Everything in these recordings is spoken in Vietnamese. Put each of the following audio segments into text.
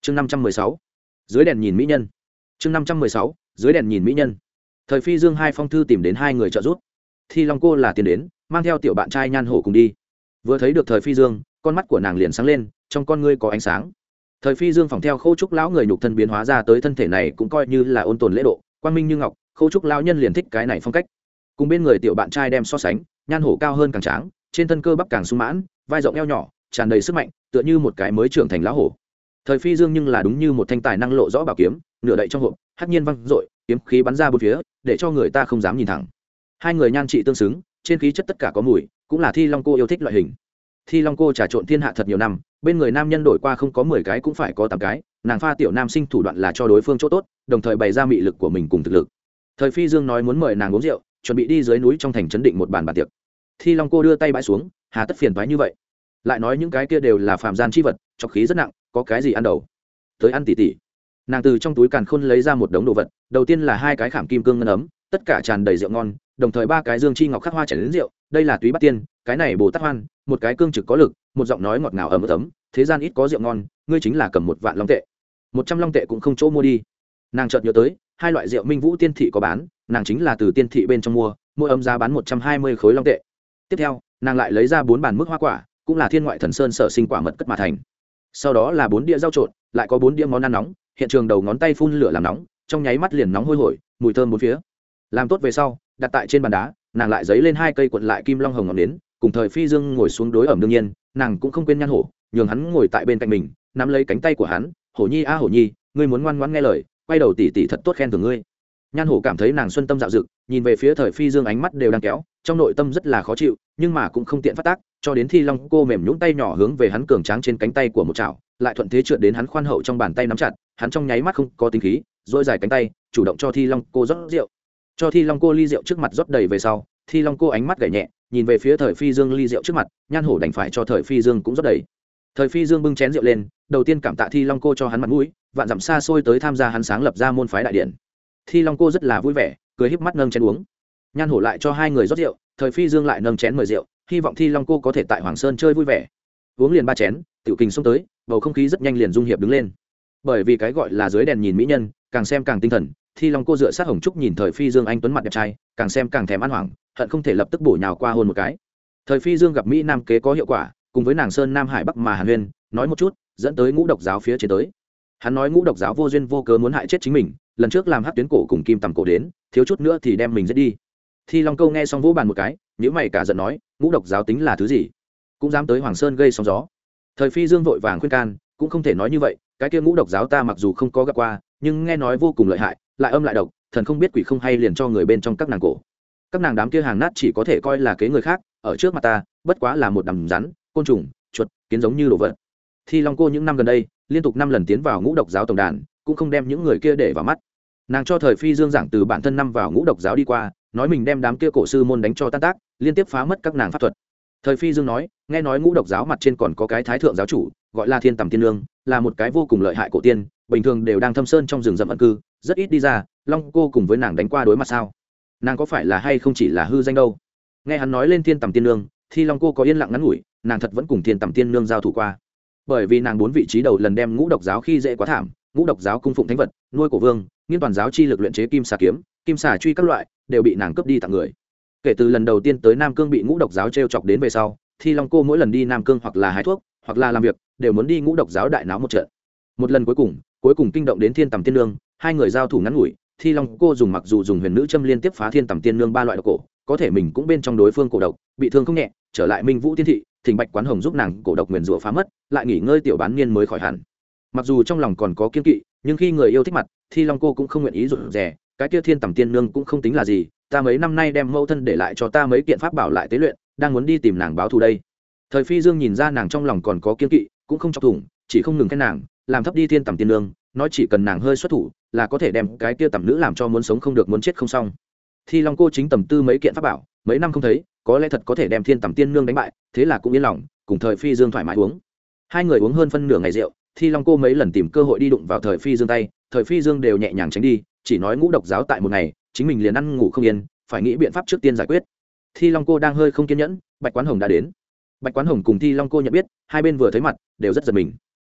chương 516, dưới đèn nhìn mỹ nhân. chương 516, dưới đèn nhìn mỹ nhân. Thời Phi Dương hai phong thư tìm đến hai người trợ giúp. Thi Long cô là tiền đến, mang theo tiểu bạn trai Nhan Hổ cùng đi. Vừa thấy được Thời Phi Dương, con mắt của nàng liền sáng lên, trong con ngươi có ánh sáng. Thời Phi Dương phỏng theo Khâu Trúc lão người nhục thân biến hóa ra tới thân thể này cũng coi như là ôn tồn lễ độ, quang minh như ngọc. Khâu Trúc lão nhân liền thích cái này phong cách. Cùng bên người tiểu bạn trai đem so sánh, Nhan Hổ cao hơn càng tráng, trên thân cơ bắp càng sung mãn, vai rộng eo nhỏ, tràn đầy sức mạnh, tựa như một cái mới trưởng thành lão hổ. Thời Phi Dương nhưng là đúng như một thanh tài năng lộ rõ bảo kiếm, nửa đậy trong hộp, hắc nhiên văng dội, kiếm khí bắn ra bốn phía, để cho người ta không dám nhìn thẳng. Hai người nhan trị tương xứng, trên khí chất tất cả có mùi, cũng là Thi Long cô yêu thích loại hình. Thi Long cô trà trộn thiên hạ thật nhiều năm, bên người nam nhân đổi qua không có 10 cái cũng phải có 8 cái, nàng pha tiểu nam sinh thủ đoạn là cho đối phương chỗ tốt, đồng thời bày ra mị lực của mình cùng thực lực. Thời Phi Dương nói muốn mời nàng uống rượu, chuẩn bị đi dưới núi trong thành trấn định một bàn tiệc. Thi Long cô đưa tay bãi xuống, hà tất phiền toái như vậy. Lại nói những cái kia đều là phàm gian chi vật, trọc khí rất nặng, có cái gì ăn đầu. Tới ăn tỉ tỉ. Nàng từ trong túi càn khôn lấy ra một đống đồ vật, đầu tiên là 2 cái khảm kim cương ngân ấm, tất cả tràn đầy rượu ngon, đồng thời 3 cái dương chi ngọc khắc hoa chảy đến rượu, đây là túy bát tiên, cái này bồ tát hoan, một cái cương trực có lực, một giọng nói ngọt ngào ấm ấm, thế gian ít có rượu ngon, ngươi chính là cầm 1 vạn long tệ. 100 long tệ cũng không chỗ mua đi. Nàng chợt nhớ tới, 2 loại rượu Minh Vũ tiên thị có bán, nàng chính là từ tiên thị bên trong mua, mỗi ấm giá bán 120 khối long tệ. Tiếp theo, nàng lại lấy ra 4 bàn mức hoa quả, cũng là thiên ngoại thần sơn sở sinh quả mật cất mà thành. Sau đó là 4 đĩa rau trộn, lại có 4 đĩa món ăn nóng, hiện trường đầu ngón tay phun lửa làm nóng, trong nháy mắt liền nóng hôi hổi, mùi thơm bốn phía. Làm tốt về sau, đặt tại trên bàn đá, nàng lại giấy lên 2 cây cuộn lại kim long hồng ngọn nến, cùng Thời Phi Dương ngồi xuống đối ẩm. Đương nhiên, nàng cũng không quên Nhan Hổ, nhường hắn ngồi tại bên cạnh mình, nắm lấy cánh tay của hắn, "Hổ nhi a Hổ nhi, ngươi muốn ngoan ngoãn nghe lời, quay đầu tỷ tỷ thật tốt khen thưởng ngươi." Nhan Hổ cảm thấy nàng xuân tâm dạo dực, nhìn về phía Thời Phi Dương ánh mắt đều đang kéo, trong nội tâm rất là khó chịu, nhưng mà cũng không tiện phát tác, cho đến Thi Long cô mềm nhũn tay nhỏ hướng về hắn cường tráng trên cánh tay của một chảo, lại thuận thế trượt đến hắn khoan hậu trong bàn tay nắm chặt, hắn trong nháy mắt không có tính khí, duỗi dài cánh tay, chủ động cho Thi Long cô rót rượu. Cho Thi Long cô ly rượu trước mặt rót đầy về sau, Thi Long cô ánh mắt gảy nhẹ, nhìn về phía Thời Phi Dương ly rượu trước mặt, Nhan Hổ đành phải cho Thời Phi Dương cũng rót đầy. Thời Phi Dương bưng chén rượu lên, đầu tiên cảm tạ Thi Long cô cho hắn mặt mũi, vạn dặm xa xôi tới tham gia hắn sáng lập ra môn phái đại điện. Thi Long cô rất là vui vẻ, cười híp mắt nâng chén uống. Nhan Hổ lại cho hai người rót rượu, Thời Phi Dương lại nâng chén mời rượu, hy vọng Thi Long cô có thể tại Hoàng Sơn chơi vui vẻ. Uống liền 3 chén, tiểu kình xông tới, bầu không khí rất nhanh liền dung hiệp đứng lên. Bởi vì cái gọi là dưới đèn nhìn mỹ nhân, càng xem càng tinh thần, Thi Long cô dựa sát hồng trúc nhìn Thời Phi Dương anh tuấn mặt đẹp trai, càng xem càng thèm ăn hoảng, hận không thể lập tức bổ nhào qua hôn một cái. Thời Phi Dương gặp mỹ nam kế có hiệu quả, cùng với nàng Sơn Nam Hải Bắc mà Hàn Huyên, nói một chút, dẫn tới Ngũ Độc giáo phía trên tới. Hắn nói Ngũ Độc giáo vô duyên vô cớ muốn hại chết chính mình, lần trước làm hắc tuyến cổ cùng kim tầm cổ đến, thiếu chút nữa thì đem mình giết đi. Thi Long câu nghe xong vỗ bàn một cái, nhíu mày cả giận nói, Ngũ Độc giáo tính là thứ gì, cũng dám tới Hoàng Sơn gây sóng gió. Thời Phi Dương vội vàng khuyên can, cũng không thể nói như vậy, cái kia Ngũ Độc giáo ta mặc dù không có gặp qua, nhưng nghe nói vô cùng lợi hại, lại âm lại độc, thần không biết quỷ không hay liền cho người bên trong các nàng cổ. Các nàng đám kia hàng nát chỉ có thể coi là kế người khác, ở trước mặt ta, bất quá là một đầm rắn, côn trùng, chuột, kiến giống như đồ vật. Thi Long cô những năm gần đây, liên tục 5 lần tiến vào Ngũ Độc giáo tổng đàn, cũng không đem những người kia để vào mắt. Nàng cho Thời Phi Dương giảng từ bản thân năm vào Ngũ Độc giáo đi qua, nói mình đem đám kia cổ sư môn đánh cho tan tác, liên tiếp phá mất các nàng pháp thuật. Thời Phi Dương nói, nghe nói Ngũ Độc giáo mặt trên còn có cái thái thượng giáo chủ, gọi là Thiên Tầm Tiên Nương, là một cái vô cùng lợi hại cổ tiên, bình thường đều đang thâm sơn trong rừng rậm ẩn cư, rất ít đi ra. Long cô cùng với nàng đánh qua đối mặt sao? Nàng có phải là hay không chỉ là hư danh đâu? Nghe hắn nói lên Thiên Tầm Tiên Nương, thì Long cô có yên lặng ngắn ngủi, nàng thật vẫn cùng Thiên Tầm Tiên Nương giao thủ qua. Bởi vì nàng 4 vị trí đầu lần đem Ngũ Độc giáo khi dễ quá thảm, Ngũ Độc giáo cung phụng thánh vật, nuôi cổ vương, nghiên toàn giáo chi lực luyện chế kim xà kiếm, kim xà truy các loại, đều bị nàng cướp đi tặng người. Kể từ lần đầu tiên tới Nam Cương bị Ngũ Độc giáo trêu chọc đến về sau, thì Long cô mỗi lần đi Nam Cương hoặc là hái thuốc, hoặc là làm việc, đều muốn đi Ngũ Độc giáo đại náo một trận. Một lần cuối cùng kinh động đến Thiên Tầm Tiên Nương, hai người giao thủ ngắn ngủi, thì Long cô dùng mặc dù dùng huyền nữ châm liên tiếp phá Thiên Tầm Tiên Nương 3 loại độc cổ, có thể mình cũng bên trong đối phương cổ độc, bị thương không nhẹ, trở lại Minh Vũ tiên thị, thỉnh Bạch Quán Hồng giúp nàng cổ độc nguyền rủa phá mất, lại nghỉ ngơi tiểu bán niên mới khỏi hẳn. Mặc dù trong lòng còn có kiêng kỵ, nhưng khi người yêu thích mặt, thì Long cô cũng không nguyện ý rụt rè, cái kia Thiên Tầm Tiên Nương cũng không tính là gì, ta mấy năm nay đem mẫu thân để lại cho ta mấy kiện pháp bảo lại tế luyện, đang muốn đi tìm nàng báo thù đây. Thời Phi Dương nhìn ra nàng trong lòng còn có kiêng kỵ, cũng không chọc thủng, chỉ không ngừng khen nàng, làm thấp đi Thiên Tầm Tiên Nương, nói chỉ cần nàng hơi xuất thủ, là có thể đem cái kia tầm nữ làm cho muốn sống không được muốn chết không xong. Thi Long cô chính tầm tư mấy kiện pháp bảo, mấy năm không thấy, có lẽ thật có thể đem Thiên Tầm Tiên Nương đánh bại, thế là cũng yên lòng, cùng Thời Phi Dương thoải mái uống. Hai người uống hơn phân nửa ngày rượu, Thi Long cô mấy lần tìm cơ hội đi đụng vào Thời Phi Dương tay, Thời Phi Dương đều nhẹ nhàng tránh đi, chỉ nói Ngũ Độc giáo tại một ngày, chính mình liền ăn ngủ không yên, phải nghĩ biện pháp trước tiên giải quyết. Thi Long cô đang hơi không kiên nhẫn, Bạch Quán Hồng đã đến. Bạch Quán Hồng cùng Thi Long cô nhận biết, hai bên vừa thấy mặt, đều rất giật mình.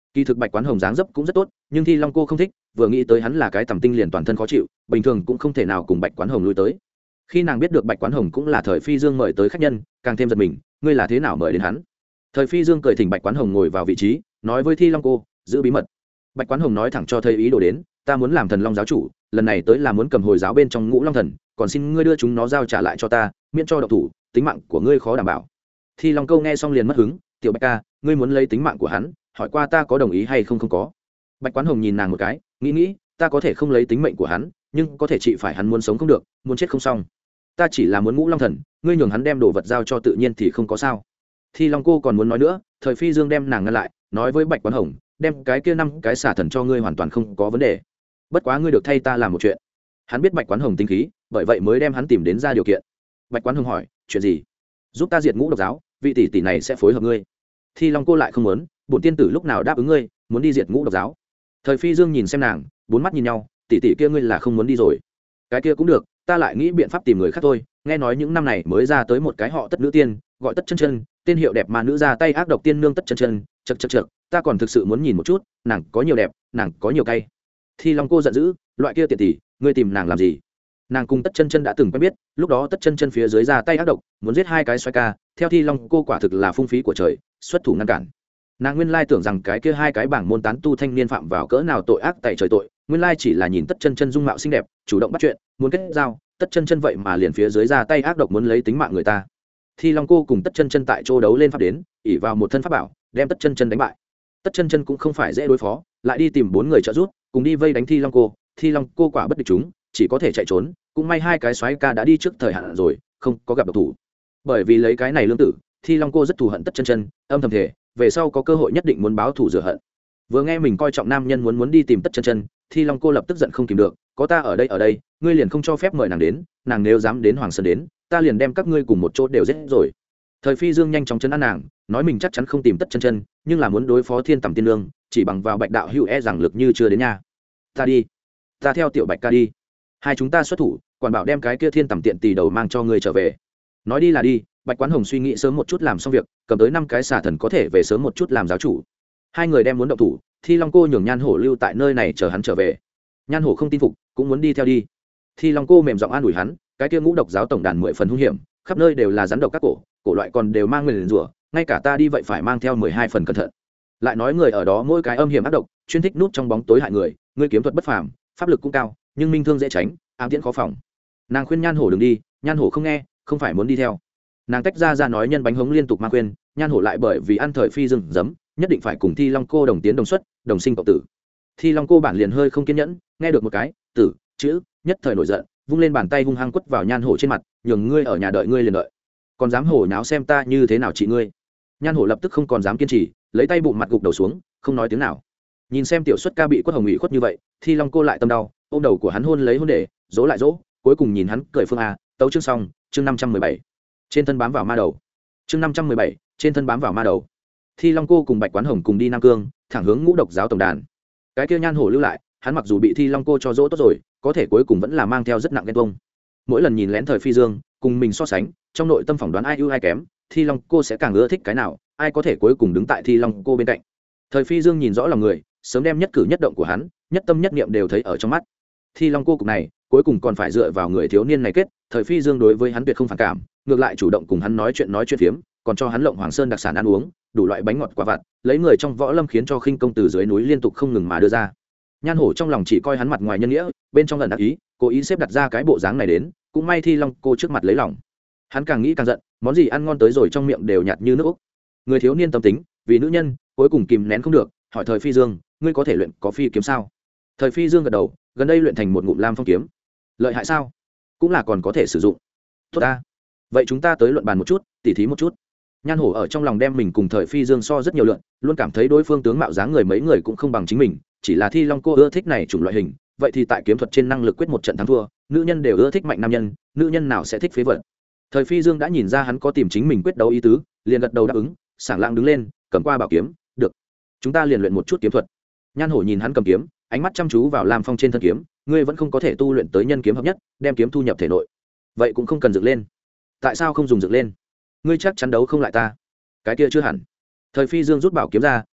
Kỳ thực Bạch Quán Hồng dáng dấp cũng rất tốt, nhưng Thi Long cô không thích, vừa nghĩ tới hắn là cái tầm tinh liền toàn thân khó chịu, bình thường cũng không thể nào cùng Bạch Quán Hồng lui tới. Khi nàng biết được Bạch Quán Hồng cũng là Thời Phi Dương mời tới khách nhân, càng thêm giật mình, ngươi là thế nào mời đến hắn? Thời Phi Dương cười thỉnh Bạch Quán Hồng ngồi vào vị trí, nói với Thi Long cô, giữ bí mật. Bạch Quán Hồng nói thẳng cho thấy ý đồ đến, ta muốn làm Thần Long giáo chủ, lần này tới là muốn cầm hồi giáo bên trong Ngũ Long thần, còn xin ngươi đưa chúng nó giao trả lại cho ta, miễn cho độc thủ, tính mạng của ngươi khó đảm bảo. Thi Long câu nghe xong liền mất hứng, tiểu Bạch ca, ngươi muốn lấy tính mạng của hắn, hỏi qua ta có đồng ý hay không? Không có. Bạch Quán Hồng nhìn nàng một cái, nghĩ, ta có thể không lấy tính mệnh của hắn, nhưng có thể trị phải hắn muốn sống không được, muốn chết không xong. Ta chỉ là muốn Ngũ Long thần, ngươi nhường hắn đem đồ vật giao cho tự nhiên thì không có sao. Thi Long cô còn muốn nói nữa, Thời Phi Dương đem nàng ngăn lại, nói với Bạch Quán Hồng, đem cái kia 5 cái xả thần cho ngươi hoàn toàn không có vấn đề. Bất quá ngươi được thay ta làm một chuyện. Hắn biết Bạch Quán Hồng tính khí, bởi vậy mới đem hắn tìm đến ra điều kiện. Bạch Quán Hồng hỏi, chuyện gì? Giúp ta diệt Ngũ Độc giáo, vị tỷ tỷ này sẽ phối hợp ngươi. Thi Long cô lại không muốn, bổn tiên tử lúc nào đáp ứng ngươi, muốn đi diệt Ngũ Độc giáo. Thời Phi Dương nhìn xem nàng, bốn mắt nhìn nhau, tỷ tỷ kia ngươi là không muốn đi rồi. Cái kia cũng được, ta lại nghĩ biện pháp tìm người khác thôi. Nghe nói những năm này mới ra tới một cái họ Tất nữ tiên, gọi Tất Chân Chân, tên hiệu đẹp mà nữ ra tay ác độc tiên nương Tất Chân Chân, chậc, ta còn thực sự muốn nhìn một chút, nàng có nhiều đẹp, nàng có nhiều cay. Thi Long cô giận dữ, loại kia tiện tỷ, ngươi tìm nàng làm gì? Nàng cùng Tất Chân Chân đã từng quen biết, lúc đó Tất Chân Chân phía dưới ra tay ác độc, muốn giết 2 cái xoay ca, theo Thi Long cô quả thực là phung phí của trời, xuất thủ ngăn cản. Nàng nguyên lai tưởng rằng cái kia 2 cái bảng môn tán tu thanh niên phạm vào cỡ nào tội ác tại trời tội, nguyên lai chỉ là nhìn Tất Chân Chân dung mạo xinh đẹp, chủ động bắt chuyện, muốn kết giao, Tất Chân Chân vậy mà liền phía dưới ra tay ác độc muốn lấy tính mạng người ta. Thi Long cô cùng Tất Chân Chân tại chỗ đấu lên pháp đến, ỷ vào một thân pháp bảo, đem Tất Chân Chân đánh bại. Tất Chân Chân cũng không phải dễ đối phó, lại đi tìm 4 người trợ giúp, cùng đi vây đánh Thi Long cô. Thi Long cô quả bất địch chúng, chỉ có thể chạy trốn, cũng may 2 cái xoáy ca đã đi trước thời hạn rồi, không có gặp độc thủ. Bởi vì lấy cái này lương tử, Thi Long cô rất thù hận Tất Chân Chân, âm thầm thể, về sau có cơ hội nhất định muốn báo thù rửa hận. Vừa nghe mình coi trọng nam nhân muốn đi tìm Tất Chân Chân, Thi Long cô lập tức giận không kìm được, có ta ở đây, ngươi liền không cho phép mời nàng đến, nàng nếu dám đến Hoàng Sơn đến, ta liền đem các ngươi cùng một chỗ đều giết rồi. Thời Phi Dương nhanh chóng chấn an nàng, nói mình chắc chắn không tìm Tất Chân Chân, nhưng là muốn đối phó Thiên Tầm Tiên Nương, chỉ bằng vào Bạch đạo hữu rằng lực như chưa đến nha. Ta đi, ta theo tiểu Bạch ca đi, hai chúng ta xuất thủ, quản bảo đem cái kia Thiên Tầm tiện tỷ đầu mang cho ngươi trở về. Nói đi là đi, Bạch Quán Hồng suy nghĩ sớm một chút làm xong việc, cầm tới 5 cái xà thần có thể về sớm một chút làm giáo chủ. 2 người đem muốn động thủ, Thi Long cô nhường Nhan Hổ lưu tại nơi này chờ hắn trở về. Nhan Hổ không tin phục, cũng muốn đi theo đi. Thi Long cô mềm giọng an ủi hắn, cái kia Ngũ Độc giáo tổng đàn 10 phần hung hiểm, khắp nơi đều là rắn độc các cổ loại còn đều mang nguyền rủa, ngay cả ta đi vậy phải mang theo 12 phần cẩn thận. Lại nói người ở đó mỗi cái âm hiểm ác độc, chuyên thích núp trong bóng tối hại người, ngươi kiếm thuật bất phàm, pháp lực cũng cao, nhưng minh thương dễ tránh, ám tiễn khó phòng. Nàng khuyên Nhan Hổ đừng đi, Nhan Hổ không nghe, không phải muốn đi theo. Nàng tách ra nói nhân bánh hống liên tục mang khuyên, Nhan Hổ lại bởi vì ăn Thời Phi Dương giấm, nhất định phải cùng Thi Long cô đồng tiến đồng xuất, đồng sinh cộng tử. Thi Long cô bản liền hơi không kiên nhẫn, nghe được một cái tử chữ, nhất thời nổi giận, vung lên bàn tay hung hăng quất vào Nhan Hổ trên mặt, nhường ngươi ở nhà đợi ngươi liền đợi, còn dám hổ nháo xem ta như thế nào trị ngươi. Nhan Hổ lập tức không còn dám kiên trì, lấy tay bụng mặt gục đầu xuống, không nói tiếng nào. Nhìn xem tiểu xuất ca bị quất hồng ủy khuất như vậy, Thi Long cô lại tâm đau, ôm đầu của hắn hôn lấy hôn để dỗ lại dỗ, cuối cùng nhìn hắn cười phương a, tấu chương xong, chương 517. Trên thân bám vào ma đầu. Chương 517, trên thân bám vào ma đầu. Thi Long cô cùng Bạch Quán Hồng cùng đi Nam Cương, thẳng hướng Ngũ Độc giáo tổng đàn. Cái kia Nhan Hổ lưu lại, hắn mặc dù bị Thi Long cô cho dỗ tốt rồi, có thể cuối cùng vẫn là mang theo rất nặng ghen tuông. Mỗi lần nhìn lén Thời Phi Dương, cùng mình so sánh, trong nội tâm phỏng đoán ai ưu ai kém, Thi Long cô sẽ càng ưa thích cái nào, ai có thể cuối cùng đứng tại Thi Long cô bên cạnh. Thời Phi Dương nhìn rõ lòng người, sớm đem nhất cử nhất động của hắn, nhất tâm nhất niệm đều thấy ở trong mắt. Thi Long cô cục này, cuối cùng còn phải dựa vào người thiếu niên này kết. Thời Phi Dương đối với hắn tuyệt không phản cảm, ngược lại chủ động cùng hắn nói chuyện phiếm, còn cho hắn lộng Hoàng Sơn đặc sản ăn uống, đủ loại bánh ngọt quả vặt, lấy người trong võ lâm khiến cho khinh công từ dưới núi liên tục không ngừng mà đưa ra. Nhan Hổ trong lòng chỉ coi hắn mặt ngoài nhân nghĩa, bên trong lần ác ý, cố ý xếp đặt ra cái bộ dáng này đến, cũng may Thi Long cô trước mặt lấy lòng. Hắn càng nghĩ càng giận, món gì ăn ngon tới rồi trong miệng đều nhạt như nước úc. Người thiếu niên tâm tính, vì nữ nhân, cuối cùng kìm nén không được, hỏi Thời Phi Dương, ngươi có thể luyện có phi kiếm sao? Thời Phi Dương gật đầu, gần đây luyện thành một ngụm lam phong kiếm. Lợi hại sao? Cũng là còn có thể sử dụng. Tốt ta, vậy chúng ta tới luận bàn một chút, tỉ thí một chút. Nhan Hổ ở trong lòng đem mình cùng Thời Phi Dương so rất nhiều lượn, luôn cảm thấy đối phương tướng mạo dáng người mấy người cũng không bằng chính mình, chỉ là Thi Long cô ưa thích này chủng loại hình, vậy thì tại kiếm thuật trên năng lực quyết một trận thắng thua, nữ nhân đều ưa thích mạnh nam nhân, nữ nhân nào sẽ thích phế vật. Thời Phi Dương đã nhìn ra hắn có tìm chính mình quyết đấu ý tứ, liền gật đầu đáp ứng, sảng lạng đứng lên, cầm qua bảo kiếm, được, chúng ta liền luyện một chút kiếm thuật. Nhan Hổ nhìn hắn cầm kiếm, ánh mắt chăm chú vào Lam Phong trên thân kiếm, ngươi vẫn không có thể tu luyện tới nhân kiếm hợp nhất, đem kiếm thu nhập thể nội, vậy cũng không cần dựng lên. Tại sao không dùng dựng lên? Ngươi chắc chắn đấu không lại ta. Cái kia chưa hẳn. Thời Phi Dương rút bảo kiếm ra,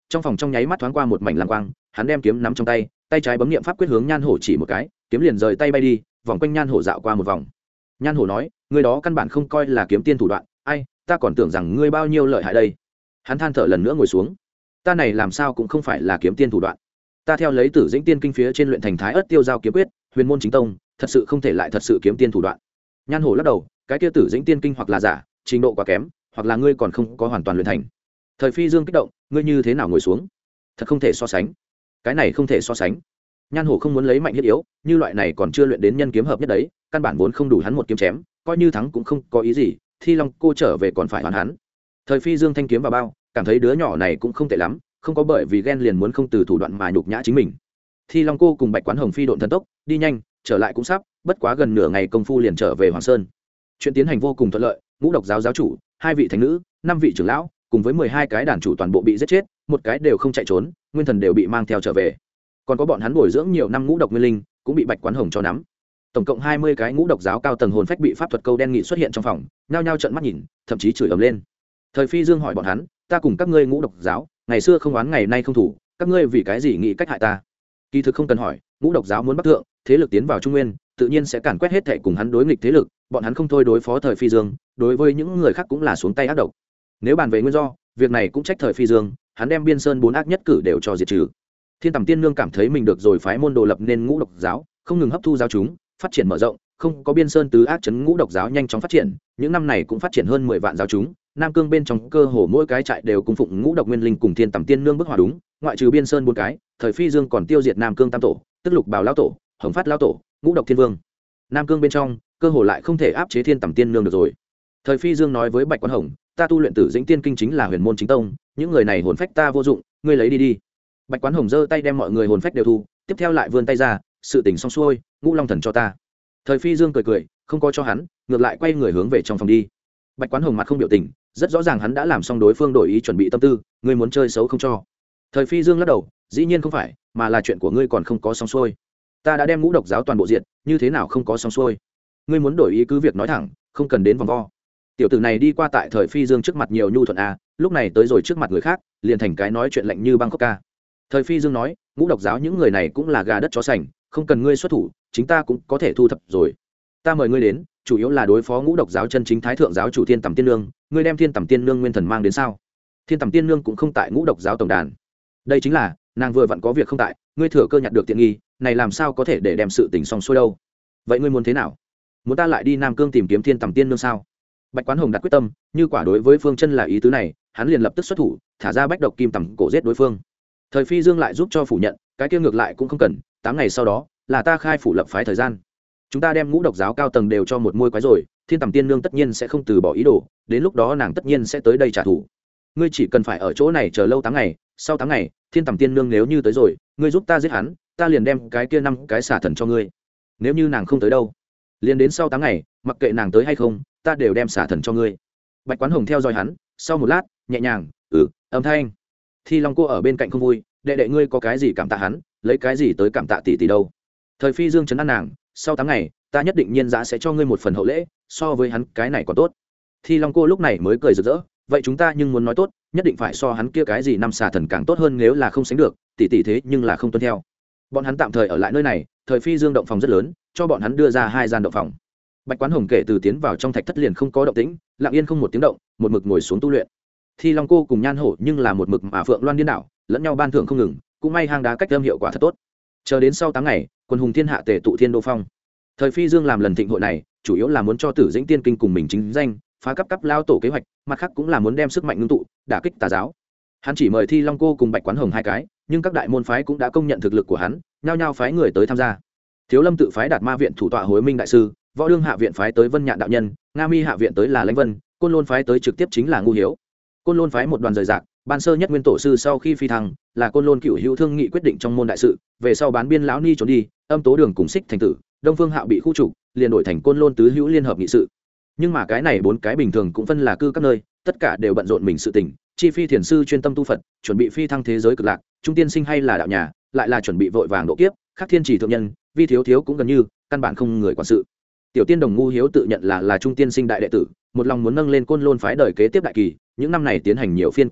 trong phòng trong nháy mắt thoáng qua một mảnh lam quang, hắn đem kiếm nắm trong tay, tay trái bấm niệm pháp quyết hướng Nhan Hổ chỉ một cái, kiếm liền rời tay bay đi, vòng quanh Nhan Hổ dạo qua một vòng. Nhan Hổ nói, ngươi đó căn bản không coi là kiếm tiên thủ đoạn, ai, ta còn tưởng rằng ngươi bao nhiêu lợi hại đây. Hắn than thở lần nữa ngồi xuống. Ta này làm sao cũng không phải là kiếm tiên thủ đoạn. Ta theo lấy Tử Dĩnh Tiên kinh phía trên luyện thành Thái Ức Tiêu Giao kiếm quyết, huyền môn chính tông, thật sự không thể lại thật sự kiếm tiên thủ đoạn. Nhan Hổ lắc đầu, cái kia Tử Dĩnh Tiên kinh hoặc là giả, trình độ quá kém, hoặc là ngươi còn không có hoàn toàn luyện thành. Thời Phi Dương kích động, ngươi như thế nào ngồi xuống? Thật không thể so sánh. Cái này không thể so sánh. Nhan Hổ không muốn lấy mạnh thiết yếu, như loại này còn chưa luyện đến nhân kiếm hợp nhất đấy, căn bản vốn không đủ hắn một kiếm chém, coi như thắng cũng không có ý gì, Thi Long cô trở về còn phải hoàn hắn. Thời Phi Dương thanh kiếm vào bao, cảm thấy đứa nhỏ này cũng không tệ lắm, không có bởi vì ghen liền muốn không từ thủ đoạn mà nhục nhã chính mình. Thi Long cô cùng Bạch Quán Hồng phi độn thần tốc, đi nhanh, trở lại cũng sắp, bất quá gần nửa ngày công phu liền trở về Hoàng Sơn. Chuyện tiến hành vô cùng thuận lợi, Ngũ Độc giáo giáo chủ, 2 vị thánh nữ, 5 vị trưởng lão, cùng với 12 cái đàn chủ toàn bộ bị giết chết, một cái đều không chạy trốn, nguyên thần đều bị mang theo trở về. Còn có bọn hắn bồi dưỡng nhiều năm ngũ độc nguyên linh, cũng bị Bạch Quán Hồng cho nắm. Tổng cộng 20 cái Ngũ Độc giáo cao tầng hồn phách bị pháp thuật câu đen nghị xuất hiện trong phòng, nhao nhao trợn mắt nhìn, thậm chí chửi ầm lên. Thời Phi Dương hỏi bọn hắn, ta cùng các ngươi Ngũ Độc giáo, ngày xưa không oán ngày nay không thủ, các ngươi vì cái gì nghĩ cách hại ta? Kỳ thực không cần hỏi, Ngũ Độc giáo muốn bắc thượng, thế lực tiến vào Trung Nguyên, tự nhiên sẽ càn quét hết thảy cùng hắn đối nghịch thế lực, bọn hắn không thôi đối phó Thời Phi Dương, đối với những người khác cũng là xuống tay ác độc. Nếu bàn về nguyên do, việc này cũng trách Thời Phi Dương, hắn đem Biên Sơn 4 ác nhất cử đều cho diệt trừ. Thiên Tầm Tiên Nương cảm thấy mình được rồi phái môn đồ lập nên Ngũ Độc giáo, không ngừng hấp thu giáo chúng, phát triển mở rộng, không có Biên Sơn tứ ác chấn Ngũ Độc giáo nhanh chóng phát triển, những năm này cũng phát triển hơn 10 vạn giáo chúng, Nam Cương bên trong cơ hồ mỗi cái trại đều cung phụng Ngũ Độc Nguyên Linh cùng Thiên Tầm Tiên Nương bức hòa đúng, ngoại trừ Biên Sơn 4 cái, Thời Phi Dương còn tiêu diệt Nam Cương Tam tổ, tức Lục Bảo lão tổ, Hồng Phát lão tổ, Ngũ Độc Thiên Vương. Nam Cương bên trong, cơ hồ lại không thể áp chế Thiên Tầm Tiên Nương được rồi. Thời Phi Dương nói với Bạch Quán Hồng, ta tu luyện Tử Dĩnh Tiên kinh chính là huyền môn chính tông, những người này hồn phách ta vô dụng, ngươi lấy đi đi. Bạch Quán Hồng giơ tay đem mọi người hồn phách đều thu, tiếp theo lại vươn tay ra, sự tình xong xuôi, Ngũ Long thần cho ta. Thời Phi Dương cười cười, không có cho hắn, ngược lại quay người hướng về trong phòng đi. Bạch Quán Hồng mặt không biểu tình, rất rõ ràng hắn đã làm xong đối phương đổi ý chuẩn bị tâm tư, ngươi muốn chơi xấu không cho. Thời Phi Dương lắc đầu, dĩ nhiên không phải, mà là chuyện của ngươi còn không có xong xuôi. Ta đã đem Ngũ Độc giáo toàn bộ diệt, như thế nào không có xong xuôi? Ngươi muốn đổi ý cứ việc nói thẳng, không cần đến vòng vo. Tiểu tử này đi qua tại Thời Phi Dương trước mặt nhiều nhu thuận a, lúc này tới rồi trước mặt người khác, liền thành cái nói chuyện lạnh như băng cốc ca. Thời Phi Dương nói, Ngũ Độc giáo những người này cũng là gà đất chó sành, không cần ngươi xuất thủ, chính ta cũng có thể thu thập rồi. Ta mời ngươi đến, chủ yếu là đối phó Ngũ Độc giáo chân chính thái thượng giáo chủ Thiên Tầm Tiên Nương, ngươi đem Thiên Tầm Tiên Nương nguyên thần mang đến sao? Thiên Tầm Tiên Nương cũng không tại Ngũ Độc giáo tổng đàn. Đây chính là, nàng vừa vặn có việc không tại, ngươi thừa cơ nhặt được tiện nghi, này làm sao có thể để đem sự tình xong xuôi đâu? Vậy ngươi muốn thế nào? Muốn ta lại đi Nam Cương tìm kiếm Thiên Tầm Tiên Nương sao? Bạch Quán Hồng đặt quyết tâm, như quả đối với Phương Chân là ý tứ này, hắn liền lập tức xuất thủ, thả ra bách độc kim tầm cổ giết đối phương. Thời Phi Dương lại giúp cho phủ nhận, cái kia ngược lại cũng không cần, 8 ngày sau đó, là ta khai phủ lập phái thời gian. Chúng ta đem Ngũ Độc giáo cao tầng đều cho một môi quái rồi, Thiên Tầm Tiên Nương tất nhiên sẽ không từ bỏ ý đồ, đến lúc đó nàng tất nhiên sẽ tới đây trả thù. Ngươi chỉ cần phải ở chỗ này chờ lâu 8 ngày, sau 8 ngày, Thiên Tầm Tiên Nương nếu như tới rồi, ngươi giúp ta giết hắn, ta liền đem cái kia 5 cái xả thần cho ngươi. Nếu như nàng không tới đâu, liền đến sau 8 ngày, mặc kệ nàng tới hay không, ta đều đem xả thần cho ngươi. Bạch Quán Hồng theo dõi hắn, sau một lát, nhẹ nhàng, âm thanh. Thi Long cô ở bên cạnh không vui, đệ đệ ngươi có cái gì cảm tạ hắn, lấy cái gì tới cảm tạ tỷ tỷ đâu? Thời Phi Dương trấn an nàng, sau 8 ngày, ta nhất định nhiên giá sẽ cho ngươi một phần hậu lễ, so với hắn cái này còn tốt. Thi Long cô lúc này mới cười rực rỡ, vậy chúng ta nhưng muốn nói tốt, nhất định phải so hắn kia cái gì năm xà thần càng tốt hơn, nếu là không sánh được, tỷ tỷ thế nhưng là không tuân theo. Bọn hắn tạm thời ở lại nơi này, Thời Phi Dương động phòng rất lớn, cho bọn hắn đưa ra 2 gian động phòng. Bạch Quán Hồng kể từ tiến vào trong thạch thất liền không có động tĩnh, lặng yên không một tiếng động, một mực ngồi xuống tu luyện. Thi Long cô cùng Nhan Hổ nhưng là một mực mà Phượng Loan điên đảo, lẫn nhau ban thưởng không ngừng, cũng may hang đá cách âm hiệu quả thật tốt. Chờ đến sau 8 ngày, quân hùng thiên hạ tề tụ Thiên Đô Phong. Thời Phi Dương làm lần thịnh hội này, chủ yếu là muốn cho Tử Dĩnh Tiên kinh cùng mình chính danh, phá cấp lao tổ kế hoạch, mặt khác cũng là muốn đem sức mạnh ngưng tụ, đả kích tà giáo. Hắn chỉ mời Thi Long cô cùng Bạch Quán Hồng 2 cái, nhưng các đại môn phái cũng đã công nhận thực lực của hắn, nhao nhao phái người tới tham gia. Thiếu Lâm tự phái Đạt Ma viện thủ tọa Hối Minh đại sư, Võ Đương hạ viện phái tới Vân Nhạn đạo nhân, Nga Mi hạ viện tới là Lãnh Vân, Côn Lôn phái tới trực tiếp chính là Ngu Hiếu. Côn Lôn phái một đoàn rời rạc, ban sơ nhất nguyên tổ sư sau khi phi thăng, là Côn Lôn cựu hữu thương nghị quyết định trong môn đại sự, về sau bán biên lão ni trốn đi, Âm Tố Đường cùng Xích thành tử, Đông Phương Hạo bị khu trục, liền đổi thành Côn Lôn tứ hữu liên hợp nghị sự. Nhưng mà cái này 4 cái bình thường cũng phân là cư các nơi, tất cả đều bận rộn mình sự tình, chi phi thiền sư chuyên tâm tu Phật, chuẩn bị phi thăng thế giới cực lạc, trung tiên sinh hay là đạo nhà, lại là chuẩn bị vội vàng độ kiếp, Khắc Thiên Chỉ thượng nhân, Vi Thiếu Thiếu cũng gần như, căn bản không người quản sự. Tiểu tiên đồng Ngu Hiếu tự nhận là trung tiên sinh đại đệ tử, một lòng muốn nâng lên Côn Lôn phái đời kế tiếp đại kỳ, những năm này tiến hành nhiều phiên cố gắng,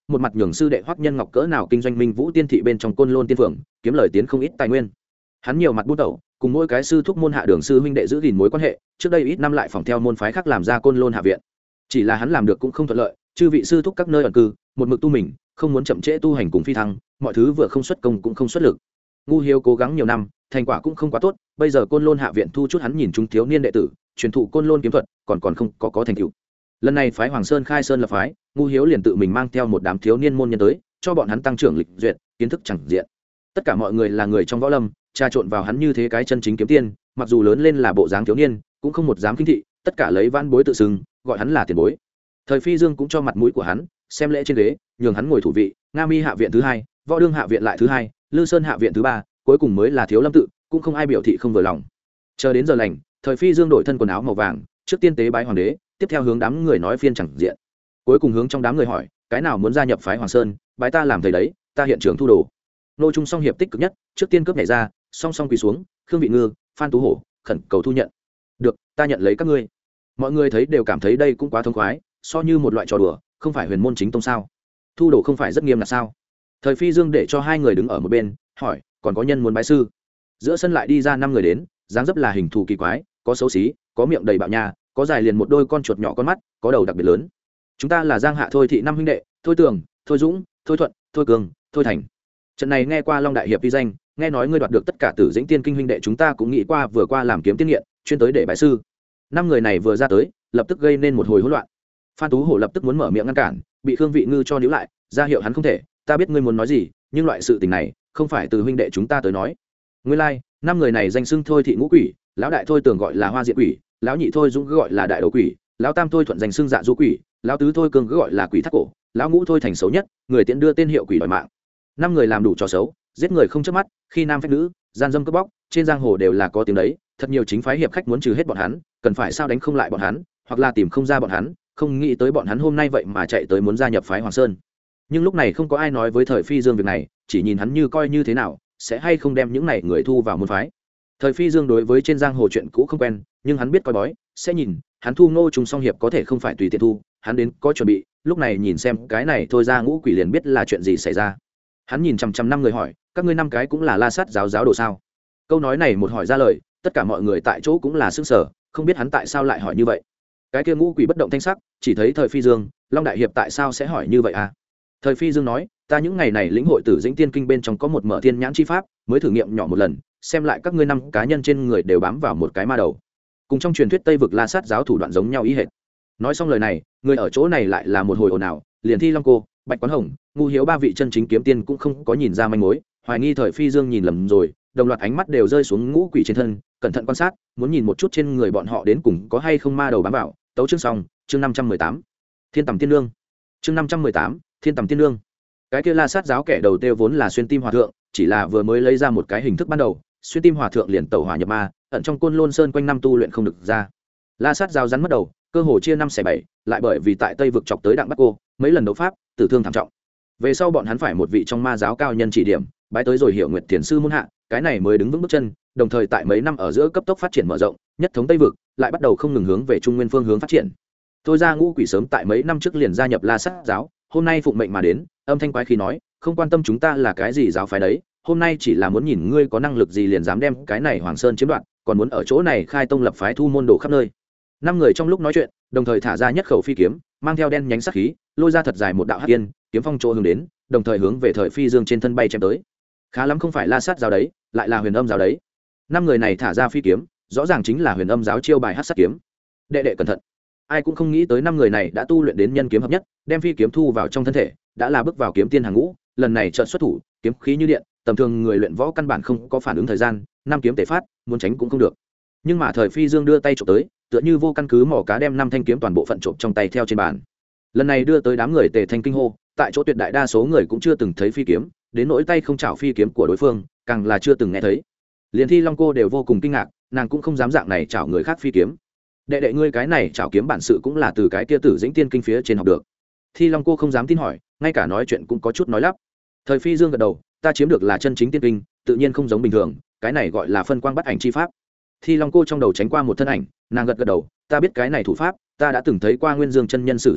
một mặt nhường sư đệ Hoắc Nhân Ngọc cỡ nào kinh doanh Minh Vũ Tiên thị bên trong Côn Lôn Tiên Phường, kiếm lời tiến không ít tài nguyên. Hắn nhiều mặt bút đầu, cùng mỗi cái sư thúc môn hạ đường sư huynh đệ giữ gìn mối quan hệ, trước đây ít năm lại phòng theo môn phái khác làm ra Côn Lôn hạ viện. Chỉ là hắn làm được cũng không thuận lợi, chư vị sư thúc các nơi ẩn cư, một mực tu mình, không muốn chậm trễ tu hành cùng phi thăng, mọi thứ vừa không xuất công cũng không xuất lực. Ngu Hiếu cố gắng nhiều năm, thành quả cũng không quá tốt, bây giờ Côn Lôn hạ viện thu chút hắn nhìn chúng thiếu niên đệ tử, truyền thụ Côn Lôn kiếm thuật, còn không có thành tựu. Lần này phái Hoàng Sơn khai sơn lập phái, Ngu Hiếu liền tự mình mang theo một đám thiếu niên môn nhân tới, cho bọn hắn tăng trưởng lịch duyệt, kiến thức chẳng diện. Tất cả mọi người là người trong võ lâm, trà trộn vào hắn như thế cái chân chính kiếm tiên, mặc dù lớn lên là bộ dáng thiếu niên, cũng không một dám khinh thị, tất cả lấy văn bối tự xưng, gọi hắn là tiền bối. Thời Phi Dương cũng cho mặt mũi của hắn, xem lễ trên ghế, nhường hắn ngồi thủ vị, Nga Mi hạ viện thứ hai, Võ Đương hạ viện lại thứ hai, Lư Sơn hạ viện thứ ba, cuối cùng mới là Thiếu Lâm tự, cũng không ai biểu thị không vừa lòng. Chờ đến giờ lành, Thời Phi Dương đổi thân quần áo màu vàng, trước tiên tế bái hoàng đế, tiếp theo hướng đám người nói phiên chẳng diện, cuối cùng hướng trong đám người hỏi, cái nào muốn gia nhập phái Hoàng Sơn, bái ta làm thầy đấy, ta hiện trường thu đồ. Nô Trung song hiệp tích cực nhất, trước tiên cướp nhảy ra, song song quỳ xuống, Khương Vị Ngư, Phan Tú Hổ khẩn cầu thu nhận. Được, ta nhận lấy các ngươi. Mọi người thấy đều cảm thấy đây cũng quá thông khoái, so như một loại trò đùa, không phải huyền môn chính tông sao? Thu đồ không phải rất nghiêm là sao? Thời Phi Dương để cho hai người đứng ở một bên, hỏi, còn có nhân muốn bái sư? Giữa sân lại đi ra 5 người đến, dáng dấp là hình thù kỳ quái, có xấu xí, có miệng đầy bạo nha, có dài liền một đôi con chuột nhỏ con mắt, có đầu đặc biệt lớn. Chúng ta là Giang Hạ Thôi thị 5 huynh đệ, Thôi Tường, Thôi Dũng, Thôi Thuận, Thôi Cường, Thôi Thành. Trận này nghe qua Long đại hiệp uy danh, nghe nói ngươi đoạt được tất cả Tử Dĩnh Tiên kinh huynh đệ, chúng ta cũng nghĩ qua vừa qua làm kiếm tiên nghiện, chuyên tới để bái sư. 5 người này vừa ra tới, lập tức gây nên một hồi hỗn loạn. Phan Tú Hổ lập tức muốn mở miệng ngăn cản, bị Khương Vị Ngư cho níu lại, ra hiệu hắn không thể, ta biết ngươi muốn nói gì, nhưng loại sự tình này không phải từ huynh đệ chúng ta tới nói. Nguyên lai, like, 5 người này danh xưng Thôi thị ngũ quỷ, lão đại Thôi Tường gọi là Hoa Diện quỷ, lão nhị Thôi Dũng gọi là đại đầu quỷ, lão tam Thôi Thuận danh xưng Dạ Du quỷ, lão tứ Thôi Cường gọi là quỷ thác cổ, lão ngũ Thôi Thành xấu nhất, người tiện đưa tên hiệu quỷ đòi mạng. 5 người làm đủ trò xấu, giết người không chớp mắt, khi nam phách nữ, gian dâm cướp bóc, trên giang hồ đều là có tiếng đấy, thật nhiều chính phái hiệp khách muốn trừ hết bọn hắn, cần phải sao đánh không lại bọn hắn, hoặc là tìm không ra bọn hắn, không nghĩ tới bọn hắn hôm nay vậy mà chạy tới muốn gia nhập phái Hoàng Sơn. Nhưng lúc này không có ai nói với Thời Phi Dương việc này, chỉ nhìn hắn như coi như thế nào, sẽ hay không đem những này người thu vào môn phái. Thời Phi Dương đối với trên giang hồ chuyện cũ không quen, nhưng hắn biết coi bói, sẽ nhìn, hắn thu Ngô Trùng song hiệp có thể không phải tùy tiện thu, hắn đến có chuẩn bị, lúc này nhìn xem cái này thôi ra ngũ quỷ liền biết là chuyện gì xảy ra. Hắn nhìn chằm chằm 5 người hỏi, các ngươi 5 cái cũng là La Sát giáo đồ sao? Câu nói này một hỏi ra lời, tất cả mọi người tại chỗ cũng là sững sờ, không biết hắn tại sao lại hỏi như vậy. Cái kia ngũ quỷ bất động thanh sắc, chỉ thấy Thời Phi Dương, Long đại hiệp tại sao sẽ hỏi như vậy à? Thời Phi Dương nói, ta những ngày này lĩnh hội Tử Dĩnh Tiên kinh bên trong có một mở thiên nhãn chi pháp, mới thử nghiệm nhỏ một lần, xem lại các ngươi 5 cá nhân trên người đều bám vào một cái ma đầu, cùng trong truyền thuyết Tây vực La Sát giáo thủ đoạn giống nhau ý hệt. Nói xong lời này, người ở chỗ này lại là một hồi ồn ào, liền Thi Long cô, Bạch Quán Hồng, Ngu Hiếu 3 vị chân chính kiếm tiên cũng không có nhìn ra manh mối, hoài nghi Thời Phi Dương nhìn lầm rồi, đồng loạt ánh mắt đều rơi xuống ngũ quỷ trên thân, cẩn thận quan sát, muốn nhìn một chút trên người bọn họ đến cùng có hay không ma đầu bám vào. Tấu chương xong, chương 518. Thiên Tầm Tiên Nương. Chương 518, Thiên Tầm Tiên Nương. Cái kia La Sát giáo kẻ đầu tiêu vốn là Xuyên Tim Hòa thượng, chỉ là vừa mới lấy ra một cái hình thức ban đầu, Xuyên Tim Hòa thượng liền tẩu hỏa nhập ma, ẩn trong Côn Lôn Sơn quanh năm tu luyện không được ra. La Sát giáo rắn mất đầu, cơ hồ chia 5 xẻ 7, lại bởi vì tại Tây vực chọc tới Đặng Bắc Cô, mấy lần đấu pháp, tử thương thảm trọng. Về sau bọn hắn phải một vị trong ma giáo cao nhân chỉ điểm, bái tới rồi Hiểu Nguyệt Thiền sư môn hạ, cái này mới đứng vững bước chân, đồng thời tại mấy năm ở giữa cấp tốc phát triển mở rộng, nhất thống Tây vực, lại bắt đầu không ngừng hướng về Trung Nguyên phương hướng phát triển. Thôi ra ngũ quỷ sớm tại mấy năm trước liền gia nhập La Sát giáo, hôm nay phụng mệnh mà đến, âm thanh quái khí nói, không quan tâm chúng ta là cái gì giáo phái đấy, hôm nay chỉ là muốn nhìn ngươi có năng lực gì liền dám đem cái này Hoàng Sơn chiếm đoạt, còn muốn ở chỗ này khai tông lập phái thu môn đồ khắp nơi. 5 người trong lúc nói chuyện, đồng thời thả ra nhất khẩu phi kiếm, mang theo đen nhánh sắc khí, lôi ra thật dài một đạo hắc yên, kiếm phong chỗ hướng đến, đồng thời hướng về Thời Phi Dương trên thân bay chém tới. Khá lắm không phải La Sát giáo đấy, lại là Huyền Âm giáo đấy. 5 người này thả ra phi kiếm, rõ ràng chính là Huyền Âm giáo chiêu bài hắc sát kiếm. Đệ đệ cẩn thận. Ai cũng không nghĩ tới 5 người này đã tu luyện đến nhân kiếm hợp nhất, đem phi kiếm thu vào trong thân thể, đã là bước vào kiếm tiên hàng ngũ, lần này chợt xuất thủ, kiếm khí như điện, tầm thường người luyện võ căn bản không có phản ứng thời gian, 5 kiếm tề phát, muốn tránh cũng không được. Nhưng mà Thời Phi Dương đưa tay chụp tới, tựa như vô căn cứ mỏ cá đem 5 thanh kiếm toàn bộ phận trộm trong tay theo trên bàn. Lần này đưa tới đám người tề thanh kinh hô, tại chỗ tuyệt đại đa số người cũng chưa từng thấy phi kiếm, đến nỗi tay không chảo phi kiếm của đối phương, càng là chưa từng nghe thấy. Liên Thi Long cô đều vô cùng kinh ngạc, nàng cũng không dám dạng này chảo người khác phi kiếm. Đệ đệ ngươi cái này chảo kiếm bản sự cũng là từ cái kia Tử Dĩnh Tiên kinh phía trên học được. Thi Long cô không dám tin hỏi, ngay cả nói chuyện cũng có chút nói lắp. Thời Phi Dương gật đầu, ta chiếm được là chân chính tiên kinh, tự nhiên không giống bình thường, cái này gọi là phân quang bắt ảnh chi pháp. Thi Long cô trong đầu tránh qua một thân ảnh, nàng gật gật đầu, ta biết cái này thủ pháp, ta đã từng thấy qua Nguyên Dương chân nhân sử dụng tới,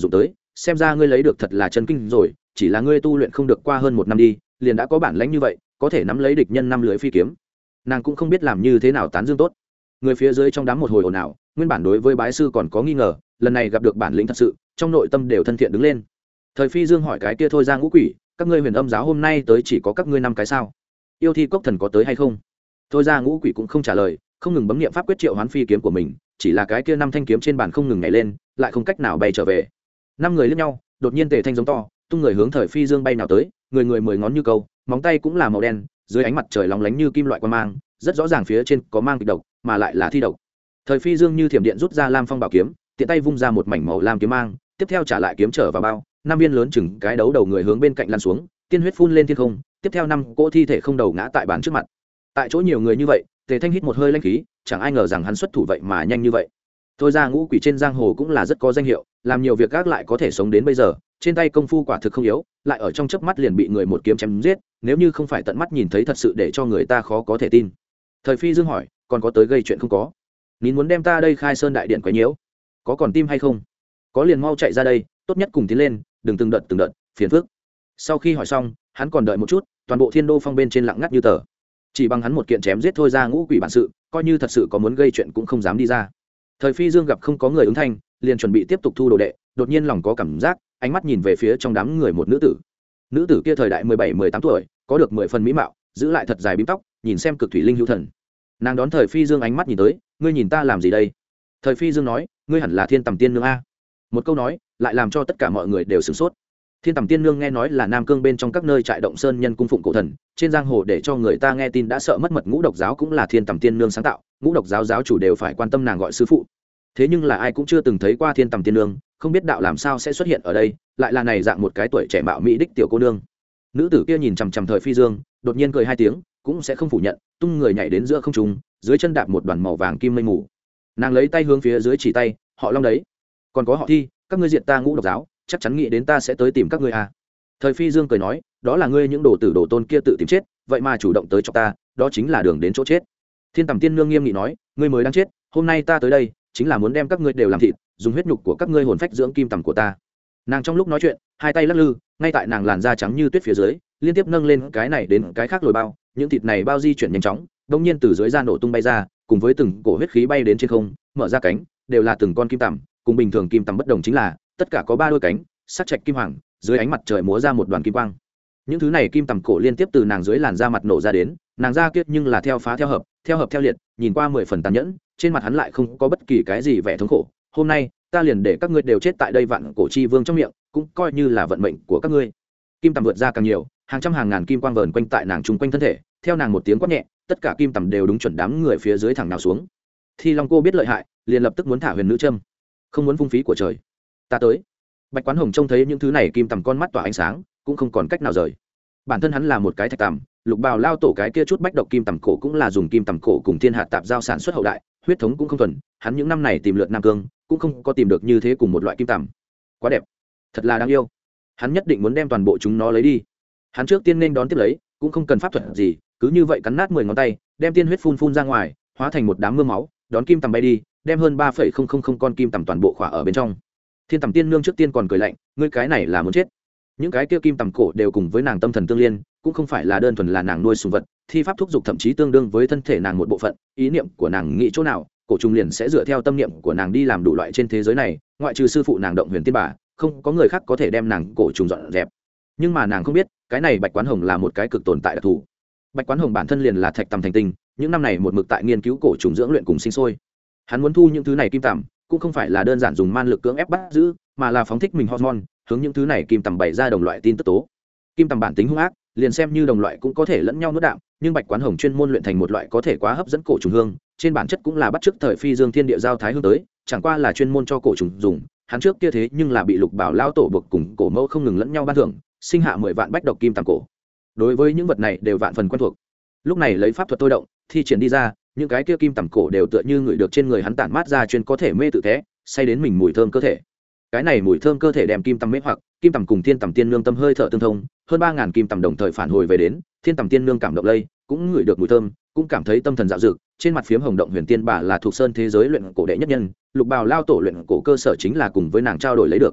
xem ra ngươi lấy được thật là chân kinh rồi, chỉ là ngươi tu luyện không được qua hơn 1 năm đi liền đã có bản lãnh như vậy, có thể nắm lấy địch nhân 5 lưỡi phi kiếm. Nàng cũng không biết làm như thế nào tán dương tốt. Người phía dưới trong đám một hồi ồn ào, nguyên bản đối với bái sư còn có nghi ngờ, lần này gặp được bản lĩnh thật sự, trong nội tâm đều thân thiện đứng lên. Thời Phi Dương hỏi cái kia thôi ra ngũ quỷ, các ngươi Huyền Âm giáo hôm nay tới chỉ có các ngươi 5 cái sao? Yêu thi cốc thần có tới hay không? Thôi ra ngũ quỷ cũng không trả lời, không ngừng bấm niệm pháp quyết triệu hoán phi kiếm của mình, chỉ là cái kia 5 thanh kiếm trên bàn không ngừng nhảy lên, lại không cách nào bay trở về. 5 người liếc nhau, đột nhiên Tề Thanh giống to, tung người hướng Thời Phi Dương bay nào tới, người 10 ngón như câu, móng tay cũng là màu đen, dưới ánh mặt trời lóng lánh như kim loại quang mang, rất rõ ràng phía trên có mang kịch độc, mà lại là thi độc. Thời Phi Dương như thiểm điện rút ra Lam Phong bảo kiếm, tiện tay vung ra một mảnh màu lam kiếm mang, tiếp theo trả lại kiếm trở vào bao, 5 viên lớn chừng cái đấu đầu người hướng bên cạnh lăn xuống, tiên huyết phun lên thiên không, tiếp theo 5 cỗ thi thể không đầu ngã tại bàn trước mặt. Tại chỗ nhiều người như vậy, Tề Thanh hít một hơi lãnh khí, chẳng ai ngờ rằng hắn xuất thủ vậy mà nhanh như vậy. Thôi ra ngũ quỷ trên giang hồ cũng là rất có danh hiệu, làm nhiều việc gác lại có thể sống đến bây giờ, trên tay công phu quả thực không yếu, lại ở trong chớp mắt liền bị người một kiếm chém giết, nếu như không phải tận mắt nhìn thấy thật sự để cho người ta khó có thể tin. Thời Phi Dương hỏi, còn có tới gây chuyện không có? Nín muốn đem ta đây Khai Sơn đại điện quấy nhiễu, có còn tim hay không? Có liền mau chạy ra đây, tốt nhất cùng tiến lên, đừng từng đợt, phiền phức. Sau khi hỏi xong, hắn còn đợi một chút, toàn bộ Thiên Đô Phong bên trên lặng ngắt như tờ. Chỉ bằng hắn một kiện chém giết thôi ra ngũ quỷ bản sự, coi như thật sự có muốn gây chuyện cũng không dám đi ra. Thời Phi Dương gặp không có người ứng thanh, liền chuẩn bị tiếp tục thu đồ đệ, đột nhiên lòng có cảm giác, ánh mắt nhìn về phía trong đám người một nữ tử. Nữ tử kia thời đại 17-18 tuổi, có được 10 phần mỹ mạo, giữ lại thật dài bím tóc, nhìn xem cực thủy linh hữu thần. Nàng đón Thời Phi Dương ánh mắt nhìn tới, ngươi nhìn ta làm gì đây? Thời Phi Dương nói, ngươi hẳn là Thiên Tầm Tiên Nương a. Một câu nói, lại làm cho tất cả mọi người đều sửng sốt. Thiên Tầm Tiên Nương nghe nói là Nam Cương bên trong các nơi trại động sơn nhân cung phụng cổ thần, trên giang hồ để cho người ta nghe tin đã sợ mất mật. Ngũ Độc giáo cũng là Thiên Tầm Tiên Nương sáng tạo, Ngũ Độc giáo giáo chủ đều phải quan tâm nàng gọi sư phụ. Thế nhưng là ai cũng chưa từng thấy qua Thiên Tầm Tiên Nương, không biết đạo làm sao sẽ xuất hiện ở đây, lại là này dạng một cái tuổi trẻ mạo mỹ đích tiểu cô nương. Nữ tử kia nhìn chằm chằm Thời Phi Dương, đột nhiên cười 2 tiếng, cũng sẽ không phủ nhận, tung người nhảy đến giữa không trung, dưới chân đạp một đoàn màu vàng kim mây mù. Nàng lấy tay hướng phía dưới chỉ tay, họ Long đấy, còn có họ Thi, các ngươi diệt ta Ngũ Độc giáo, chắc chắn nghĩ đến ta sẽ tới tìm các ngươi à? Thời Phi Dương cười nói, đó là ngươi những đồ tử đồ tôn kia tự tìm chết, vậy mà chủ động tới cho ta, đó chính là đường đến chỗ chết. Thiên Tầm Tiên Nương nghiêm nghị nói, ngươi mới đang chết, hôm nay ta tới đây chính là muốn đem các ngươi đều làm thịt, dùng huyết nhục của các ngươi hồn phách dưỡng kim tầm của ta. Nàng trong lúc nói chuyện, 2 tay lắc lư, ngay tại nàng làn da trắng như tuyết phía dưới, liên tiếp nâng lên cái này đến cái khác lồi bao, những thịt này bao di chuyển nhanh chóng, đột nhiên từ dưới da nổ tung bay ra, cùng với từng cổ huyết khí bay đến trên không, mở ra cánh, đều là từng con kim tầm, cùng bình thường kim tầm bất đồng chính là, tất cả có 3 đôi cánh, sắc trạch kim hoàng, dưới ánh mặt trời múa ra một đoàn kim quang. Những thứ này kim tầm cổ liên tiếp từ nàng dưới làn da mặt nổ ra đến, nàng da kiết nhưng là theo phá theo hợp theo liệt, nhìn qua 10 phần tàn nhẫn, trên mặt hắn lại không có bất kỳ cái gì vẻ thống khổ. Hôm nay ta liền để các ngươi đều chết tại đây Vạn Cổ Chi Vương trong miệng, cũng coi như là vận mệnh của các ngươi. Kim tầm vượt ra càng nhiều, hàng trăm hàng ngàn kim quang vờn quanh tại nàng trung quanh thân thể, theo nàng một tiếng quát nhẹ, tất cả kim tầm đều đúng chuẩn đám người phía dưới thẳng nào xuống. Thi Long cô biết lợi hại, liền lập tức muốn thả huyền nữ châm, không muốn phung phí của trời. Ta tới. Bạch Quán Hồng trông thấy những thứ này kim tầm con mắt tỏa ánh sáng, cũng không còn cách nào rời. Bản thân hắn là một cái thạch tầm, Lục Bào lao tổ cái kia chút bách độc kim tầm cổ cũng là dùng kim tầm cổ cùng thiên hạt tạp giao sản xuất hậu đại, huyết thống cũng không thuần, hắn những năm này tìm lượt Nam Cương, cũng không có tìm được như thế cùng một loại kim tầm. Quá đẹp, thật là đáng yêu. Hắn nhất định muốn đem toàn bộ chúng nó lấy đi. Hắn trước tiên nên đón tiếp lấy, cũng không cần pháp thuật gì, cứ như vậy cắn nát 10 ngón tay, đem tiên huyết phun ra ngoài, hóa thành một đám mưa máu, đón kim tầm bay đi, đem hơn 3,000 con kim tầm toàn bộ khỏa ở bên trong. Thiên Tầm Tiên Nương trước tiên còn cười lạnh, ngươi cái này là muốn chết. Những cái kia kim tầm cổ đều cùng với nàng tâm thần tương liên, cũng không phải là đơn thuần là nàng nuôi sùng vật, thi pháp thúc dục thậm chí tương đương với thân thể nàng một bộ phận, ý niệm của nàng nghĩ chỗ nào, cổ trùng liền sẽ dựa theo tâm niệm của nàng đi làm đủ loại trên thế giới này, ngoại trừ sư phụ nàng Động Huyền Tiên Bà, không có người khác có thể đem nàng cổ trùng dọn dẹp. Nhưng mà nàng không biết, cái này Bạch Quán Hồng là một cái cực tồn tại đặc thù. Bạch Quán Hồng bản thân liền là thạch tầm thành tinh, những năm này một mực tại nghiên cứu cổ trùng dưỡng luyện cùng sinh sôi. Hắn muốn thu những thứ này kim tầm, cũng không phải là đơn giản dùng man lực cưỡng ép bắt giữ, mà là phóng thích mình hormone, hướng những thứ này kim tầm bày ra đồng loại tin tức tố. Kim tầm bản tính hung ác, liền xem như đồng loại cũng có thể lẫn nhau nuốt đạm, nhưng Bạch Quán Hồng chuyên môn luyện thành một loại có thể quá hấp dẫn cổ trùng hương, trên bản chất cũng là bắt chước thời Phi Dương Thiên Địa giao thái hương tới, chẳng qua là chuyên môn cho cổ trùng dùng. Hắn trước kia thế nhưng là bị Lục Bảo lao tổ buộc cùng cổ mẫu không ngừng lẫn nhau ban thưởng, sinh hạ 10 vạn bách độc kim tầm cổ. Đối với những vật này đều vạn phần quen thuộc. Lúc này lấy pháp thuật thôi động, thi triển đi ra, những cái kia kim tầm cổ đều tựa như người được trên người hắn tản mát ra chuyên có thể mê tự thế, say đến mình mùi thơm cơ thể. Cái này mùi thơm cơ thể đem kim tầm mê hoặc, kim tầm cùng thiên tầm tiên nương tâm hơi thở tương thông, hơn 3000 kim tầm đồng thời phản hồi về đến, thiên tầm tiên nương cảm động lây, cũng ngửi được mùi thơm, cũng cảm thấy tâm thần dạo dực, trên mặt phiếm hồng Động Huyền Tiên Bà là thuộc sơn thế giới luyện cổ đệ nhất nhân, Lục Bào lao tổ luyện cổ cơ sở chính là cùng với nàng trao đổi lấy được.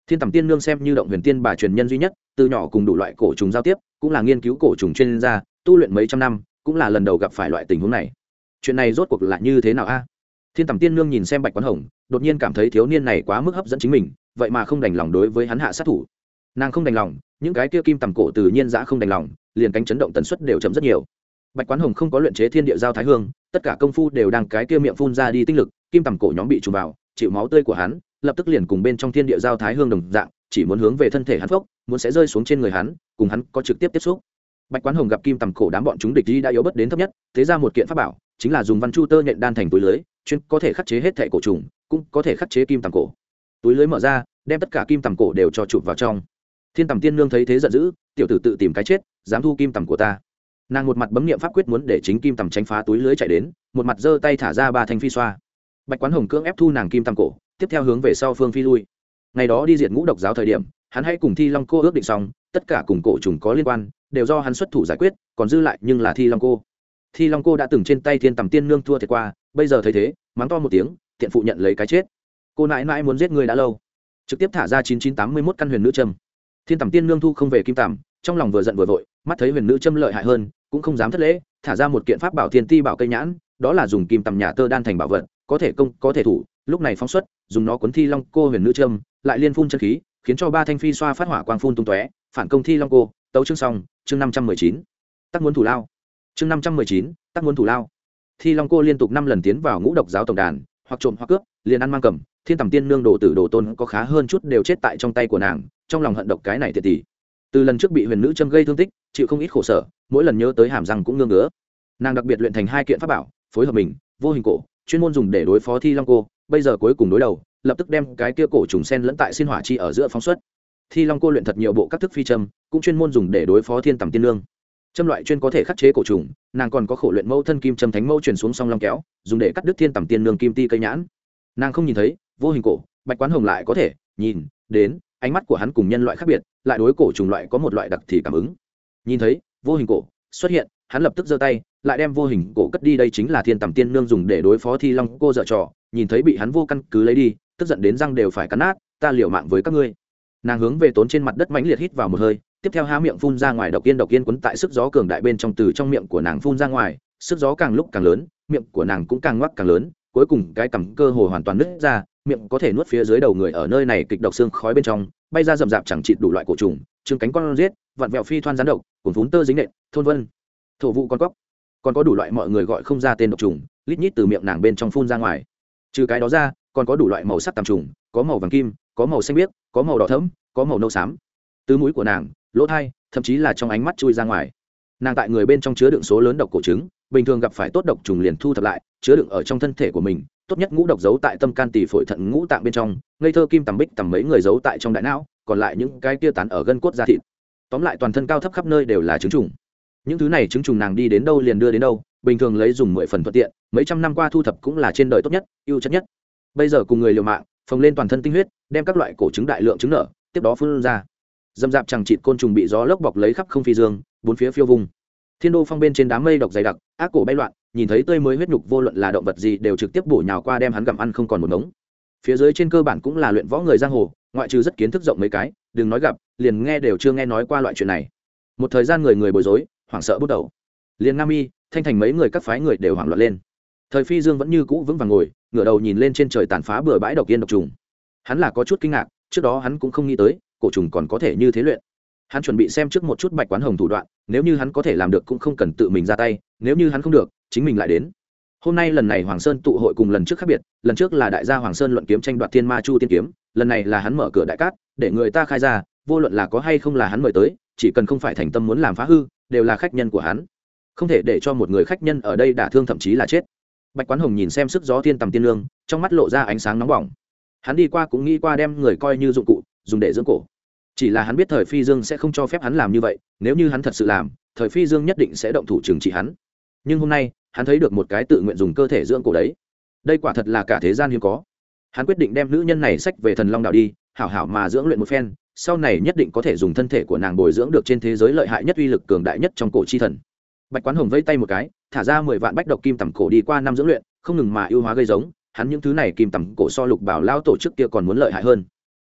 Thiên Tầm Tiên Nương xem như động huyền tiên bà truyền nhân duy nhất, từ nhỏ cùng đủ loại cổ trùng giao tiếp, cũng là nghiên cứu cổ trùng chuyên gia, tu luyện mấy trăm năm, cũng là lần đầu gặp phải loại tình huống này. Chuyện này rốt cuộc là như thế nào a? Thiên Tầm Tiên Nương nhìn xem Bạch Quán Hồng, đột nhiên cảm thấy thiếu niên này quá mức hấp dẫn chính mình, vậy mà không đành lòng đối với hắn hạ sát thủ. Nàng không đành lòng, những cái kia kim tầm cổ tự nhiên dã không đành lòng, liền cánh chấn động tần suất đều chậm rất nhiều. Bạch Quán Hồng không có luyện chế thiên địa giao thái hương, tất cả công phu đều đang cái kia miệng phun ra đi tinh lực, kim tầm cổ nhóm bị trùng vào, chịu máu tươi của hắn, lập tức liền cùng bên trong thiên địa giao thái hương đồng dạng, chỉ muốn hướng về thân thể hắn phốc, muốn sẽ rơi xuống trên người hắn, cùng hắn có trực tiếp tiếp xúc. Bạch Quán Hồng gặp kim tầm cổ đám bọn chúng địch đi đã yếu bớt đến thấp nhất, thế ra một kiện pháp bảo, chính là dùng văn chu tơ nhện đan thành túi lưới, chuyên có thể khắc chế hết thể cổ trùng, cũng có thể khắc chế kim tầm cổ. Túi lưới mở ra, đem tất cả kim tầm cổ đều cho chụp vào trong. Thiên Tầm Tiên Nương thấy thế giận dữ, tiểu tử tự tìm cái chết, dám thu kim tầm của ta. Nàng một mặt bấm niệm pháp quyết muốn để chính kim tầm tránh phá túi lưới chạy đến, một mặt giơ tay thả ra ba thanh phi xoa. Bạch Quán Hồng cưỡng ép thu nàng kim tầm cổ, tiếp theo hướng về sau phương phi lui. Ngày đó đi diệt ngũ độc giáo thời điểm, hắn hãy cùng Thi Long cô ước định xong, tất cả cùng cổ trùng có liên quan đều do hắn xuất thủ giải quyết, còn dư lại nhưng là Thi Long cô. Thi Long cô đã từng trên tay Thiên Tầm Tiên Nương thua thiệt qua, bây giờ thấy thế, mắng to một tiếng, tiện phụ nhận lấy cái chết. Cô nãi nãi muốn giết người đã lâu, trực tiếp thả ra 9981 căn huyền nữ châm. Thiên Tầm Tiên Nương thu không về kim tầm, trong lòng vừa giận vừa vội, mắt thấy huyền nữ châm lợi hại hơn, cũng không dám thất lễ, thả ra một kiện pháp bảo Thiên Ti bảo cây nhãn, đó là dùng kim tầm nhà tơ đan thành bảo vật, có thể công có thể thủ, lúc này phóng xuất, dùng nó cuốn Thi Long cô huyền nữ châm, lại liên phun chân khí, khiến cho ba thanh phi xoa phát hỏa quang phun tung tóe, phản công Thi Long cô. Tấu chương xong, chương 519. Tắc muốn thủ lao. Chương 519, tắc muốn thủ lao. Thi Long cô liên tục 5 lần tiến vào ngũ độc giáo tổng đàn, hoặc trộm hoặc cướp, liền ăn mang cầm, Thiên Tầm Tiên Nương đồ tử đồ tôn có khá hơn chút đều chết tại trong tay của nàng, trong lòng hận độc cái này tiệt tỷ. Từ lần trước bị huyền nữ châm gây thương tích, chịu không ít khổ sở, mỗi lần nhớ tới hàm răng cũng ngứa ngứa. Nàng đặc biệt luyện thành 2 kiện pháp bảo, phối hợp mình, vô hình cổ, chuyên môn dùng để đối phó Thi Long cô, bây giờ cuối cùng đối đầu, lập tức đem cái kia cổ trùng sen lẫn tại xin hỏa chi ở giữa phóng xuất. Thi Long cô luyện thật nhiều bộ các thức phi châm, cũng chuyên môn dùng để đối phó Thiên Tầm Tiên Nương. Châm loại chuyên có thể khắc chế cổ trùng, nàng còn có khổ luyện mẫu thân kim châm thánh mẫu truyền xuống song long kéo, dùng để cắt đứt Thiên Tầm Tiên Nương kim ti cây nhãn. Nàng không nhìn thấy, vô hình cổ, Bạch Quán Hồng lại có thể nhìn đến, ánh mắt của hắn cùng nhân loại khác biệt, lại đối cổ trùng loại có một loại đặc thì cảm ứng. Nhìn thấy vô hình cổ xuất hiện, hắn lập tức giơ tay, lại đem vô hình cổ cất đi, đây chính là Thiên Tầm Tiên Nương dùng để đối phó Thi Long cô dở trò, nhìn thấy bị hắn vô căn cứ lấy đi, tức giận đến răng đều phải cắn nát, ta liều mạng với các ngươi. Nàng hướng về tốn trên mặt đất mãnh liệt hít vào một hơi, tiếp theo há miệng phun ra ngoài độc yên quấn tại sức gió cường đại bên trong, từ trong miệng của nàng phun ra ngoài, sức gió càng lúc càng lớn, miệng của nàng cũng càng ngoác càng lớn, cuối cùng cái cằm cơ hồ hoàn toàn nứt ra, miệng có thể nuốt phía dưới đầu người, ở nơi này kịch độc xương khói bên trong bay ra rậm rạp chẳng chịt đủ loại cổ trùng, trương cánh con giết, vặn vẹo phi thoan rắn độc, cuốn vún tơ dính nện, thôn vân thổ vụ con cóc, còn có đủ loại mọi người gọi không ra tên độc trùng, lít nhít từ miệng nàng bên trong phun ra ngoài. Trừ cái đó ra, còn có đủ loại màu sắc tầm trùng, có màu vàng kim, có màu xanh biếc, có màu đỏ thẫm, có màu nâu xám. Từ mũi của nàng, lỗ tai, thậm chí là trong ánh mắt chui ra ngoài. Nàng tại người bên trong chứa đựng số lớn độc cổ trứng, bình thường gặp phải tốt độc trùng liền thu thập lại, chứa đựng ở trong thân thể của mình, tốt nhất ngũ độc giấu tại tâm can tỳ phổi thận ngũ tạng bên trong, ngây thơ kim tầm bích tầm mấy người giấu tại trong đại não, còn lại những cái kia tán ở gân cốt da thịt. Tóm lại toàn thân cao thấp khắp nơi đều là trứng trùng. Những thứ này trứng trùng nàng đi đến đâu liền đưa đến đâu, bình thường lấy dùng 10 phần thuận tiện, mấy trăm năm qua thu thập cũng là trên đời tốt nhất, ưu chất nhất. Bây giờ cùng người liều mạng, phồng lên toàn thân tinh huyết, đem các loại cổ trứng đại lượng trứng nở, tiếp đó phun ra. Dâm dạp chẳng chịt côn trùng bị gió lốc bọc lấy khắp không phi dương, bốn phía phiêu vùng. Thiên đô phong bên trên đám mây độc dày đặc, ác cổ bay loạn, nhìn thấy tươi mới huyết nhục vô luận là động vật gì đều trực tiếp bổ nhào qua đem hắn gặm ăn không còn một ngống. Phía dưới trên cơ bản cũng là luyện võ người giang hồ, ngoại trừ rất kiến thức rộng mấy cái, đừng nói gặp, liền nghe đều chưa nghe nói qua loại chuyện này. Một thời gian người bối rối, hoảng sợ bút đầu. Liền Nam Y, Thanh Thành mấy người các phái người đều hoảng loạn lên. Thời Phi Dương vẫn như cũ vững vàng ngồi, ngửa đầu nhìn lên trên trời tàn phá bừa bãi độc yên độc trùng. Hắn là có chút kinh ngạc, trước đó hắn cũng không nghĩ tới, cổ trùng còn có thể như thế luyện. Hắn chuẩn bị xem trước một chút Bạch Quán Hồng thủ đoạn, nếu như hắn có thể làm được cũng không cần tự mình ra tay, nếu như hắn không được, chính mình lại đến. Hôm nay lần này Hoàng Sơn tụ hội cùng lần trước khác biệt, lần trước là đại gia Hoàng Sơn luận kiếm tranh đoạt Thiên Ma Chu tiên kiếm, lần này là hắn mở cửa đại cát, để người ta khai ra, vô luận là có hay không là hắn mời tới, chỉ cần không phải thành tâm muốn làm phá hư, đều là khách nhân của hắn. Không thể để cho một người khách nhân ở đây đả thương thậm chí là chết. Bạch Quán Hồng nhìn xem sức gió Thiên Tầm Tiên Nương, trong mắt lộ ra ánh sáng nóng bỏng. Hắn đi qua cũng nghĩ qua đem người coi như dụng cụ, dùng để dưỡng cổ. Chỉ là hắn biết Thời Phi Dương sẽ không cho phép hắn làm như vậy, nếu như hắn thật sự làm, Thời Phi Dương nhất định sẽ động thủ trừng trị hắn. Nhưng hôm nay, hắn thấy được một cái tự nguyện dùng cơ thể dưỡng cổ đấy. Đây quả thật là cả thế gian hiếm có. Hắn quyết định đem nữ nhân này xách về Thần Long Đảo đi, hảo hảo mà dưỡng luyện một phen, sau này nhất định có thể dùng thân thể của nàng bồi dưỡng được trên thế giới lợi hại nhất, uy lực cường đại nhất trong cổ chi thần. Bạch Quán Hồng vẫy tay một cái, thả ra 10 vạn bách độc kim tầm cổ đi qua năm dưỡng luyện, không ngừng mà ưu hóa gây giống, hắn những thứ này kim tầm cổ so Lục Bảo lao tổ chức kia còn muốn lợi hại hơn.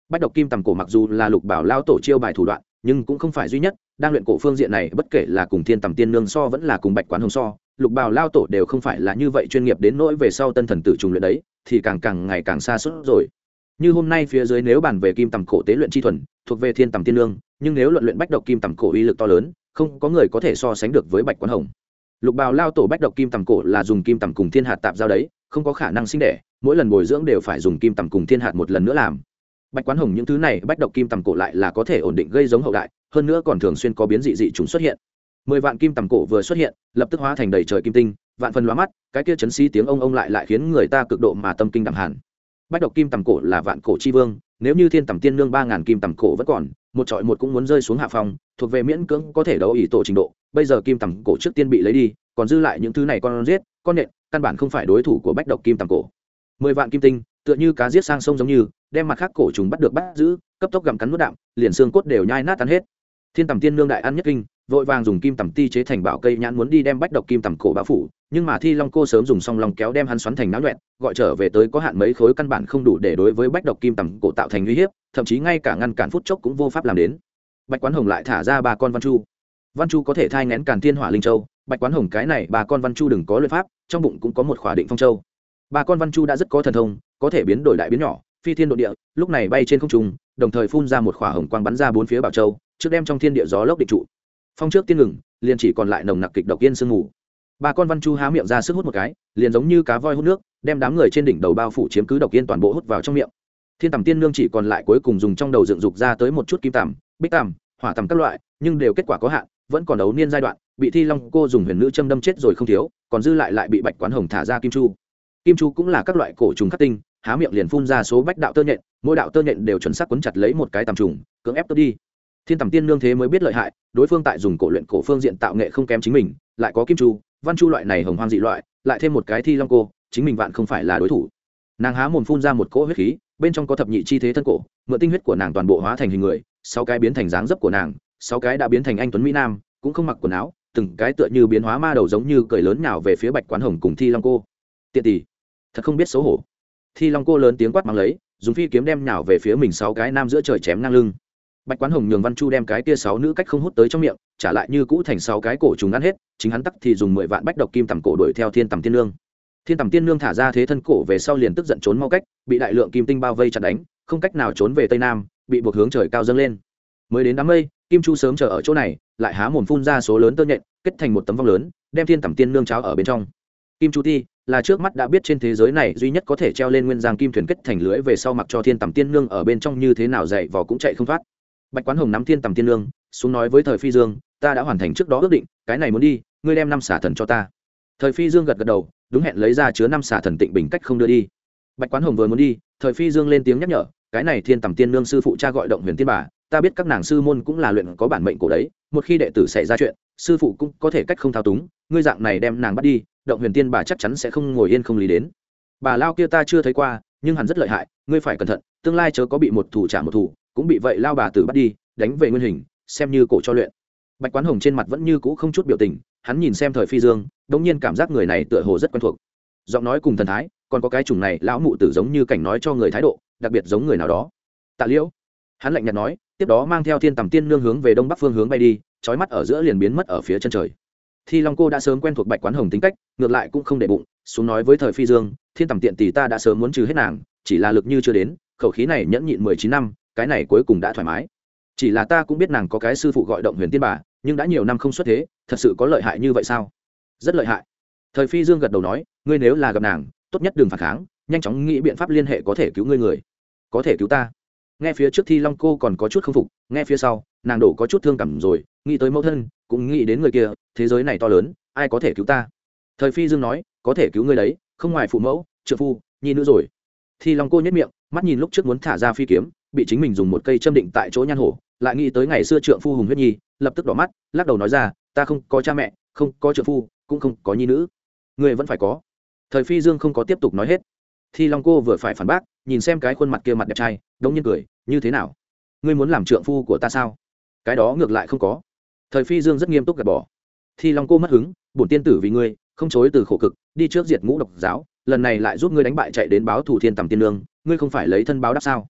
Bách độc kim tầm cổ mặc dù là Lục Bảo lao tổ chiêu bài thủ đoạn, nhưng cũng không phải duy nhất. Đang luyện cổ phương diện này, bất kể là cùng Thiên Tầm Tiên Nương so vẫn là cùng Bạch Quán Hồng so, Lục Bảo lao tổ đều không phải là như vậy chuyên nghiệp đến nỗi về sau tân thần tử trùng luyện đấy, thì càng ngày càng xa suốt rồi. Như hôm nay phía dưới nếu bàn về kim tầm cổ tế luyện chi thuần, thuộc về Thiên Tầm Tiên Nương, nhưng nếu luận luyện bách độc kim tầm cổ uy lực to lớn, không có người có thể so sánh được với Bạch Quán Hồng. Lục Bảo lao tổ bách độc kim tầm cổ là dùng kim tầm cùng thiên hạt tạp giao đấy, không có khả năng sinh đẻ, mỗi lần bồi dưỡng đều phải dùng kim tầm cùng thiên hạt một lần nữa làm. Bạch Quán Hồng những thứ này bách độc kim tầm cổ lại là có thể ổn định gây giống hậu đại, hơn nữa còn thường xuyên có biến dị chúng xuất hiện. 10 vạn kim tầm cổ vừa xuất hiện, lập tức hóa thành đầy trời kim tinh, vạn phần lóa mắt, cái kia chấn xí tiếng ông lại khiến người ta cực độ mà tâm kinh đạm hàn. Bách độc kim tầm cổ là vạn cổ chi vương, nếu như Thiên Tầm Tiên Nương 3000 kim tầm cổ vẫn còn, một trọi một cũng muốn rơi xuống hạ phong, thuộc về miễn cưỡng có thể đấu ỷ tổ trình độ. Bây giờ kim tầm cổ trước tiên bị lấy đi, còn dư lại những thứ này con giết, con nện, căn bản không phải đối thủ của bách độc kim tầm cổ. 10 vạn kim tinh, tựa như cá giết sang sông giống như, đem mặt khác cổ trùng bắt được bắt giữ, cấp tốc gặm cắn nuốt đạm, liền xương cốt đều nhai nát tan hết. Thiên Tầm Tiên Nương đại ăn nhất kinh, vội vàng dùng kim tầm ti chế thành bảo cây nhãn muốn đi đem bách độc kim tầm cổ bao phủ, nhưng mà Thi Long cô sớm dùng song long kéo đem hắn xoắn thành náo loạn, gọi trở về tới có hạn mấy khối căn bản không đủ để đối với bách độc kim tầm cổ tạo thành uy hiếp, thậm chí ngay cả ngăn cản phút chốc cũng vô pháp làm đến. Bạch Quán Hồng lại thả ra 3 con văn chu có thể thai nghén Càn Thiên Hỏa Linh Châu. Bạch Quán Hồng cái này 3 con văn chu đừng có luyện pháp, trong bụng cũng có một khỏa định phong châu. 3 con văn chu đã rất có thần thông, có thể biến đổi đại biến nhỏ, phi thiên độ địa, lúc này bay trên không trung, đồng thời phun ra một khỏa hồng quang bắn ra 4 phía bảo châu, trước đem trong thiên địa gió lốc định trụ. Phong trước tiên ngừng, liền chỉ còn lại nồng nặc kịch độc yên sương ngủ. 3 con văn chu há miệng ra sức hút một cái, liền giống như cá voi hút nước, đem đám người trên đỉnh đầu bao phủ chiếm cứ độc yên toàn bộ hút vào trong miệng. Thiên Tầm Tiên Nương chỉ còn lại cuối cùng dùng trong đầu dựng dục ra tới một chút kim tằm, bích tằm, hỏa tằm các loại, nhưng đều kết quả có hạn, vẫn còn đấu niên giai đoạn, bị Thi Long cô dùng huyền nữ châm đâm chết rồi không thiếu, còn dư lại bị Bạch Quán Hồng thả ra kim chu. Kim chu cũng là các loại cổ trùng khắc tinh, há miệng liền phun ra số bách đạo tơ nhện, mỗi đạo tơ nhện đều chuẩn xác quấn chặt lấy một cái tằm trùng, cưỡng ép tơ đi. Thiên Tầm Tiên Nương thế mới biết lợi hại, đối phương tại dùng cổ luyện cổ phương diện tạo nghệ không kém chính mình, lại có kim chu, văn chu loại này hồng hoang dị loại, lại thêm một cái Thi Long cô, chính mình vạn không phải là đối thủ. Nàng há mồm phun ra một cỗ huyết khí, bên trong có thập nhị chi thế thân cổ, mượn tinh huyết của nàng toàn bộ hóa thành hình người, 6 cái biến thành dáng dấp của nàng, 6 cái đã biến thành anh tuấn mỹ nam, cũng không mặc quần áo, từng cái tựa như biến hóa ma đầu giống như cười lớn nhào về phía Bạch Quán Hồng cùng Thi Long cô. Tiện tỷ, thật không biết xấu hổ. Thi Long cô lớn tiếng quát mắng lấy, dùng phi kiếm đem nhào về phía mình 6 cái nam giữa trời chém ngang lưng. Bạch Quán Hồng nhường Văn Chu đem cái kia 6 nữ cách không hút tới trong miệng, trả lại như cũ thành 6 cái cổ trùng ăn hết, chính hắn tắc thì dùng 10 vạn bách độc kim tầm cổ đuổi theo Thiên Tầm Tiên Nương. Thiên Tầm Tiên Nương thả ra thế thân cổ về sau liền tức giận trốn mau cách, bị đại lượng kim tinh bao vây chặt đánh, không cách nào trốn về tây nam, bị buộc hướng trời cao dâng lên. Mới đến đám mây, Kim Chu sớm chờ ở chỗ này, lại há mồm phun ra số lớn tơ nhện, kết thành một tấm vong lớn, đem Thiên Tầm Tiên Nương cháo ở bên trong. Kim Chu Ti là trước mắt đã biết trên thế giới này duy nhất có thể treo lên nguyên giang kim thuyền kết thành lưới về sau mặc cho Thiên Tầm Tiên Nương ở bên trong như thế nào dậy vò cũng chạy không thoát. Bạch Quán Hồng nắm Thiên Tầm Tiên Nương xuống nói với Thời Phi Dương, ta đã hoàn thành trước đó ước định, cái này muốn đi, ngươi đem 5 xả thần cho ta. Thời Phi Dương gật gật đầu, đúng hẹn lấy ra chứa 5 xả thần tịnh bình cách không đưa đi. Bạch Quán Hồng vừa muốn đi, Thời Phi Dương lên tiếng nhắc nhở, cái này Thiên Tầm Tiên Nương sư phụ cha gọi Động Huyền Tiên Bà, ta biết các nàng sư môn cũng là luyện có bản mệnh cổ đấy, một khi đệ tử xảy ra chuyện, sư phụ cũng có thể cách không thao túng, ngươi dạng này đem nàng bắt đi, Động Huyền Tiên Bà chắc chắn sẽ không ngồi yên không lý đến. Bà lao kia ta chưa thấy qua, nhưng hắn rất lợi hại, ngươi phải cẩn thận, tương lai chớ có bị một thủ trả một thủ, cũng bị vậy lao bà tử bắt đi, đánh về nguyên hình, xem như cổ cho luyện. Bạch Quán Hồng trên mặt vẫn như cũ không chút biểu tình, hắn nhìn xem Thời Phi Dương, đống nhiên cảm giác người này tựa hồ rất quen thuộc. Giọng nói cùng thần thái, còn có cái chủng này lão mụ tử giống như cảnh nói cho người thái độ, đặc biệt giống người nào đó. Tạ Liễu, hắn lạnh nhạt nói, tiếp đó mang theo Thiên Tầm Tiên Nương hướng về đông bắc phương hướng bay đi, chói mắt ở giữa liền biến mất ở phía chân trời. Thi Long cô đã sớm quen thuộc Bạch Quán Hồng tính cách, ngược lại cũng không để bụng, xuống nói với Thời Phi Dương, Thiên Tầm tiện tỷ ta đã sớm muốn trừ hết nàng, chỉ là lực như chưa đến, khẩu khí này nhẫn nhịn 19 năm, cái này cuối cùng đã thoải mái. Chỉ là ta cũng biết nàng có cái sư phụ gọi Động Huyền Tiên Bà, nhưng đã nhiều năm không xuất thế, thật sự có lợi hại như vậy sao? Rất lợi hại. Thời Phi Dương gật đầu nói, ngươi nếu là gặp nàng, tốt nhất đừng phản kháng, nhanh chóng nghĩ biện pháp liên hệ có thể cứu ngươi người. Có thể cứu ta. Nghe phía trước Thi Long cô còn có chút không phục, nghe phía sau, nàng đổ có chút thương cảm rồi, nghĩ tới mẫu thân, cũng nghĩ đến người kia, thế giới này to lớn, ai có thể cứu ta? Thời Phi Dương nói, có thể cứu ngươi đấy, không ngoài phụ mẫu, trượng phu, nhi nữ rồi. Thi Long cô nhếch miệng, mắt nhìn lúc trước muốn thả ra phi kiếm, bị chính mình dùng một cây châm định tại chỗ nhan hổ, lại nghĩ tới ngày xưa trượng phu Hùng Huyết Nhi, lập tức đỏ mắt, lắc đầu nói ra, ta không có cha mẹ, không có trượng phu, cũng không có nhi nữ. Ngươi vẫn phải có. Thời Phi Dương không có tiếp tục nói hết. Thi Long cô vừa phải phản bác, nhìn xem cái khuôn mặt kia mặt đẹp trai, đống nhiên cười, như thế nào? Ngươi muốn làm trượng phu của ta sao? Cái đó ngược lại không có. Thời Phi Dương rất nghiêm túc gạt bỏ. Thi Long cô mất hứng, bổn tiên tử vì ngươi, không chối từ khổ cực, đi trước diệt ngũ độc giáo, lần này lại giúp ngươi đánh bại chạy đến báo thủ Thiên Tầm Tiên Nương, ngươi không phải lấy thân báo đáp sao?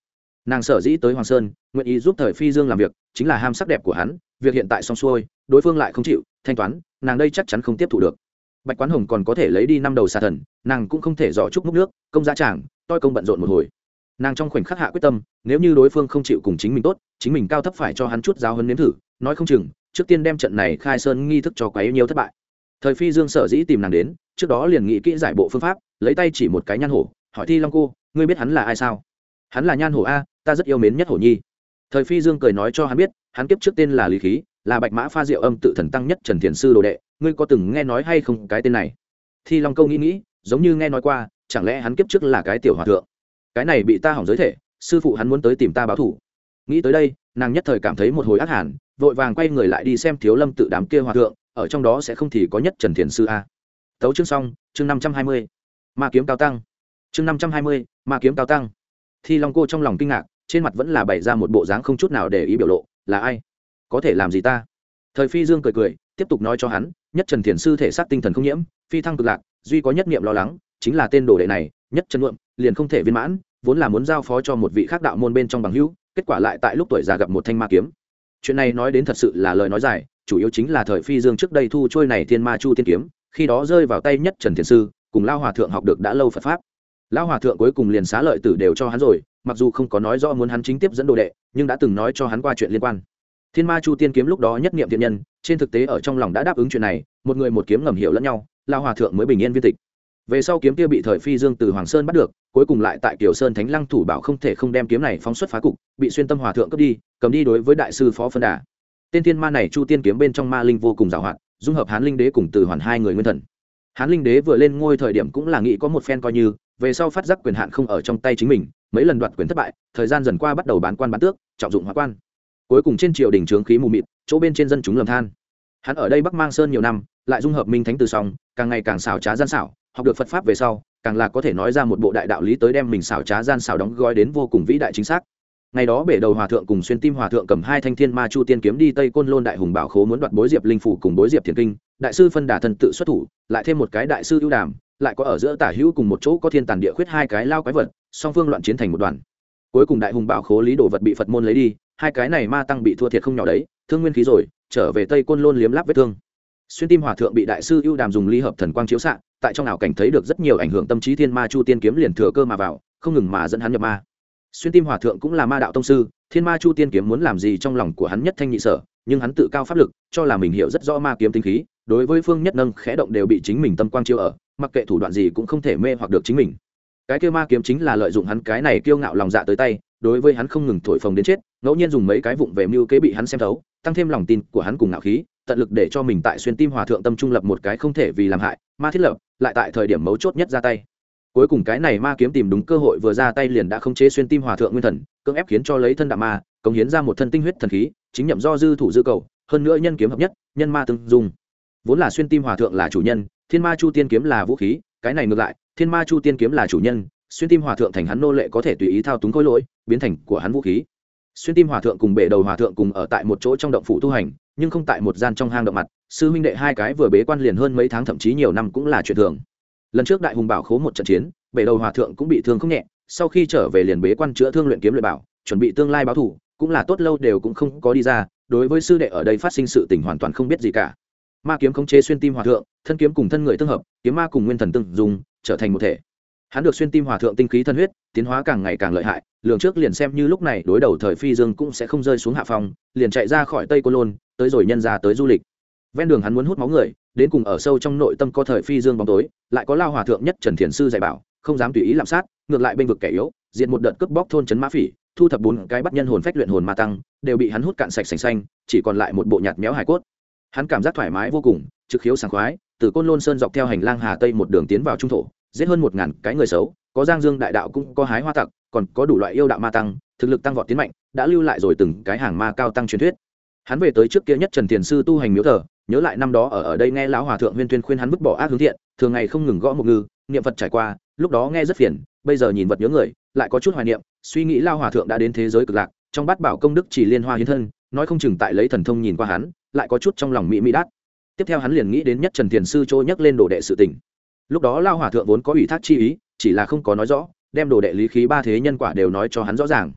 nàng sở dĩ tới Hoàng Sơn nguyện ý giúp thời Phi Dương làm việc chính là ham sắc đẹp của hắn, việc hiện tại xong xuôi đối phương lại không chịu thanh toán, nàng đây chắc chắn không tiếp thu được. Bạch Quán Hồng còn có thể lấy đi 5 đầu xà thần, nàng cũng không thể dò chúc múc nước công giá tràng toi công bận rộn một hồi. Nàng trong khoảnh khắc hạ quyết tâm, nếu như đối phương không chịu cùng chính mình tốt, chính mình cao thấp phải cho hắn chút giáo huấn nếm thử, nói không chừng trước tiên đem trận này khai sơn nghi thức cho quấy nhiều thất bại. Thời Phi Dương sở dĩ tìm nàng đến, trước đó liền nghĩ kỹ giải bộ phương pháp, lấy tay chỉ một cái Nhan Hổ, hỏi Thi Long cô, ngươi biết hắn là ai sao? Hắn là Nhan Hổ a, ta rất yêu mến nhất Hổ Nhi. Thời Phi Dương cười nói cho hắn biết, hắn kiếp trước tên là Lý Khí, là Bạch Mã Pha Diệu Âm tự thần tăng nhất Trần Thiền sư đồ đệ, ngươi có từng nghe nói hay không cái tên này? Thi Long câu nghĩ, giống như nghe nói qua, chẳng lẽ hắn kiếp trước là cái tiểu hòa thượng? Cái này bị ta hỏng giới thể, sư phụ hắn muốn tới tìm ta báo thù. Nghĩ tới đây, nàng nhất thời cảm thấy một hồi ác hàn, vội vàng quay người lại đi xem Thiếu Lâm tự đám kia hòa thượng, ở trong đó sẽ không thì có nhất Trần Thiền sư a. Tấu chương xong, chương 520. Ma kiếm cao tăng. Chương 520, ma kiếm cao tăng. Thi Long cô trong lòng kinh ngạc, trên mặt vẫn là bày ra một bộ dáng không chút nào để ý biểu lộ, là ai? Có thể làm gì ta? Thời Phi Dương cười cười, tiếp tục nói cho hắn, nhất Trần Thiền sư thể xác tinh thần không nhiễm, phi thăng cực lạc, duy có nhất niệm lo lắng, chính là tên đồ đệ này, nhất Trần Luộm, liền không thể viên mãn, vốn là muốn giao phó cho một vị khác đạo môn bên trong bằng hữu, kết quả lại tại lúc tuổi già gặp một thanh ma kiếm. Chuyện này nói đến thật sự là lời nói dài, chủ yếu chính là Thời Phi Dương trước đây thu trôi này Thiên Ma Chu tiên kiếm, khi đó rơi vào tay nhất Trần Thiền sư, cùng Lao hòa thượng học được đã lâu Phật pháp. Lao hòa thượng cuối cùng liền xá lợi tử đều cho hắn rồi, mặc dù không có nói rõ muốn hắn chính tiếp dẫn đồ đệ, nhưng đã từng nói cho hắn qua chuyện liên quan. Thiên Ma Chu tiên kiếm lúc đó nhất niệm thiện nhân, trên thực tế ở trong lòng đã đáp ứng chuyện này, một người một kiếm ngầm hiểu lẫn nhau, Lao hòa thượng mới bình yên viên tịch. Về sau kiếm kia bị Thời Phi Dương từ Hoàng Sơn bắt được, cuối cùng lại tại Kiều Sơn Thánh Lăng thủ bảo không thể không đem kiếm này phóng xuất phá cục, bị Xuyên Tâm hòa thượng cướp đi, cầm đi đối với đại sư Phó Phân Đà. Tên thiên ma này Chu tiên kiếm bên trong ma linh vô cùng giàu hoạt, dung hợp Hán Linh Đế cùng Từ Hoàn hai người nguyên thần. Hán Linh Đế vừa lên ngôi thời điểm cũng là nghĩ có một phen coi như, về sau phát giác quyền hạn không ở trong tay chính mình, mấy lần đoạt quyền thất bại, thời gian dần qua bắt đầu bán quan bán tước, trọng dụng hóa quan. Cuối cùng trên triều đình trướng khí mù mịt, chỗ bên trên dân chúng lầm than. Hắn ở đây Bắc Mang Sơn nhiều năm, lại dung hợp minh thánh từ song, càng ngày càng xảo trá gian xảo, học được Phật pháp về sau, càng là có thể nói ra một bộ đại đạo lý tới đem mình xảo trá gian xảo đóng gói đến vô cùng vĩ đại chính xác. Ngày đó Bể Đầu hòa thượng cùng Xuyên Tim hòa thượng cầm hai thanh Thiên Ma Chu tiên kiếm đi Tây Côn Lôn đại hùng bảo khố muốn đoạt Bối Diệp linh phủ cùng Bối Diệp thiền kinh, đại sư Phân Đà thần tự xuất thủ, lại thêm một cái đại sư ưu đàm, lại có ở giữa tả hữu cùng một chỗ có thiên tàn địa khuyết hai cái lao quái vật, song phương loạn chiến thành một đoàn. Cuối cùng đại hùng bảo khố lý đồ vật bị Phật môn lấy đi, hai cái này ma tăng bị thua thiệt không nhỏ đấy, thương nguyên khí rồi, trở về Tây Côn Lôn liếm láp vết thương. Xuyên Tim hòa thượng bị đại sư ưu đàm dùng ly hợp thần quang chiếu xạ, tại trong ảo cảnh thấy được rất nhiều ảnh hưởng tâm trí Thiên Ma Chu tiên kiếm liền thừa cơ mà vào, không ngừng mà dẫn hắn nhập ma. Xuyên Tim hòa thượng cũng là ma đạo tông sư, Thiên Ma Chu tiên kiếm muốn làm gì trong lòng của hắn nhất thanh nhị sở, nhưng hắn tự cao pháp lực, cho là mình hiểu rất rõ ma kiếm tinh khí, đối với phương nhất nâng khẽ động đều bị chính mình tâm quang chiếu ở, mặc kệ thủ đoạn gì cũng không thể mê hoặc được chính mình. Cái kia ma kiếm chính là lợi dụng hắn cái này kiêu ngạo lòng dạ tới tay, đối với hắn không ngừng thổi phồng đến chết, ngẫu nhiên dùng mấy cái vụng về mưu kế bị hắn xem thấu, tăng thêm lòng tin của hắn cùng ngạo khí, tận lực để cho mình tại Xuyên Tim hòa thượng tâm trung lập một cái không thể vì làm hại ma thiết lập, lại tại thời điểm mấu chốt nhất ra tay. Cuối cùng cái này ma kiếm tìm đúng cơ hội vừa ra tay liền đã khống chế Xuyên Tim hòa thượng nguyên thần, cưỡng ép khiến cho lấy thân đạo ma, cống hiến ra một thân tinh huyết thần khí, chính nhậm do dư thủ dư cầu, hơn nữa nhân kiếm hợp nhất, nhân ma tương dung. Vốn là Xuyên Tim hòa thượng là chủ nhân, Thiên Ma Chu tiên kiếm là vũ khí, cái này ngược lại, Thiên Ma Chu tiên kiếm là chủ nhân, Xuyên Tim hòa thượng thành hắn nô lệ có thể tùy ý thao túng khối lỗi, biến thành của hắn vũ khí. Xuyên Tim hòa thượng cùng Bể Đầu hòa thượng cùng ở tại một chỗ trong động phủ tu hành, nhưng không tại một gian trong hang động mặt, sư huynh đệ hai cái vừa bế quan liền hơn mấy tháng thậm chí nhiều năm cũng là chuyện thường. Lần trước đại hùng bảo khố một trận chiến, Bể Đầu hòa thượng cũng bị thương không nhẹ, sau khi trở về liền bế quan chữa thương luyện kiếm luyện bảo, chuẩn bị tương lai báo thù, cũng là tốt lâu đều cũng không có đi ra, đối với sư đệ ở đây phát sinh sự tình hoàn toàn không biết gì cả. Ma kiếm khống chế Xuyên Tim hòa thượng, thân kiếm cùng thân người tương hợp, kiếm ma cùng nguyên thần tương dùng, trở thành một thể. Hắn được Xuyên Tim hòa thượng tinh khí thân huyết, tiến hóa càng ngày càng lợi hại, lường trước liền xem như lúc này đối đầu Thời Phi Dương cũng sẽ không rơi xuống hạ phòng, liền chạy ra khỏi Tây Côn Lôn, tới rồi nhân ra tới du lịch. Ven đường hắn muốn hút máu người, đến cùng ở sâu trong nội tâm có Thời Phi Dương bóng tối, lại có Lao hòa thượng nhất Trần Thiền sư dạy bảo, không dám tùy ý lạm sát, ngược lại bênh vực kẻ yếu, diệt một đợt cướp bóc thôn trấn mã phỉ, thu thập 4 cái bắt nhân hồn phách luyện hồn ma tăng, đều bị hắn hút cạn sạch sành xanh, chỉ còn lại một bộ nhạt méo hài cốt. Hắn cảm giác thoải mái vô cùng, trực khiếu sảng khoái, từ Côn Lôn Sơn dọc theo hành lang Hà Tây một đường tiến vào trung thổ, giết hơn 1000 cái người xấu, có Giang Dương đại đạo cũng có hái hoa tặc, còn có đủ loại yêu đạo ma tăng, thực lực tăng vọt tiến mạnh, đã lưu lại rồi từng cái hàng ma cao tăng truyền thuyết. Hắn về tới trước kia nhất Trần Thiền sư tu hành miếu thờ, nhớ lại năm đó ở đây nghe lão hòa thượng Huyên Tuyên khuyên hắn vứt bỏ ác hướng thiện, thường ngày không ngừng gõ một ngư, niệm Phật trải qua, lúc đó nghe rất phiền, bây giờ nhìn vật nhớ người, lại có chút hoài niệm, suy nghĩ lão hòa thượng đã đến thế giới cực lạc, trong bát bảo công đức chỉ liên hoa hiến thân, nói không chừng tại lấy thần thông nhìn qua hắn, lại có chút trong lòng mỹ đát. Tiếp theo hắn liền nghĩ đến nhất Trần Thiền sư trôi nhắc lên đồ đệ sự tình. Lúc đó lão hòa thượng vốn có ủy thác chi ý, chỉ là không có nói rõ, đem đồ đệ lý khí ba thế nhân quả đều nói cho hắn rõ ràng.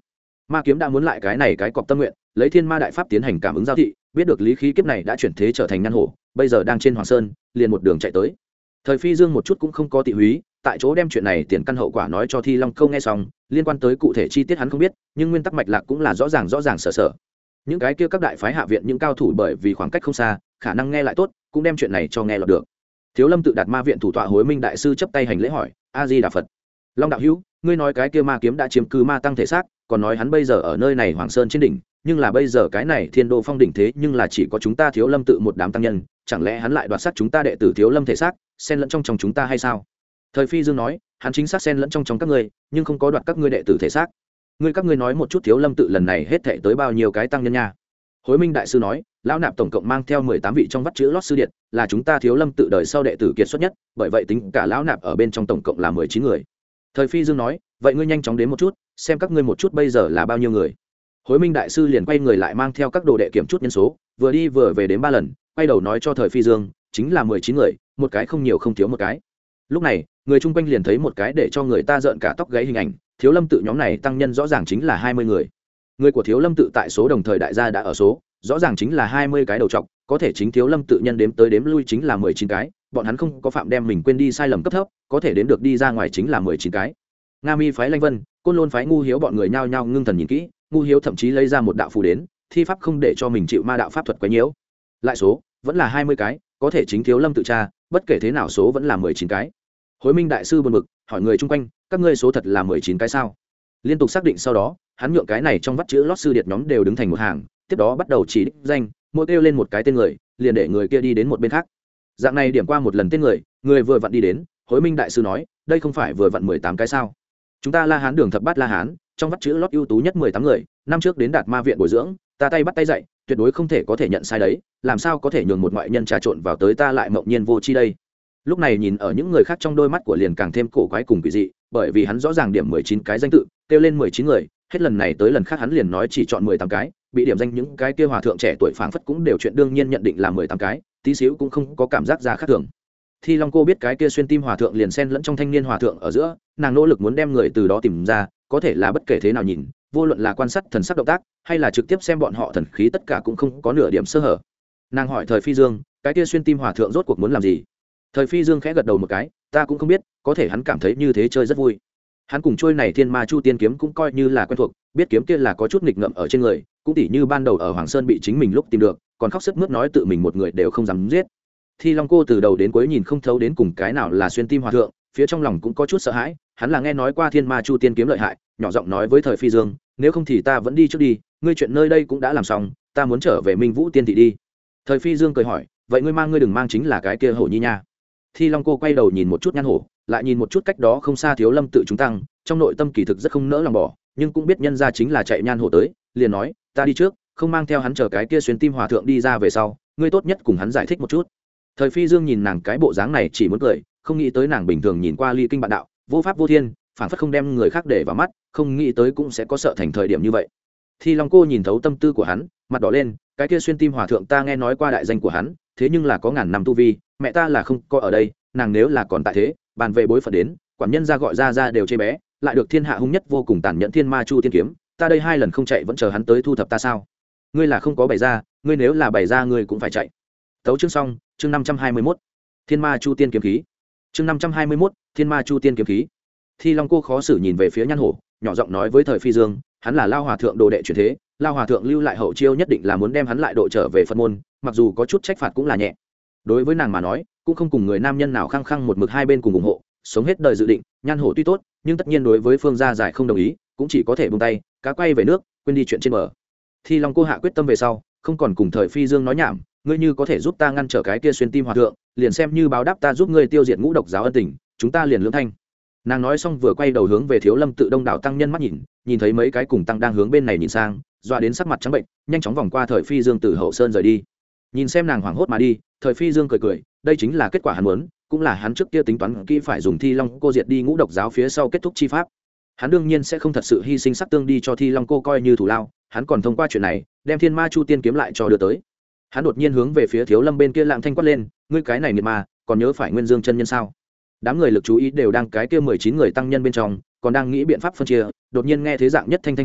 Ma kiếm đã muốn lại cái này cái cọc tâm nguyện, lấy thiên ma đại pháp tiến hành cảm ứng giao thị, biết được lý khí kiếp này đã chuyển thế trở thành nhan hổ, bây giờ đang trên Hoàng Sơn, liền một đường chạy tới. Thời Phi Dương một chút cũng không có tị húy, tại chỗ đem chuyện này tiền căn hậu quả nói cho Thi Long Câu nghe xong, liên quan tới cụ thể chi tiết hắn không biết, nhưng nguyên tắc mạch lạc cũng là rõ ràng sở. Những cái kia các đại phái hạ viện những cao thủ bởi vì khoảng cách không xa, khả năng nghe lại tốt, cũng đem chuyện này cho nghe lọt được. Thiếu Lâm tự đạt ma viện thủ tọa Hối Minh đại sư chấp tay hành lễ hỏi: "A Di Đà Phật." Long đạo hữu, ngươi nói cái kia ma kiếm đã chiếm cứ ma tăng thể xác, còn nói hắn bây giờ ở nơi này Hoàng Sơn trên đỉnh, nhưng là bây giờ cái này Thiên Đô Phong đỉnh thế nhưng là chỉ có chúng ta Thiếu Lâm tự một đám tăng nhân, chẳng lẽ hắn lại đoạt xác chúng ta đệ tử Thiếu Lâm thể xác, xen lẫn trong chúng ta hay sao? Thời Phi Dương nói, hắn chính xác xen lẫn trong các ngươi, nhưng không có đoạt các ngươi đệ tử thể xác. Các ngươi nói một chút Thiếu Lâm tự lần này hết thảy tới bao nhiêu cái tăng nhân nha? Hối Minh đại sư nói, lão nạp tổng cộng mang theo 18 vị trong vắt chữ lót sư điện, là chúng ta Thiếu Lâm tự đời sau đệ tử kiệt xuất nhất, bởi vậy tính cả lão nạp ở bên trong tổng cộng là 19 người. Thời Phi Dương nói, vậy ngươi nhanh chóng đến một chút, xem các ngươi một chút bây giờ là bao nhiêu người. Hối Minh đại sư liền quay người lại mang theo các đồ đệ kiểm chút nhân số, vừa đi vừa về đến 3 lần, quay đầu nói cho Thời Phi Dương, chính là 19 người, một cái không nhiều không thiếu một cái. Lúc này, người chung quanh liền thấy một cái để cho người ta rợn cả tóc gáy hình ảnh, Thiếu Lâm tự nhóm này tăng nhân rõ ràng chính là 20 người. Người của Thiếu Lâm tự tại số đồng thời đại gia đã ở số, rõ ràng chính là 20 cái đầu trọc, có thể chính Thiếu Lâm tự nhân đếm tới đếm lui chính là 19 cái, bọn hắn không có phạm đem mình quên đi sai lầm cấp thấp, có thể đến được đi ra ngoài chính là 19 cái. Nga Mi phái Lanh Vân, Côn Lôn phái Ngu Hiếu bọn người nhao nhao ngưng thần nhìn kỹ, Ngu Hiếu thậm chí lấy ra một đạo phù đến, thi pháp không để cho mình chịu ma đạo pháp thuật quấy nhiễu. Lại số, vẫn là 20 cái, có thể chính Thiếu Lâm tự tra, bất kể thế nào số vẫn là 19 cái. Hối Minh đại sư buồn bực, hỏi người chung quanh, các ngươi số thật là 19 cái sao? Liên tục xác định sau đó, hắn nhượng cái này trong vắt chữ lót sư điệt nhóm đều đứng thành một hàng, tiếp đó bắt đầu chỉ đích danh, mỗi kêu lên một cái tên người, liền để người kia đi đến một bên khác. Dạng này điểm qua một lần tên người, người vừa vặn đi đến, Hối Minh đại sư nói, đây không phải vừa vặn 18 cái sao? Chúng ta La Hán đường thập bát La Hán, trong vắt chữ lót ưu tú nhất 18 người, năm trước đến đạt ma viện bồi dưỡng, ta tay bắt tay dạy, tuyệt đối không thể có thể nhận sai đấy, làm sao có thể nhường một ngoại nhân trà trộn vào tới ta lại mộng nhiên vô chi đây. Lúc này nhìn ở những người khác trong đôi mắt của liền càng thêm cổ quái cùng quỷ dị, bởi vì hắn rõ ràng điểm 19 cái danh tự, kêu lên 19 người, hết lần này tới lần khác hắn liền nói chỉ chọn 18 cái, bị điểm danh những cái kia hòa thượng trẻ tuổi phảng phất cũng đều chuyện đương nhiên nhận định là 18 cái, tí xíu cũng không có cảm giác ra khác thường. Thi Long cô biết cái kia xuyên tim hòa thượng liền xen lẫn trong thanh niên hòa thượng ở giữa, nàng nỗ lực muốn đem người từ đó tìm ra, có thể là bất kể thế nào nhìn, vô luận là quan sát thần sắc động tác, hay là trực tiếp xem bọn họ thần khí tất cả cũng không có nửa điểm sơ hở. Nàng hỏi Thời Phi Dương, cái kia xuyên tim hòa thượng rốt cuộc muốn làm gì? Thời Phi Dương khẽ gật đầu một cái, ta cũng không biết, có thể hắn cảm thấy như thế chơi rất vui. Hắn cùng trôi này Thiên Ma Chu Tiên kiếm cũng coi như là quen thuộc, biết kiếm kia là có chút nghịch ngợm ở trên người, cũng tỉ như ban đầu ở Hoàng Sơn bị chính mình lúc tìm được, còn khóc sức mướt nói tự mình một người đều không dám giết. Thi Long cô từ đầu đến cuối nhìn không thấu đến cùng cái nào là xuyên tim hòa thượng, phía trong lòng cũng có chút sợ hãi, hắn là nghe nói qua Thiên Ma Chu Tiên kiếm lợi hại, nhỏ giọng nói với Thời Phi Dương, nếu không thì ta vẫn đi trước đi, ngươi chuyện nơi đây cũng đã làm xong, ta muốn trở về Minh Vũ Tiên thị đi. Thời Phi Dương cười hỏi, vậy ngươi đừng mang chính là cái kia hổ nhi nha. Thi Long cô quay đầu nhìn một chút Nhan Hổ, lại nhìn một chút cách đó không xa Thiếu Lâm tự chúng tăng, trong nội tâm kỳ thực rất không nỡ lòng bỏ, nhưng cũng biết nhân ra chính là chạy Nhan Hổ tới, liền nói, ta đi trước, không mang theo hắn chờ cái kia xuyên tim hòa thượng đi ra về sau, ngươi tốt nhất cùng hắn giải thích một chút. Thời Phi Dương nhìn nàng cái bộ dáng này chỉ muốn cười, không nghĩ tới nàng bình thường nhìn qua ly kinh bạn đạo, vô pháp vô thiên, phản phất không đem người khác để vào mắt, không nghĩ tới cũng sẽ có sợ thành thời điểm như vậy. Thi Long cô nhìn thấu tâm tư của hắn, mặt đỏ lên, cái kia xuyên tim hòa thượng ta nghe nói qua đại danh của hắn, thế nhưng là có ngàn năm tu vi, mẹ ta là không có ở đây, nàng nếu là còn tại thế, bàn về bối phận đến, quản nhân ra gọi ra đều chê bé, lại được thiên hạ hung nhất vô cùng tàn nhẫn Thiên Ma Chu Tiên kiếm, ta đây 2 lần không chạy vẫn chờ hắn tới thu thập ta sao? Ngươi là không có bày ra, ngươi nếu là bày ra ngươi cũng phải chạy. Tấu chương xong, chương 521. Thiên Ma Chu Tiên kiếm khí. Chương 521, Thiên Ma Chu Tiên kiếm khí. Thi Long cô khó xử nhìn về phía Nhan Hổ, nhỏ giọng nói với Thời Phi Dương, hắn là Lao hòa thượng đồ đệ chuyển thế, Lao hòa thượng lưu lại hậu chiêu nhất định là muốn đem hắn lại độ trở về Phật môn, mặc dù có chút trách phạt cũng là nhẹ. Đối với nàng mà nói, cũng không cùng người nam nhân nào khăng khăng một mực hai bên cùng ủng hộ, sống hết đời dự định, Nhan Hổ tuy tốt, nhưng tất nhiên đối với Phương gia giải không đồng ý, cũng chỉ có thể buông tay, cá quay về nước, quên đi chuyện trên bờ. Thi Long cô hạ quyết tâm về sau, không còn cùng Thời Phi Dương nói nhảm, ngươi như có thể giúp ta ngăn trở cái kia xuyên tim hòa thượng, liền xem như báo đáp ta giúp ngươi tiêu diệt ngũ độc giáo ân tình, chúng ta liền lưỡng thanh. Nàng nói xong vừa quay đầu hướng về Thiếu Lâm tự đông đảo tăng nhân mắt nhìn, nhìn thấy mấy cái cùng tăng đang hướng bên này nhìn sang, dọa đến sắc mặt trắng bệnh, nhanh chóng vòng qua Thời Phi Dương từ hậu sơn rời đi. Nhìn xem nàng hoảng hốt mà đi, Thời Phi Dương cười cười, đây chính là kết quả hắn muốn, cũng là hắn trước kia tính toán kỹ phải dùng Thi Long cô diệt đi ngũ độc giáo phía sau kết thúc chi pháp. Hắn đương nhiên sẽ không thật sự hy sinh sắc tương đi cho Thi Long cô coi như thù lao, hắn còn thông qua chuyện này, đem Thiên Ma Chu Tiên kiếm lại cho đưa tới. Hắn đột nhiên hướng về phía Thiếu Lâm bên kia lạng thanh quát lên, ngươi cái này nghiệt ma, còn nhớ phải Nguyên Dương chân nhân sao? Đám người lực chú ý đều đang cái kia 19 người tăng nhân bên trong, còn đang nghĩ biện pháp phân chia, đột nhiên nghe thế dạng nhất thanh thanh hát,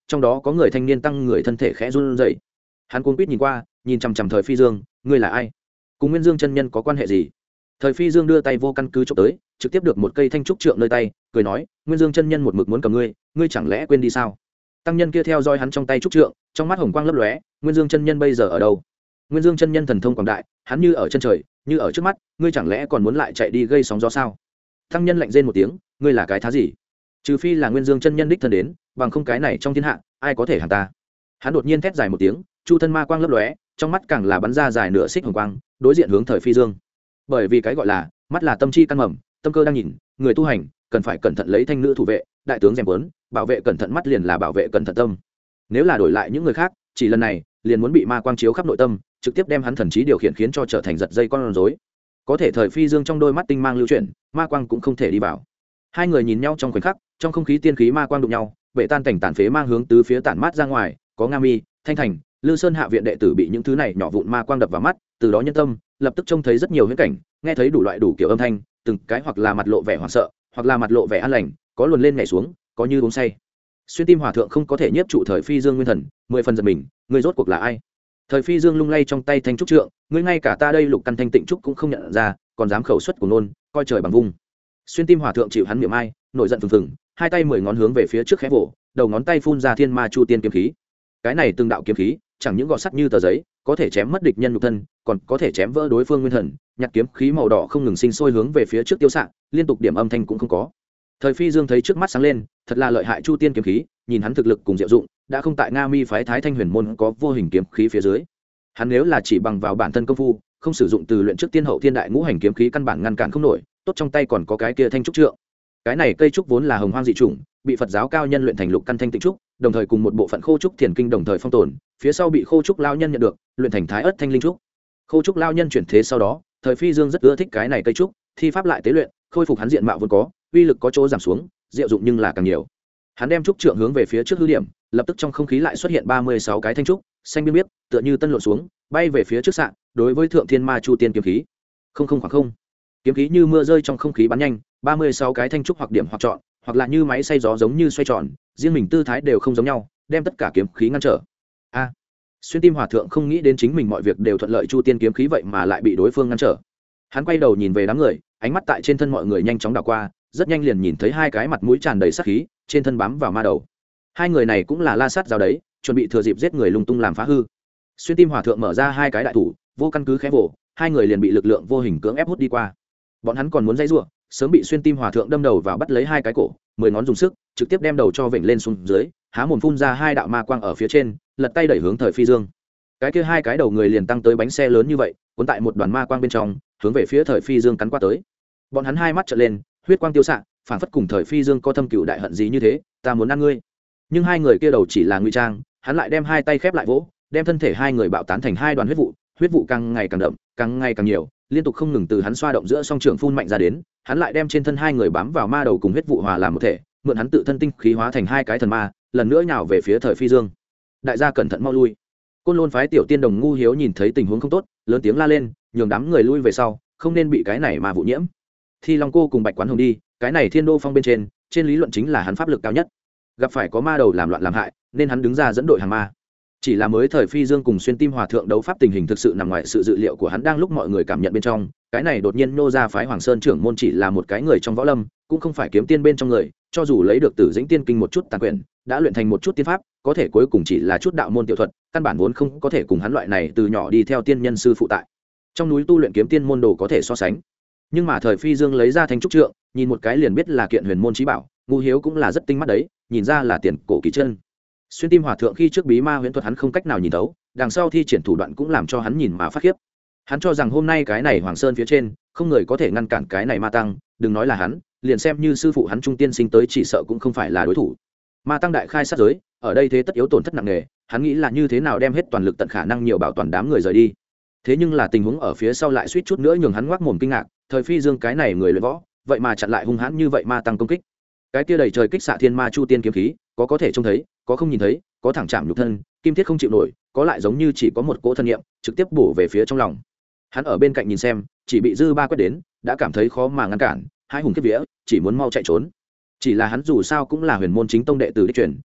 trong đó có người thanh niên tăng người thân thể khẽ run rẩy. Hắn cuống quýt nhìn qua, nhìn chằm chằm Thời Phi Dương, ngươi là ai? Cùng Nguyên Dương chân nhân có quan hệ gì? Thời Phi Dương đưa tay vô căn cứ chụp tới, trực tiếp được một cây thanh trúc trượng nơi tay, cười nói, Nguyên Dương chân nhân một mực muốn cầm ngươi, ngươi chẳng lẽ quên đi sao? Tăng nhân kia theo dõi hắn trong tay trúc trượng, trong mắt hồng quang lấp lóe, Nguyên Dương chân nhân bây giờ ở đâu? Nguyên Dương chân nhân thần thông quảng đại, hắn như ở chân trời, như ở trước mắt, ngươi chẳng lẽ còn muốn lại chạy đi gây sóng gió sao? Tăng nhân lạnh rên một tiếng, ngươi là cái thá gì? Trừ phi là Nguyên Dương chân nhân đích thân đến, bằng không cái này trong thiên hạ, ai có thể hàng ta? Hắn đột nhiên thét dài một tiếng, chu thân ma quang lấp lóe, trong mắt càng là bắn ra dài nửa xích hồng quang, đối diện hướng Thời Phi Dương. Bởi vì cái gọi là mắt là tâm chi căn mầm, tâm cơ đang nhìn, người tu hành cần phải cẩn thận lấy thanh nữ thủ vệ, đại tướng rèm quấn, bảo vệ cẩn thận mắt liền là bảo vệ cẩn thận tâm. Nếu là đổi lại những người khác, chỉ lần này liền muốn bị ma quang chiếu khắp nội tâm, trực tiếp đem hắn thần trí điều khiển khiến cho trở thành giật dây con rối. Có thể Thời Phi Dương trong đôi mắt tinh mang lưu chuyển, ma quang cũng không thể đi vào. Hai người nhìn nhau trong khoảnh khắc, trong không khí tiên khí ma quang đụng nhau, bệ tan cảnh tàn phế mang hướng tứ phía tản mát ra ngoài, có Nga Mi, Thanh Thành, Lư Sơn hạ viện đệ tử bị những thứ này nhỏ vụn ma quang đập vào mắt, từ đó nhân tâm lập tức trông thấy rất nhiều huyễn cảnh, nghe thấy đủ loại đủ kiểu âm thanh, từng cái hoặc là mặt lộ vẻ hoảng sợ, hoặc là mặt lộ vẻ an lành, có luồn lên nhảy xuống, có như uống say. Xuyên Tim Hòa thượng không có thể nhiếp trụ Thời Phi Dương nguyên thần, 10 phần giật mình, ngươi rốt cuộc là ai? Thời Phi Dương lung lay trong tay thanh trúc trượng, ngươi ngay cả ta đây lục căn thanh tịnh trúc cũng không nhận ra, còn dám khẩu xuất của nôn, coi trời bằng vung. Xuyên Tim Hòa thượng chịu hắn miệng ai, nổi giận phừng phừng, hai tay 10 ngón hướng về phía trước khẽ vỗ, đầu ngón tay phun ra thiên ma chu tiên kiếm khí. Cái này từng đạo kiếm khí, chẳng những gọt sắt như tờ giấy, có thể chém mất địch nhân nhục thân, còn có thể chém vỡ đối phương nguyên thần, nhặt kiếm khí màu đỏ không ngừng sinh sôi hướng về phía trước tiêu xạ, liên tục điểm âm thanh cũng không có. Thời Phi Dương thấy trước mắt sáng lên, thật là lợi hại chu tiên kiếm khí, nhìn hắn thực lực cùng diệu dụng, đã không tại Nga Mi phái Thái Thanh Huyền môn có vô hình kiếm khí phía dưới. Hắn nếu là chỉ bằng vào bản thân công phu, không sử dụng từ luyện trước tiên hậu thiên đại ngũ hành kiếm khí căn bản ngăn cản không nổi, tốt trong tay còn có cái kia thanh trúc trượng. Cái này cây trúc vốn là hồng hoang dị chủng, bị Phật giáo cao nhân luyện thành lục căn thanh tịnh trúc, đồng thời cùng một bộ phận khô trúc thiền kinh đồng thời phong tồn, phía sau bị khô trúc lao nhân nhận được, luyện thành thái ất thanh linh trúc. Khô trúc lao nhân chuyển thế sau đó, Thời Phi Dương rất ưa thích cái này cây trúc, thi pháp lại tế luyện, khôi phục hắn diện mạo vốn có, uy lực có chỗ giảm xuống, diệu dụng nhưng là càng nhiều. Hắn đem trúc trượng hướng về phía trước hư điểm, lập tức trong không khí lại xuất hiện 36 cái thanh trúc, xanh biếc biếc, tựa như tân lộn xuống, bay về phía trước xạ, đối với thượng thiên ma chu tiên kiếm khí. Không không khoảng không. Kiếm khí như mưa rơi trong không khí bắn nhanh, 36 cái thanh trúc hoặc điểm hoặc chọn, hoặc là như máy xay gió giống như xoay tròn, riêng mình tư thái đều không giống nhau, đem tất cả kiếm khí ngăn trở. A. Xuyên Tim Hòa thượng không nghĩ đến chính mình mọi việc đều thuận lợi chu tiên kiếm khí vậy mà lại bị đối phương ngăn trở. Hắn quay đầu nhìn về đám người, ánh mắt tại trên thân mọi người nhanh chóng đảo qua, rất nhanh liền nhìn thấy hai cái mặt mũi tràn đầy sát khí, trên thân bám vào ma đầu. Hai người này cũng là la sát giáo đấy, chuẩn bị thừa dịp giết người lung tung làm phá hư. Xuyên Tim Hòa thượng mở ra hai cái đại thủ, vô căn cứ khẽ vồ, hai người liền bị lực lượng vô hình cưỡng ép hút đi qua. Bọn hắn còn muốn dãy rủa, sớm bị Xuyên Tim Hòa thượng đâm đầu vào bắt lấy hai cái cổ, 10 ngón dùng sức, trực tiếp đem đầu cho vểnh lên xuống dưới, há mồm phun ra hai đạo ma quang ở phía trên, lật tay đẩy hướng Thời Phi Dương. Cái kia hai cái đầu người liền tăng tới bánh xe lớn như vậy, cuốn tại một đoàn ma quang bên trong, hướng về phía Thời Phi Dương cắn qua tới. Bọn hắn hai mắt trợn lên, huyết quang tiêu xạ, phảng phất cùng Thời Phi Dương có thâm cừu đại hận gì như thế, ta muốn ăn ngươi. Nhưng hai người kia đầu chỉ là ngụy trang, hắn lại đem hai tay khép lại vỗ, đem thân thể hai người bạo tán thành hai đoàn huyết vụ càng ngày càng đậm, càng ngày càng nhiều, liên tục không ngừng từ hắn xoa động giữa song trường phun mạnh ra đến, hắn lại đem trên thân hai người bám vào ma đầu cùng huyết vụ hòa làm một thể, mượn hắn tự thân tinh khí hóa thành hai cái thần ma, lần nữa nhào về phía Thời Phi Dương. Đại gia cẩn thận mau lui. Côn Lôn phái tiểu tiên đồng ngu hiếu nhìn thấy tình huống không tốt, lớn tiếng la lên, nhường đám người lui về sau, không nên bị cái này mà vụ nhiễm. Thi Long cô cùng Bạch Quán Hồng đi, cái này Thiên Đô Phong bên trên lý luận chính là hắn pháp lực cao nhất. Gặp phải có ma đầu làm loạn làm hại, nên hắn đứng ra dẫn đội hàng ma. Chỉ là mới Thời Phi Dương cùng Xuyên Tim Hòa thượng đấu pháp tình hình thực sự nằm ngoài sự dự liệu của hắn, đang lúc mọi người cảm nhận bên trong, cái này đột nhiên nô ra phái Hoàng Sơn trưởng môn chỉ là một cái người trong võ lâm, cũng không phải kiếm tiên bên trong người, cho dù lấy được Tử Dĩnh Tiên Kinh một chút tàn quyền, đã luyện thành một chút tiên pháp, có thể cuối cùng chỉ là chút đạo môn tiểu thuật, căn bản vốn không có thể cùng hắn loại này từ nhỏ đi theo tiên nhân sư phụ tại trong núi tu luyện kiếm tiên môn đồ có thể so sánh. Nhưng mà Thời Phi Dương lấy ra thanh trúc trượng, nhìn một cái liền biết là kiện huyền môn chí bảo, ngu hiếu cũng là rất tinh mắt đấy, nhìn ra là tiền cổ kỳ chân. Xuyên Tim Hòa thượng khi trước bí ma huyễn thuật hắn không cách nào nhìn thấu, đằng sau thi triển thủ đoạn cũng làm cho hắn nhìn mà phát khiếp. Hắn cho rằng hôm nay cái này Hoàng Sơn phía trên không người có thể ngăn cản cái này ma tăng, đừng nói là hắn, liền xem như sư phụ hắn trung tiên sinh tới chỉ sợ cũng không phải là đối thủ. Ma tăng đại khai sát giới, ở đây thế tất yếu tổn thất nặng nề, hắn nghĩ là như thế nào đem hết toàn lực tận khả năng nhiều bảo toàn đám người rời đi. Thế nhưng là tình huống ở phía sau lại suýt chút nữa nhường hắn ngoác mồm kinh ngạc, Thời Phi Dương cái này người luyện võ, vậy mà chặn lại hung hãn như vậy ma tăng công kích. Cái kia đầy trời kích xạ thiên ma chu tiên kiếm khí, có thể trông thấy, có không nhìn thấy, có thẳng chạm nhục thân, kim thiết không chịu nổi, có lại giống như chỉ có một cỗ thân niệm, trực tiếp bổ về phía trong lòng. Hắn ở bên cạnh nhìn xem, chỉ bị dư ba quét đến, đã cảm thấy khó mà ngăn cản, hai hùng kiếp vía, chỉ muốn mau chạy trốn. Chỉ là hắn dù sao cũng là huyền môn chính tông đệ tử đích truyền,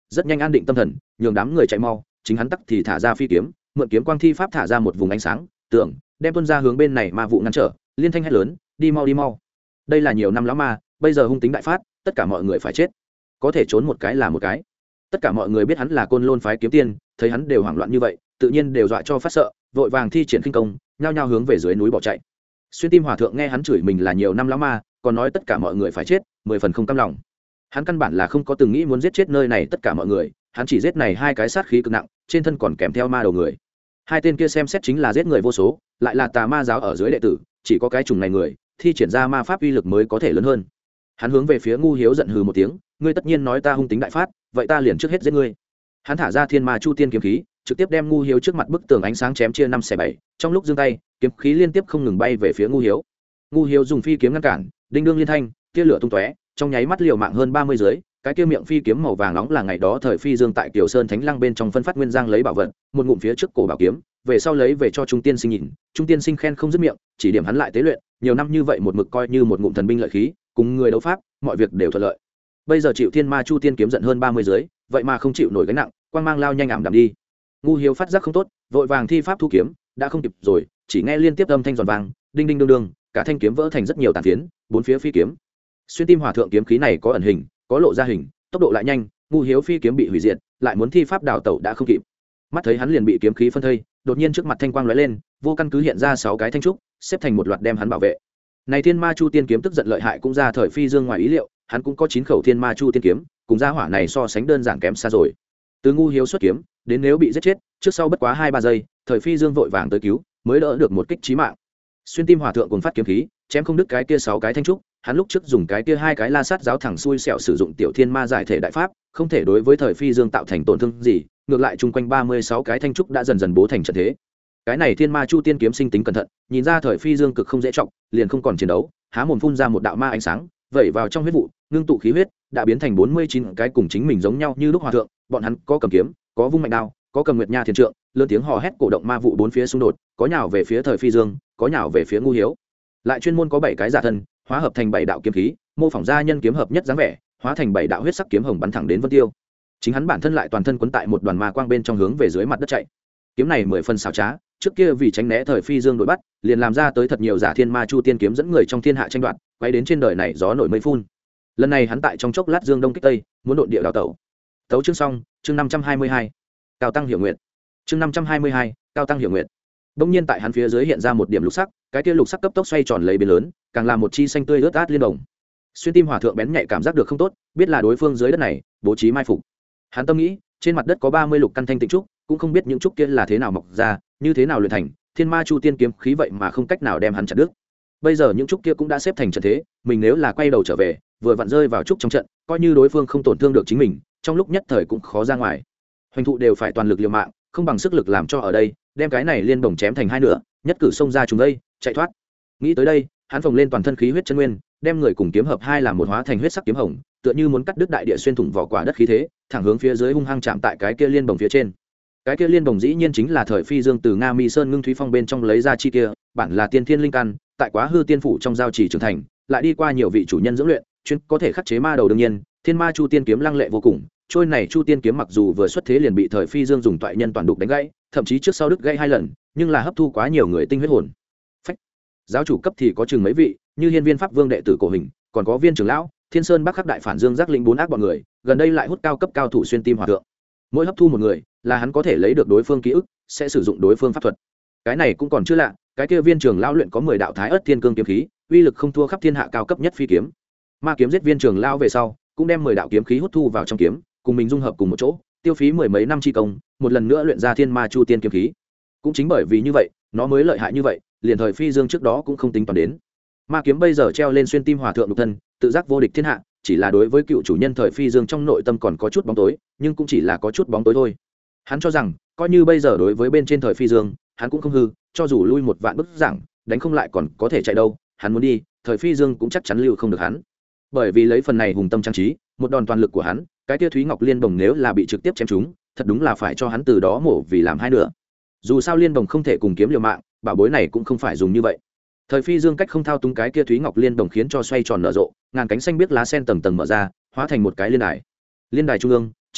rất nhanh an định tâm thần, nhường đám người chạy mau, chính hắn tắc thì thả ra phi kiếm, mượn kiếm quang thi pháp thả ra một vùng ánh sáng tưởng đem tuân ra hướng bên này ma vụ ngăn trở. Liên thanh hét lớn, đi mau đi mau, đây là nhiều năm lão ma, bây giờ hung tính đại phát, tất cả mọi người phải chết, có thể trốn một cái là một cái. Tất cả mọi người biết hắn là Côn Lôn phái kiếm tiên, thấy hắn đều hoảng loạn như vậy, tự nhiên đều dọa cho phát sợ, vội vàng thi triển khinh công, nhao nhao hướng về dưới núi bỏ chạy. Xuyên Tim Hòa thượng nghe hắn chửi mình là nhiều năm lão ma, còn nói tất cả mọi người phải chết, 10 phần không cam lòng. Hắn căn bản là không có từng nghĩ muốn giết chết nơi này tất cả mọi người, hắn chỉ giết này hai cái sát khí cực nặng, trên thân còn kèm theo ma đầu người. Hai tên kia xem xét chính là giết người vô số, lại là tà ma giáo ở dưới đệ tử, chỉ có cái trùng này người, thi triển ra ma pháp uy lực mới có thể lớn hơn. Hắn hướng về phía Ngu Hiếu giận hừ một tiếng, ngươi tất nhiên nói ta hung tính đại phát, vậy ta liền trước hết giết ngươi. Hắn thả ra Thiên Ma Chu Tiên kiếm khí, trực tiếp đem Ngu Hiếu trước mặt bức tường ánh sáng chém chia 5/7, trong lúc giương tay, kiếm khí liên tiếp không ngừng bay về phía Ngu Hiếu. Ngu Hiếu dùng phi kiếm ngăn cản, đinh đương liên thanh, tia lửa tung tóe, trong nháy mắt liều mạng hơn 30 dưới, cái kia miệng phi kiếm màu vàng nóng là ngày đó thời Phi Dương tại Kiều Sơn Thánh Lăng bên trong phân phát nguyên giang lấy bảo vật, một ngụm phía trước cổ bảo kiếm, về sau lấy về cho Trung Tiên Sinh nhìn, Trung Tiên Sinh khen không dứt miệng, chỉ điểm hắn lại tế luyện, nhiều năm như vậy một mực coi như một ngụm thần binh lợi khí, cùng người đấu pháp, mọi việc đều thuận lợi. Bây giờ chịu Thiên Ma Chu Tiên kiếm giận hơn 30 dưới, vậy mà không chịu nổi gánh nặng, quang mang lao nhanh ảm đạm đi. Ngu Hiếu phát giác không tốt, vội vàng thi pháp thu kiếm, đã không kịp rồi, chỉ nghe liên tiếp âm thanh giòn vang, đinh đinh đương đương, cả thanh kiếm vỡ thành rất nhiều tàn phiến, bốn phía phi kiếm. Xuyên Tim Hòa thượng kiếm khí này có ẩn hình, có lộ ra hình, tốc độ lại nhanh, Ngu Hiếu phi kiếm bị hủy diệt, lại muốn thi pháp đào tẩu đã không kịp. Mắt thấy hắn liền bị kiếm khí phân thây, đột nhiên trước mặt thanh quang lóe lên, vô căn cứ hiện ra 6 cái thanh trúc, xếp thành một loạt đem hắn bảo vệ. Này Thiên Ma Chu Tiên kiếm tức giận lợi hại cũng ra thời Phi Dương ngoài ý liệu, hắn cũng có 9 khẩu Thiên Ma Chu Tiên kiếm, cùng gia hỏa này so sánh đơn giản kém xa rồi. Từ Ngu Hiếu xuất kiếm, đến nếu bị giết chết, trước sau bất quá 2-3 giây, thời Phi Dương vội vàng tới cứu, mới đỡ được một kích chí mạng. Xuyên Tim Hòa thượng cùng phát kiếm khí, chém không đứt cái kia 6 cái thanh trúc, hắn lúc trước dùng cái kia 2 cái la sát giáo thẳng xuôi xẻo sử dụng tiểu thiên ma giải thể đại pháp, không thể đối với thời Phi Dương tạo thành tổn thương gì, ngược lại chung quanh 36 cái thanh trúc đã dần dần bố thành trận thế. Cái này Thiên Ma Chu Tiên kiếm sinh tính cẩn thận, nhìn ra thời Phi Dương cực không dễ trọng, liền không còn chiến đấu, há mồm phun ra một đạo ma ánh sáng, vẩy vào trong huyết vụ, ngưng tụ khí huyết, đã biến thành 49 cái cùng chính mình giống nhau như lúc hòa thượng, bọn hắn có cầm kiếm, có vung mạnh đao, có cầm nguyệt nha thiền trượng, lớn tiếng hò hét cổ động ma vụ bốn phía xung đột, có nhào về phía thời Phi Dương, có nhào về phía Ngu Hiếu. Lại chuyên môn có 7 cái giả thân, hóa hợp thành 7 đạo kiếm khí, mô phỏng ra nhân kiếm hợp nhất dáng vẻ, hóa thành 7 đạo huyết sắc kiếm hồng bắn thẳng đến Vân Tiêu. Chính hắn bản thân lại toàn thân quấn tại một đoàn ma quang bên trong hướng về dưới mặt đất chạy. Kiếm này 10 phần xảo trá, trước kia vì tránh né thời Phi Dương đuổi bắt, liền làm ra tới thật nhiều giả Thiên Ma Chu Tiên kiếm dẫn người trong thiên hạ tranh đoạt, quay đến trên đời này gió nổi mây phun. Lần này hắn tại trong chốc lát dương đông kích tây, muốn độn địa đào tẩu. Tấu chương xong, chương 522. Cao tăng hiểu nguyện. Chương 522, cao tăng hiểu nguyện. Đông nhiên tại hắn phía dưới hiện ra một điểm lục sắc, cái kia lục sắc cấp tốc xoay tròn lấy biến lớn, càng là một chi xanh tươi ướt át liên đồng. Xuyên Tim Hòa thượng bén nhạy cảm giác được không tốt, biết là đối phương dưới đất này bố trí mai phục. Hắn tâm nghĩ, trên mặt đất có 30 lục căn thanh tịnh trúc, cũng không biết những trúc kia là thế nào mọc ra, như thế nào luyện thành, Thiên Ma Chu Tiên kiếm khí vậy mà không cách nào đem hắn chặt đứt. Bây giờ những trúc kia cũng đã xếp thành trận thế, mình nếu là quay đầu trở về, vừa vặn rơi vào trúc trong trận, coi như đối phương không tổn thương được chính mình, trong lúc nhất thời cũng khó ra ngoài. Hoành thụ đều phải toàn lực liều mạng, không bằng sức lực làm cho ở đây, đem cái này liên bổng chém thành hai nửa, nhất cử xông ra chúng đây, chạy thoát. Nghĩ tới đây, hắn phồng lên toàn thân khí huyết chân nguyên, đem người cùng kiếm hợp hai làm một hóa thành huyết sắc kiếm hồng, tựa như muốn cắt đứt đại địa xuyên thủng vỏ quả đất khí thế, thẳng hướng phía dưới hung hăng chạm tại cái kia liên bổng phía trên. Cái kia liên bổng dĩ nhiên chính là thời Phi Dương từ Nga Mi Sơn Ngưng Thúy Phong bên trong lấy ra chi kia, bản là tiên thiên linh căn, tại Quá Hư Tiên phủ trong giao trì trưởng thành, lại đi qua nhiều vị chủ nhân dưỡng luyện, chuyên có thể khắc chế ma đầu đương nhiên, Thiên Ma Chu Tiên kiếm lăng lệ vô cùng, trôi này Chu Tiên kiếm mặc dù vừa xuất thế liền bị thời Phi Dương dùng toại nhân toàn đục đánh gãy, thậm chí trước sau đứt gãy 2 lần, nhưng là hấp thu quá nhiều người tinh huyết hồn. Phách. Giáo chủ cấp thì có chừng mấy vị, như Hiên Viên Pháp Vương đệ tử cổ hình, còn có Viên trưởng lão, Thiên Sơn Bắc Khắc đại phản Dương giác lĩnh 4 ác bọn người, gần đây lại hút cao cấp cao thủ Xuyên Tim Hòa thượng. Mỗi hấp thu một người, là hắn có thể lấy được đối phương ký ức, sẽ sử dụng đối phương pháp thuật. Cái này cũng còn chưa lạ, cái kia Viên trưởng lão luyện có 10 đạo Thái Ức Thiên Cương kiếm khí, uy lực không thua khắp thiên hạ cao cấp nhất phi kiếm. Ma kiếm giết Viên trưởng lão về sau, cũng đem 10 đạo kiếm khí hút thu vào trong kiếm, cùng mình dung hợp cùng một chỗ, tiêu phí 10 mấy năm chi công, một lần nữa luyện ra Thiên Ma Chu Tiên kiếm khí. Cũng chính bởi vì như vậy, nó mới lợi hại như vậy, liền thời Phi Dương trước đó cũng không tính toán đến. Ma kiếm bây giờ treo lên Xuyên Tim Hòa thượng lục thân, tự giác vô địch thiên hạ, chỉ là đối với cựu chủ nhân thời Phi Dương trong nội tâm còn có chút bóng tối, nhưng cũng chỉ là có chút bóng tối thôi. Hắn cho rằng, coi như bây giờ đối với bên trên thời Phi Dương, hắn cũng không hư, cho dù lui một vạn bức giảng, đánh không lại còn có thể chạy đâu, hắn muốn đi, thời Phi Dương cũng chắc chắn lưu không được hắn. Bởi vì lấy phần này hùng tâm trang trí, một đòn toàn lực của hắn, cái tia Thúy Ngọc Liên Bồng nếu là bị trực tiếp chém trúng, thật đúng là phải cho hắn từ đó mổ vì làm hai nửa. Dù sao Liên Bồng không thể cùng kiếm liều mạng, bảo bối này cũng không phải dùng như vậy. Thời Phi Dương cách không thao túng cái kia Thúy Ngọc Liên Bồng khiến cho xoay tròn nở rộ, ngàn cánh xanh biếc lá sen tầng tầng mở ra, hóa thành một cái liên đài. Liên đài trung ương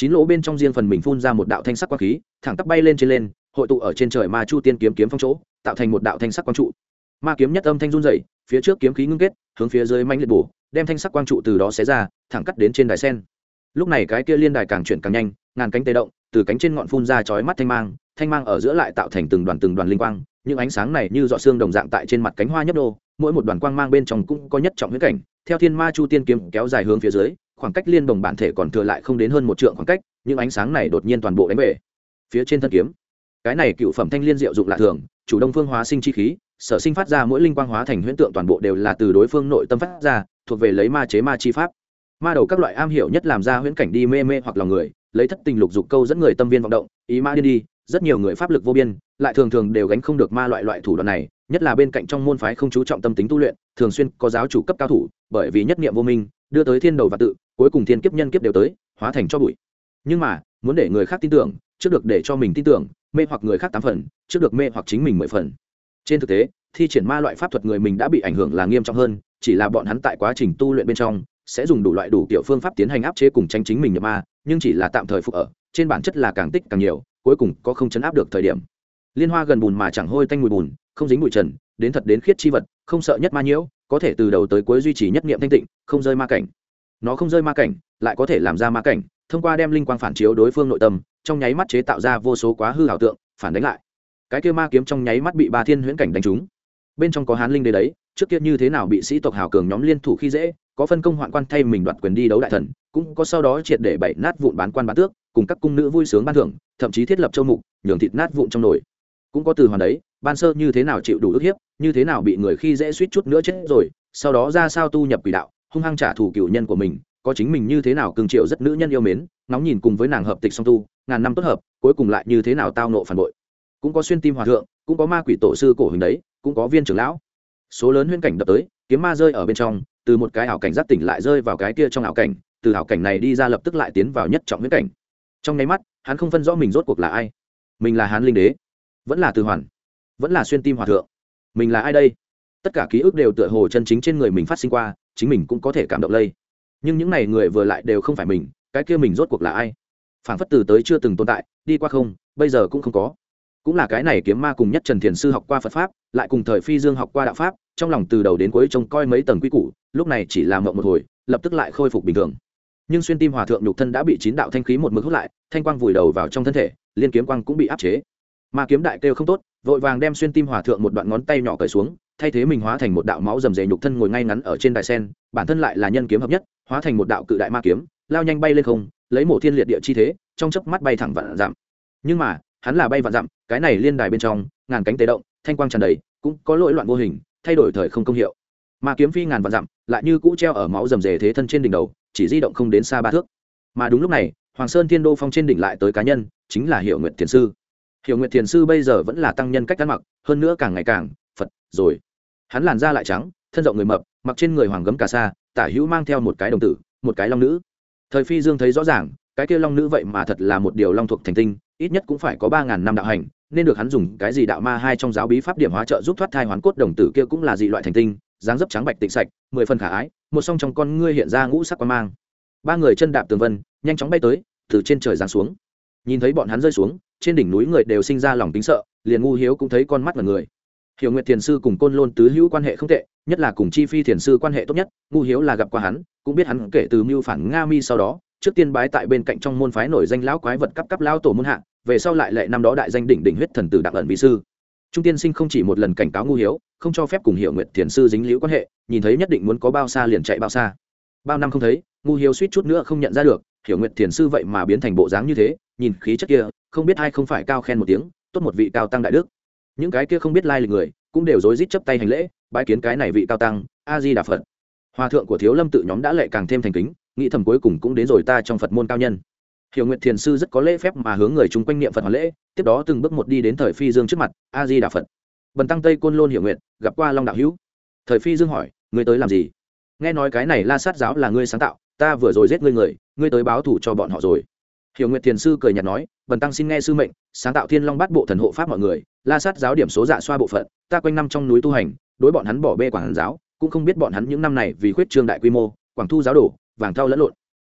chín lỗ bên trong riêng phần mình phun ra một đạo thanh sắc quang khí, thẳng tắp bay lên trên lên, hội tụ ở trên trời ma chu tiên kiếm kiếm phong chỗ, tạo thành một đạo thanh sắc quang trụ. Ma kiếm nhất âm thanh run rẩy, phía trước kiếm khí ngưng kết, hướng phía dưới mãnh liệt bổ, đem thanh sắc quang trụ từ đó xé ra, thẳng cắt đến trên đài sen. Lúc này cái kia liên đài càng chuyển càng nhanh, ngàn cánh tê động, từ cánh trên ngọn phun ra chói mắt thanh mang ở giữa lại tạo thành từng đoàn linh quang, những ánh sáng này như giọt sương đồng dạng tại trên mặt cánh hoa nhấp đô, mỗi một đoàn quang mang bên trong cũng có nhất trọng huyễn cảnh, theo thiên ma chu tiên kiếm kéo dài hướng phía dưới, khoảng cách liên đồng bản thể còn thừa lại không đến hơn một trượng khoảng cách, những ánh sáng này đột nhiên toàn bộ đánh về phía trên thân kiếm. Cái này cựu phẩm thanh liên diệu dụng lạ thường, chủ đông phương hóa sinh chi khí, sở sinh phát ra mỗi linh quang hóa thành huyễn tượng toàn bộ đều là từ đối phương nội tâm phát ra, thuộc về lấy ma chế ma chi pháp. Ma đầu các loại am hiểu nhất làm ra huyễn cảnh đi mê hoặc lòng người, lấy thất tình lục dục câu dẫn người tâm viên vọng động, ý ma điên đi, rất nhiều người pháp lực vô biên, lại thường đều gánh không được ma loại thủ đoạn này, nhất là bên cạnh trong môn phái không chú trọng tâm tính tu luyện, thường xuyên có giáo chủ cấp cao thủ, bởi vì nhất niệm vô minh, đưa tới thiên đầu và tự, cuối cùng thiên kiếp nhân kiếp đều tới, hóa thành cho bụi. Nhưng mà, muốn để người khác tin tưởng, trước được để cho mình tin tưởng, mê hoặc người khác 8 phần, trước được mê hoặc chính mình 10 phần. Trên thực tế, thi triển ma loại pháp thuật người mình đã bị ảnh hưởng là nghiêm trọng hơn, chỉ là bọn hắn tại quá trình tu luyện bên trong sẽ dùng đủ kiểu phương pháp tiến hành áp chế cùng tranh chính mình nhập ma, nhưng chỉ là tạm thời phục ở, trên bản chất là càng tích càng nhiều, cuối cùng có không chấn áp được thời điểm. Liên hoa gần bùn mà chẳng hôi tanh mùi bùn, không dính bụi trần, đến thật đến khiết chi vật, không sợ nhất ma nhiễu, có thể từ đầu tới cuối duy trì nhất niệm thanh tịnh, không rơi ma cảnh. Nó không rơi ma cảnh, lại có thể làm ra ma cảnh, thông qua đem linh quang phản chiếu đối phương nội tâm, trong nháy mắt chế tạo ra vô số quá hư ảo tượng, phản đánh lại. Cái kia ma kiếm trong nháy mắt bị ba thiên huyễn cảnh đánh trúng. Bên trong có hán linh đế đấy, trước kia như thế nào bị sĩ tộc hào cường nhóm liên thủ khi dễ, có phân công hoạn quan thay mình đoạt quyền đi đấu đại thần, cũng có sau đó triệt để bày nát vụn bán quan bán tước, cùng các cung nữ vui sướng ban thưởng, thậm chí thiết lập châu mục, nhường thịt nát vụn trong nồi. Cũng có từ hoàn đấy, ban sơ như thế nào chịu đủ ức hiếp, như thế nào bị người khi dễ suýt chút nữa chết rồi, sau đó ra sao tu nhập quỷ đạo, hung hăng trả thù cựu nhân của mình, có chính mình như thế nào cưng chiều rất nữ nhân yêu mến, nóng nhìn cùng với nàng hợp tịch song tu, ngàn năm tốt hợp, cuối cùng lại như thế nào tao nộ phản bội. Cũng có xuyên tim hòa thượng, cũng có ma quỷ tổ sư cổ hình đấy, cũng có viên trưởng lão. Số lớn huyễn cảnh đập tới, kiếm ma rơi ở bên trong, từ một cái ảo cảnh giác tỉnh lại rơi vào cái kia trong ảo cảnh, từ ảo cảnh này đi ra lập tức lại tiến vào nhất trọng huyễn cảnh. Trong nháy mắt, hắn không phân rõ mình rốt cuộc là ai. Mình là Hán Linh Đế, vẫn là Từ Hoàn, vẫn là xuyên tim hòa thượng. Mình là ai đây? Tất cả ký ức đều tựa hồ chân chính trên người mình phát sinh qua, chính mình cũng có thể cảm động lây. Nhưng những này người vừa lại đều không phải mình, cái kia mình rốt cuộc là ai? Phảng phất từ tới chưa từng tồn tại, đi qua không, bây giờ cũng không có. Cũng là cái này kiếm ma cùng nhất Trần Thiền sư học qua Phật pháp, lại cùng thời Phi Dương học qua đạo pháp, trong lòng từ đầu đến cuối trông coi mấy tầng quy củ, lúc này chỉ làm mộng một hồi, lập tức lại khôi phục bình thường. Nhưng xuyên tim hòa thượng nhục thân đã bị 9 đạo thanh khí một mực hút lại, thanh quang vùi đầu vào trong thân thể, liên kiếm quang cũng bị áp chế. Ma kiếm đại kêu không tốt, vội vàng đem xuyên tim hòa thượng một đoạn ngón tay nhỏ cởi xuống, thay thế mình hóa thành một đạo máu rầm rề nhục thân ngồi ngay ngắn ở trên đài sen, bản thân lại là nhân kiếm hợp nhất, hóa thành một đạo cự đại ma kiếm, lao nhanh bay lên không, lấy mổ thiên liệt địa chi thế, trong chớp mắt bay thẳng vạn dặm. Nhưng mà, hắn là bay vạn dặm, cái này liên đài bên trong, ngàn cánh tế động, thanh quang tràn đầy, cũng có lỗi loạn vô hình, thay đổi thời không công hiệu. Ma kiếm phi ngàn vạn dặm, lại như cũ treo ở máu rầm rề thế thân trên đỉnh đầu, chỉ di động không đến xa 3 thước. Mà đúng lúc này, Hoàng Sơn Thiên Đô Phong trên đỉnh lại tới cá nhân, chính là Hiểu Nguyệt Thiền sư. Hiểu Nguyệt Thiền sư bây giờ vẫn là tăng nhân cách ăn mặc, hơn nữa càng ngày càng Phật rồi. Hắn làn da lại trắng, thân rộng người mập, mặc trên người hoàng gấm cà sa, tả hữu mang theo một cái đồng tử, một cái long nữ. Thời Phi Dương thấy rõ ràng, cái kia long nữ vậy mà thật là một điều long thuộc thành tinh, ít nhất cũng phải có 3000 năm đạo hành, nên được hắn dùng cái gì đạo ma hai trong giáo bí pháp điểm hóa trợ giúp thoát thai hoán cốt, đồng tử kia cũng là dị loại thành tinh, dáng dấp trắng bạch tịnh sạch, 10 phần khả ái, một song trong con ngươi hiện ra ngũ sắc quang mang. 3 người chân đạp tường vân, nhanh chóng bay tới, từ trên trời giáng xuống. Nhìn thấy bọn hắn rơi xuống, trên đỉnh núi người đều sinh ra lòng kính sợ, liền ngu hiếu cũng thấy con mắt mọi người. Hiểu Nguyệt Thiền sư cùng Côn Lôn tứ hữu quan hệ không tệ, nhất là cùng Chi Phi Thiền sư quan hệ tốt nhất, ngu hiếu là gặp qua hắn, cũng biết hắn kể từ mưu phản Nga Mi sau đó, trước tiên bái tại bên cạnh trong môn phái nổi danh lão quái vật cấp lão tổ môn hạ, về sau lại lệ năm đó đại danh đỉnh huyết thần tử Đặng ẩn vị sư. Trung tiên sinh không chỉ một lần cảnh cáo ngu hiếu, không cho phép cùng Hiểu Nguyệt Thiền sư dính liễu quan hệ, nhìn thấy nhất định muốn có bao xa liền chạy bao xa. Bao năm không thấy, ngu hiếu suýt chút nữa không nhận ra được, Hiểu Nguyệt Thiền sư vậy mà biến thành bộ dáng như thế, nhìn khí chất kia, không biết ai không phải cao khen một tiếng, tốt một vị cao tăng đại đức. Những cái kia không biết lai lịch người, cũng đều rối rít chấp tay hành lễ, bái kiến cái này vị cao tăng, A Di Đà Phật. Hòa thượng của Thiếu Lâm tự nhóm đã lệ càng thêm thành kính, nghĩ thầm cuối cùng cũng đến rồi ta trong Phật môn cao nhân. Hiểu Nguyệt Thiền sư rất có lễ phép mà hướng người chung quanh niệm Phật hoàn lễ, tiếp đó từng bước một đi đến Thời Phi Dương trước mặt, A Di Đà Phật. Bần tăng Tây Côn Lôn Hiểu Nguyệt, gặp qua Long đạo hữu. Thời Phi Dương hỏi, ngươi tới làm gì? Nghe nói cái này La Sát giáo là ngươi sáng tạo, ta vừa rồi giết ngươi tới báo thù cho bọn họ rồi. Hiểu Nguyệt Thiền sư cười nhạt nói, bần tăng xin nghe sư mệnh, sáng tạo Thiên Long Bát Bộ thần hộ pháp mọi người, La Sát giáo điểm số dạ xoa bộ phận, ta quanh năm trong núi tu hành, đối bọn hắn bỏ bê quảng giáo, cũng không biết bọn hắn những năm này vì khuyết trương đại quy mô, quảng thu giáo đổ, vàng thau lẫn lộn.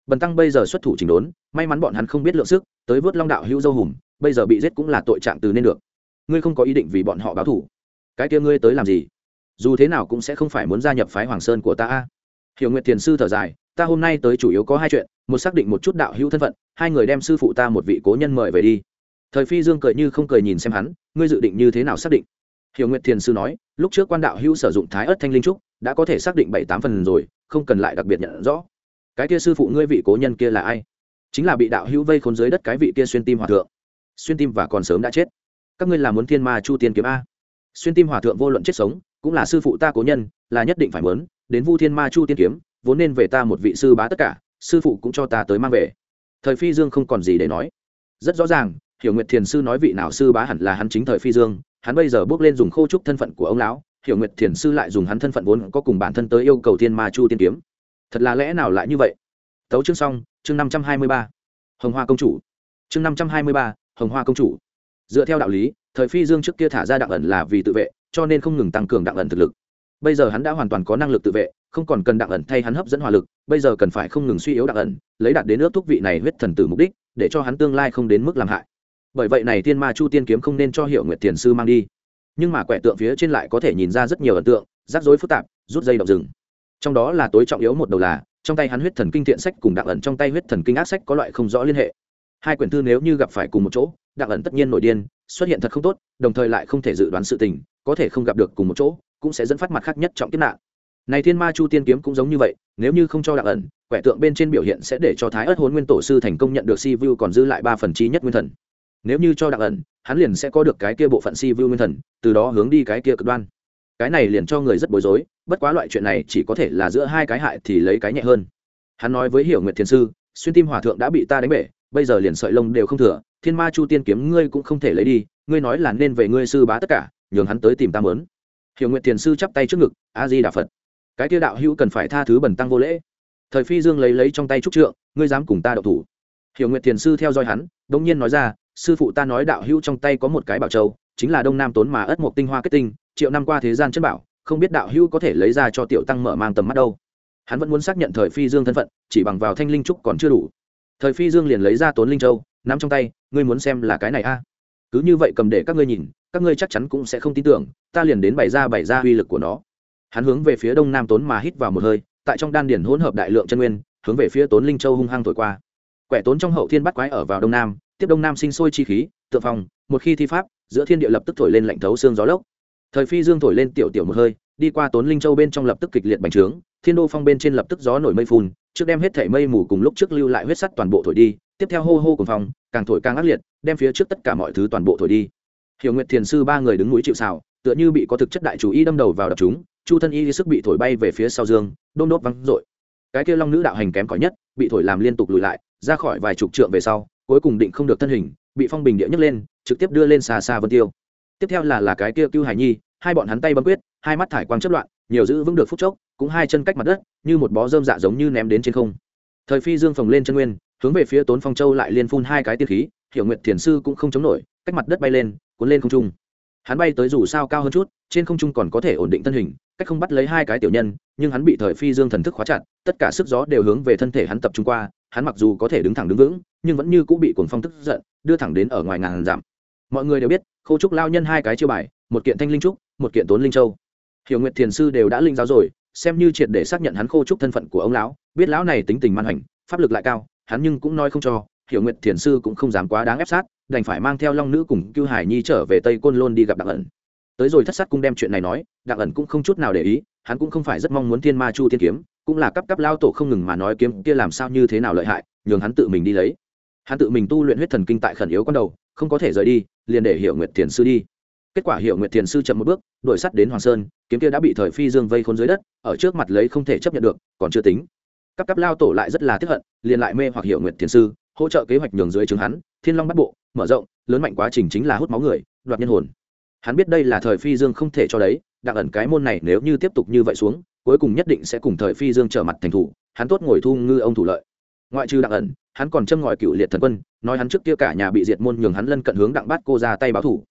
Bần tăng bây giờ xuất thủ chỉnh đốn, may mắn bọn hắn không biết lượng sức, tới vớt Long đạo hữu dâu hùm, bây giờ bị giết cũng là tội trạng từ nên được. Ngươi không có ý định vì bọn họ báo thù? Cái kia ngươi tới làm gì? Dù thế nào cũng sẽ không phải muốn gia nhập phái Hoàng Sơn của ta a. Hiểu Nguyệt Thiền sư thở dài, ta hôm nay tới chủ yếu có hai chuyện, một xác định một chút đạo hữu thân phận, hai người đem sư phụ ta một vị cố nhân mời về đi. Thời Phi Dương cười như không cười nhìn xem hắn, ngươi dự định như thế nào xác định? Hiểu Nguyệt Thiền sư nói, lúc trước quan đạo hữu sử dụng Thái Ức Thanh Linh Trúc, đã có thể xác định 7-8 phần rồi, không cần lại đặc biệt nhận rõ. Cái kia sư phụ ngươi vị cố nhân kia là ai? Chính là bị đạo hữu vây khốn dưới đất cái vị kia xuyên tim hòa thượng. Xuyên tim và còn sớm đã chết. Các ngươi là muốn Thiên Ma Chu Tiên kiếm a? Xuyên tim hòa thượng vô luận chết sống, cũng là sư phụ ta cố nhân, là nhất định phải muốn, đến Vu Thiên Ma Chu Tiên kiếm, vốn nên về ta một vị sư bá tất cả, sư phụ cũng cho ta tới mang về. Thời Phi Dương không còn gì để nói. Rất rõ ràng, Hiểu Nguyệt Thiền sư nói vị nào sư bá hẳn là hắn chính Thời Phi Dương, hắn bây giờ bước lên dùng khô trúc thân phận của ông lão, Hiểu Nguyệt Thiền sư lại dùng hắn thân phận vốn có cùng bản thân tới yêu cầu Thiên Ma Chu Tiên kiếm. Thật là lẽ nào lại như vậy? Tấu chương xong, chương 523. Hồng Hoa công chủ. Chương 523, Hồng Hoa công chủ. Dựa theo đạo lý, Thời Phi Dương trước kia thả ra Đặng ẩn là vì tự vệ, cho nên không ngừng tăng cường Đặng ẩn thực lực. Bây giờ hắn đã hoàn toàn có năng lực tự vệ, không còn cần Đặng ẩn thay hắn hấp dẫn hỏa lực, bây giờ cần phải không ngừng suy yếu Đặng ẩn, lấy đạt đến ước thúc vị này huyết thần tử mục đích, để cho hắn tương lai không đến mức làm hại. Bởi vậy này Thiên Ma Chu Tiên kiếm không nên cho Hiểu Nguyệt Thiền sư mang đi. Nhưng mà quẻ tượng phía trên lại có thể nhìn ra rất nhiều ẩn tượng, rắc rối phức tạp, rút dây động rừng. Trong đó là tối trọng yếu một đầu là, trong tay hắn huyết thần kinh thiện sách cùng Đặng ẩn trong tay huyết thần kinh ác sách có loại không rõ liên hệ. Hai quyển thư nếu như gặp phải cùng một chỗ, Đặng ẩn tất nhiên nổi điên, xuất hiện thật không tốt, đồng thời lại không thể dự đoán sự tình, có thể không gặp được cùng một chỗ, cũng sẽ dẫn phát mặt khác nhất trọng kiếp nạn. Này Thiên Ma Chu Tiên kiếm cũng giống như vậy, nếu như không cho Đặng ẩn, quẻ tượng bên trên biểu hiện sẽ để cho Thái Ức Hỗn Nguyên Tổ sư thành công nhận được si vu còn dư lại 3/9 nhất nguyên thần. Nếu như cho Đặng ẩn, hắn liền sẽ có được cái kia bộ phận si vu nguyên thần, từ đó hướng đi cái kia cực đoan. Cái này liền cho người rất bối rối, bất quá loại chuyện này chỉ có thể là giữa hai cái hại thì lấy cái nhẹ hơn. Hắn nói với Hiểu Nguyệt Thiền sư, xuyên tim hòa thượng đã bị ta đánh bể, bây giờ liền sợi lông đều không thừa, Thiên Ma Chu Tiên kiếm ngươi cũng không thể lấy đi, ngươi nói là nên về ngươi sư bá tất cả, nhường hắn tới tìm ta mớn. Hiểu Nguyệt Thiền sư chắp tay trước ngực, A Di Đà Phật. Cái kia đạo hữu cần phải tha thứ bần tăng vô lễ. Thời Phi Dương lấy trong tay trúc trượng, ngươi dám cùng ta động thủ? Hiểu Nguyệt Thiền sư theo dõi hắn, đột nhiên nói ra, sư phụ ta nói đạo hữu trong tay có một cái bảo châu, chính là Đông Nam Tốn mà ất một tinh hoa kết tinh, triệu năm qua thế gian chân bảo, không biết đạo hữu có thể lấy ra cho tiểu tăng mở mang tầm mắt đâu. Hắn vẫn muốn xác nhận Thời Phi Dương thân phận, chỉ bằng vào thanh linh trúc còn chưa đủ. Thời Phi Dương liền lấy ra Tốn linh châu, nắm trong tay, ngươi muốn xem là cái này a? Cứ như vậy cầm để các ngươi nhìn, các ngươi chắc chắn cũng sẽ không tin tưởng, ta liền đến bày ra uy lực của nó. Hắn hướng về phía Đông Nam Tốn mà hít vào một hơi, tại trong đan điển hỗn hợp đại lượng chân nguyên, hướng về phía Tốn linh châu hung hăng thổi qua. Quẻ Tốn trong hậu thiên bắt quái ở vào Đông Nam, tiếp Đông Nam sinh sôi chi khí, tượng phòng, một khi thi pháp, giữa thiên địa lập tức thổi lên lạnh thấu xương gió lốc. Thời Phi Dương thổi lên tiểu một hơi, đi qua Tốn linh châu bên trong lập tức kịch liệt bành trướng, thiên đô phong bên trên lập tức gió nổi mây phun, trước đem hết thảy mây mù cùng lúc trước lưu lại huyết sắt toàn bộ thổi đi, tiếp theo hô hô cùng phong, càng thổi càng ác liệt, đem phía trước tất cả mọi thứ toàn bộ thổi đi. Hiểu Nguyệt Thiền sư ba người đứng núi chịu sào, tựa như bị có thực chất đại chủ y đâm đầu vào đập chúng, Chu thân y sức bị thổi bay về phía sau dương, đôm đốt văng dội. Cái kia Long nữ đạo hành kém cỏi nhất, bị thổi làm liên tục lùi lại, ra khỏi vài chục trượng về sau, cuối cùng định không được thân hình, bị phong bình địa nhấc lên, trực tiếp đưa lên xa xa vân tiêu. Tiếp theo là cái kia Cưu Hải Nhi, hai bọn hắn tay bấm quyết, hai mắt thải quang chớp loạn, nhiều giữ vững được phút chốc, cũng hai chân cách mặt đất, như một bó rơm dạ giống như ném đến trên không. Thời Phi Dương phồng lên chân nguyên, hướng về phía Tốn Phong Châu lại liên phun hai cái tiên khí, Hiểu Nguyệt Thiền sư cũng không chống nổi, cách mặt đất bay lên, cuốn lên không trung. Hắn bay tới dù sao cao hơn chút, trên không trung còn có thể ổn định thân hình, cách không bắt lấy hai cái tiểu nhân, nhưng hắn bị Thời Phi Dương thần thức khóa chặt, tất cả sức gió đều hướng về thân thể hắn tập trung qua, hắn mặc dù có thể đứng thẳng đứng vững, nhưng vẫn như cũng bị cuồng phong tức giận, đưa thẳng đến ở ngoài ngàn dặm. Mọi người đều biết, Khâu Trúc lao nhân hai cái chiêu bài, một kiện Thanh Linh Trúc, một kiện Tốn Linh Châu. Hiểu Nguyệt Thiền sư đều đã linh giáo rồi, xem như triệt để xác nhận hắn Khâu Trúc thân phận của ông lão, biết lão này tính tình man hành, pháp lực lại cao, hắn nhưng cũng nói không cho, Hiểu Nguyệt Thiền sư cũng không dám quá đáng ép sát, đành phải mang theo Long nữ cùng Cưu Hải Nhi trở về Tây Côn Lôn đi gặp Đặng ẩn. Tới rồi Thất Sát cung đem chuyện này nói, Đặng ẩn cũng không chút nào để ý, hắn cũng không phải rất mong muốn Thiên Ma Chu Tiên kiếm, cũng là cấp lao tổ không ngừng mà nói kiếm kia làm sao như thế nào lợi hại, nhường hắn tự mình đi lấy. Hắn tự mình tu luyện huyết thần kinh tại khẩn yếu con đầu, không có thể rời đi, liền để Hiểu Nguyệt Thiền sư đi. Kết quả Hiểu Nguyệt Thiền sư chậm một bước, đuổi sát đến Hoàng Sơn, kiếm kia đã bị Thời Phi Dương vây khốn dưới đất, ở trước mặt lấy không thể chấp nhận được, còn chưa tính. Cấp lao tổ lại rất là tiếc hận, liền lại mê hoặc Hiểu Nguyệt Thiền sư, hỗ trợ kế hoạch nhường dưới trướng hắn, Thiên Long bắt bộ, mở rộng, lớn mạnh quá trình chính là hút máu người, đoạt nhân hồn. Hắn biết đây là Thời Phi Dương không thể cho đấy, Đặng ẩn cái môn này nếu như tiếp tục như vậy xuống, cuối cùng nhất định sẽ cùng Thời Phi Dương trở mặt thành thủ, hắn tốt ngồi thu ngư ông thủ lợi. Ngoại trừ Đặng ẩn, hắn còn châm ngòi Cựu Liệt thần quân, nói hắn trước kia cả nhà bị diệt môn nhường hắn lân cận hướng Đặng Bát cô ra tay báo thủ.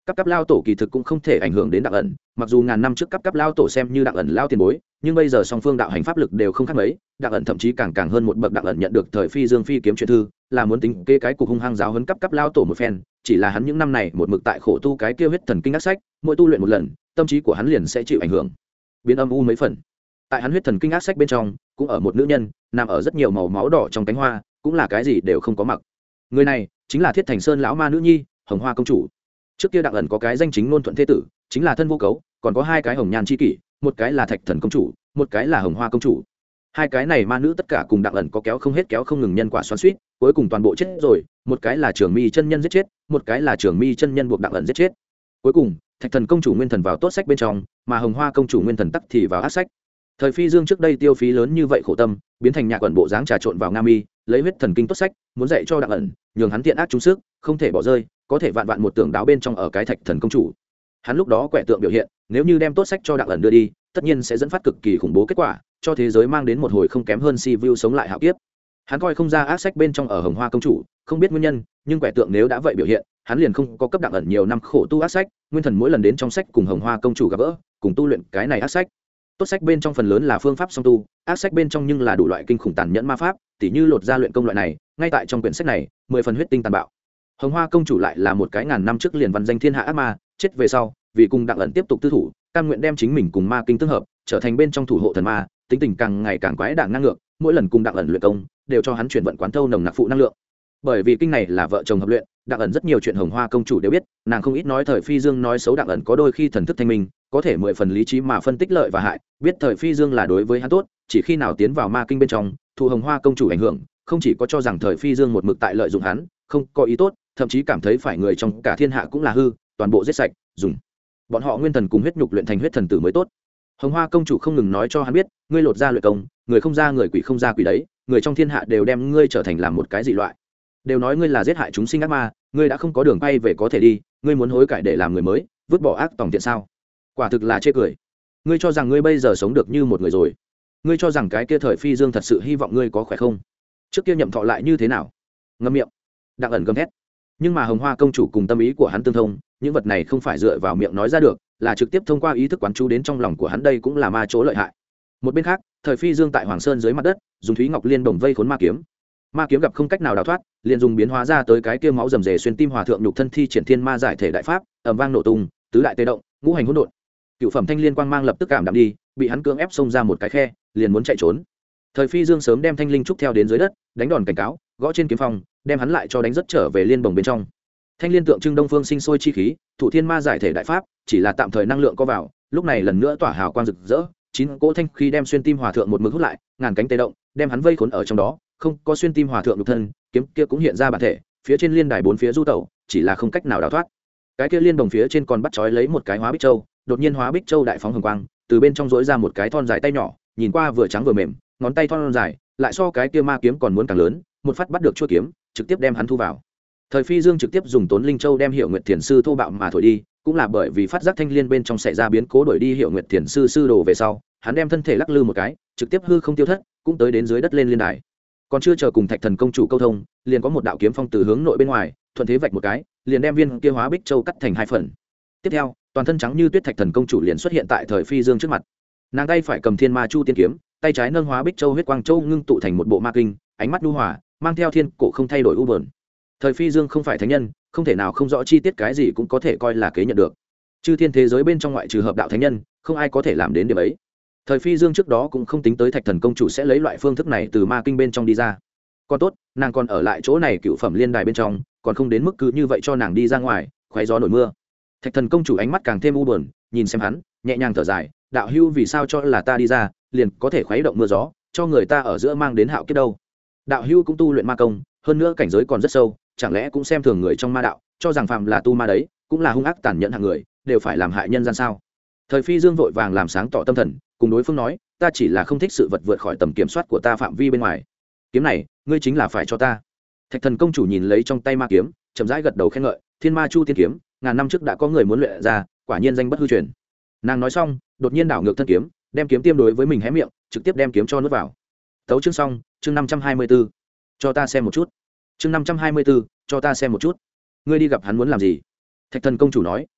Cấp lao tổ kỳ thực cũng không thể ảnh hưởng đến Đặng ẩn, mặc dù ngàn năm trước cấp lao tổ xem như Đặng ẩn lao tiền bối, nhưng bây giờ song phương đạo hành pháp lực đều không khác mấy, Đặng ẩn thậm chí càng hơn một bậc. Đặng ẩn nhận được thời Phi Dương phi kiếm truyền thư, là muốn tính kế cái cục hung hăng giáo huấn cấp lao tổ một phen, chỉ là hắn những năm này một mực tại khổ tu cái kia huyết thần kinh ác sách, mỗi tu luyện một lần, tâm trí của hắn liền sẽ chịu ảnh hưởng, biến âm u mấy phần. Tại hắn huyết thần kinh ác sách bên trong, cũng ở một nữ nhân, nằm ở rất nhiều màu máu đỏ trong cánh hoa, cũng là cái gì đều không có mặc. Người này chính là Thiết Thành Sơn lão ma nữ nhi, Hồng Hoa công chủ. Trước kia Đặng ẩn có cái danh chính ngôn thuận thế tử, chính là Thân Vô Cấu, còn có hai cái Hồng Nhan chi kỷ, một cái là Thạch Thần công chủ, một cái là Hồng Hoa công chủ. Hai cái này ma nữ tất cả cùng Đặng ẩn có kéo không hết kéo không ngừng nhân quả xoắn xuýt, cuối cùng toàn bộ chết rồi, một cái là Trường Mi chân nhân giết chết, một cái là Trường Mi chân nhân buộc Đặng ẩn giết chết. Cuối cùng, Thạch Thần công chủ nguyên thần vào tốt sách bên trong, mà Hồng Hoa công chủ nguyên thần tắc thì vào ác sách. Thời Phi Dương trước đây tiêu phí lớn như vậy khổ tâm, biến thành nhạc ẩn bộ dáng trà trộn vào Nga Mi, lấy huyết thần kinh tốt sách, muốn dạy cho Đặng ẩn, nhường hắn tiện ác trung sức, không thể bỏ rơi, có thể vạn vạn một tưởng đáo bên trong ở cái Thạch Thần công chủ. Hắn lúc đó quẻ tượng biểu hiện, nếu như đem tốt sách cho Đặng ẩn đưa đi, tất nhiên sẽ dẫn phát cực kỳ khủng bố kết quả, cho thế giới mang đến một hồi không kém hơn Si Vu sống lại hạo kiếp. Hắn coi không ra ác sách bên trong ở Hồng Hoa công chủ, không biết nguyên nhân, nhưng quẻ tượng nếu đã vậy biểu hiện, hắn liền không có cấp Đặng ẩn nhiều năm khổ tu ác sách, nguyên thần mỗi lần đến trong sách cùng Hồng Hoa công chủ gặp gỡ, cùng tu luyện cái này ác sách. Tốt sách bên trong phần lớn là phương pháp song tu, ác sách bên trong nhưng là đủ loại kinh khủng tàn nhẫn ma pháp, tỉ như lột ra luyện công loại này, ngay tại trong quyển sách này, 10 phần huyết tinh tàn bạo. Hồng Hoa công chủ lại là một cái ngàn năm trước liền văn danh thiên hạ ác ma, chết về sau, vì cùng Đặng ẩn tiếp tục tư thủ, cam nguyện đem chính mình cùng ma kinh tương hợp, trở thành bên trong thủ hộ thần ma, tính tình càng ngày càng quái đản ngang ngược, mỗi lần cùng Đặng ẩn luyện công, đều cho hắn chuyển vận quán thâu nồng nặc phụ năng lượng. Bởi vì kinh này là vợ chồng hợp luyện, Đặng ẩn rất nhiều chuyện Hồng Hoa công chủ đều biết, nàng không ít nói thời Phi Dương nói xấu Đặng ẩn có đôi khi thần thức thanh minh, có thể 10 phần lý trí mà phân tích lợi và hại, biết thời Phi Dương là đối với hắn tốt, chỉ khi nào tiến vào ma kinh bên trong, thụ Hồng Hoa công chủ ảnh hưởng, không chỉ có cho rằng thời Phi Dương một mực tại lợi dụng hắn, không có ý tốt, thậm chí cảm thấy phải người trong cả thiên hạ cũng là hư, toàn bộ giết sạch, dùng bọn họ nguyên thần cùng huyết nhục luyện thành huyết thần tử mới tốt. Hồng Hoa công chủ không ngừng nói cho hắn biết, ngươi lột ra luyện công, người không ra người, quỷ không ra quỷ đấy, người trong thiên hạ đều đem ngươi trở thành làm một cái dị loại, đều nói ngươi là giết hại chúng sinh ác ma, ngươi đã không có đường bay về có thể đi, ngươi muốn hối cải để làm người mới, vứt bỏ ác tòng tiện sao? Quả thực là chê cười. Ngươi cho rằng ngươi bây giờ sống được như một người rồi? Ngươi cho rằng cái kia thời Phi Dương thật sự hy vọng ngươi có khỏe không? Trước kia nhậm thọ lại như thế nào? Ngậm miệng. Đặng ẩn gầm thét. Nhưng mà Hồng Hoa công chủ cùng tâm ý của hắn tương thông, những vật này không phải dựa vào miệng nói ra được, là trực tiếp thông qua ý thức quán chú đến trong lòng của hắn, đây cũng là ma chỗ lợi hại. Một bên khác, thời Phi Dương tại Hoàng Sơn dưới mặt đất, dùng Thúy Ngọc Liên đồng vây khốn ma kiếm. Ma kiếm gặp không cách nào đào thoát, liền dùng biến hóa ra tới cái kia máu rầm rề xuyên tim hòa thượng nhục thân thi triển thiên ma giải thể đại pháp, ầm vang nổ tung, tứ đại tê động, ngũ hành hỗn độn. Cựu phẩm thanh liên quang mang lập tức cảm đạm đi, bị hắn cưỡng ép xông ra một cái khe, liền muốn chạy trốn. Thời Phi Dương sớm đem thanh linh trúc theo đến dưới đất, đánh đòn cảnh cáo, gõ trên kiếm phong, đem hắn lại cho đánh rất trở về liên bồng bên trong. Thanh liên tượng trưng đông phương sinh sôi chi khí, thủ thiên ma giải thể đại pháp, chỉ là tạm thời năng lượng có vào, lúc này lần nữa tỏa hào quang rực rỡ, 9 cỗ thanh khí đem xuyên tim hòa thượng một mực hút lại, ngàn cánh tê động, đem hắn vây khốn ở trong đó, không có xuyên tim hòa thượng nhục thân, kiếm kia cũng hiện ra bản thể, phía trên liên đài bốn phía du tẩu, chỉ là không cách nào đào thoát. Cái kia liên đồng phía trên còn bắt trói lấy một cái hóa bích châu, đột nhiên hóa bích châu đại phóng hồng quang, từ bên trong rỗi ra một cái thon dài tay nhỏ, nhìn qua vừa trắng vừa mềm, ngón tay thon dài, lại so cái kia ma kiếm còn muốn càng lớn, một phát bắt được chuôi kiếm, trực tiếp đem hắn thu vào. Thời Phi Dương trực tiếp dùng Tốn Linh Châu đem Hiểu Nguyệt Thiền sư thô bạo mà thổi đi, cũng là bởi vì phát giác thanh liên bên trong xảy ra biến cố đổi đi Hiểu Nguyệt Thiền sư sư đồ về sau, hắn đem thân thể lắc lư một cái, trực tiếp hư không tiêu thất, cũng tới đến dưới đất lên liên đài. Còn chưa chờ cùng Thạch Thần công chủ câu thông, liền có một đạo kiếm phong từ hướng nội bên ngoài, thuận thế vạch một cái, liền đem viên kia hóa bích châu cắt thành hai phần. Tiếp theo, toàn thân trắng như tuyết Thạch Thần công chủ liền xuất hiện tại Thời Phi Dương trước mặt. Nàng tay phải cầm Thiên Ma Chu tiên kiếm, tay trái nâng hóa bích châu huyết quang châu ngưng tụ thành một bộ ma kinh, ánh mắt nhu hòa, mang theo thiên cổ không thay đổi u buồn. Thời Phi Dương không phải thánh nhân, không thể nào không rõ chi tiết cái gì cũng có thể coi là kế nhận được. Chư thiên thế giới bên trong ngoại trừ hợp đạo thánh nhân, không ai có thể làm đến điểm ấy. Thời Phi Dương trước đó cũng không tính tới Thạch Thần công chủ sẽ lấy loại phương thức này từ ma kinh bên trong đi ra. Còn tốt, nàng còn ở lại chỗ này cựu phẩm liên đài bên trong, còn không đến mức cứ như vậy cho nàng đi ra ngoài, khoé gió nổi mưa. Thạch Thần công chủ ánh mắt càng thêm u buồn, nhìn xem hắn, nhẹ nhàng thở dài, đạo hữu vì sao cho là ta đi ra, liền có thể khuấy động mưa gió, cho người ta ở giữa mang đến hạo kiếp đâu? Đạo hữu cũng tu luyện ma công, hơn nữa cảnh giới còn rất sâu, chẳng lẽ cũng xem thường người trong ma đạo, cho rằng phàm là tu ma đấy, cũng là hung ác tàn nhẫn hạng người, đều phải làm hại nhân gian sao? Thời Phi Dương vội vàng làm sáng tỏ tâm thần, cùng đối phương nói, ta chỉ là không thích sự vật vượt khỏi tầm kiểm soát của ta phạm vi bên ngoài. Kiếm này, ngươi chính là phải cho ta. Thạch Thần công chủ nhìn lấy trong tay ma kiếm, chậm rãi gật đầu khen ngợi, Thiên Ma Chu tiên kiếm, ngàn năm trước đã có người muốn luyện ra, quả nhiên danh bất hư truyền. Nàng nói xong, đột nhiên đảo ngược thân kiếm, đem kiếm tiêm đối với mình hé miệng, trực tiếp đem kiếm cho nuốt vào. Tấu chương xong, chương 524. Cho ta xem một chút. Chương 524, cho ta xem một chút. Ngươi đi gặp hắn muốn làm gì? Thạch Thần công chủ nói,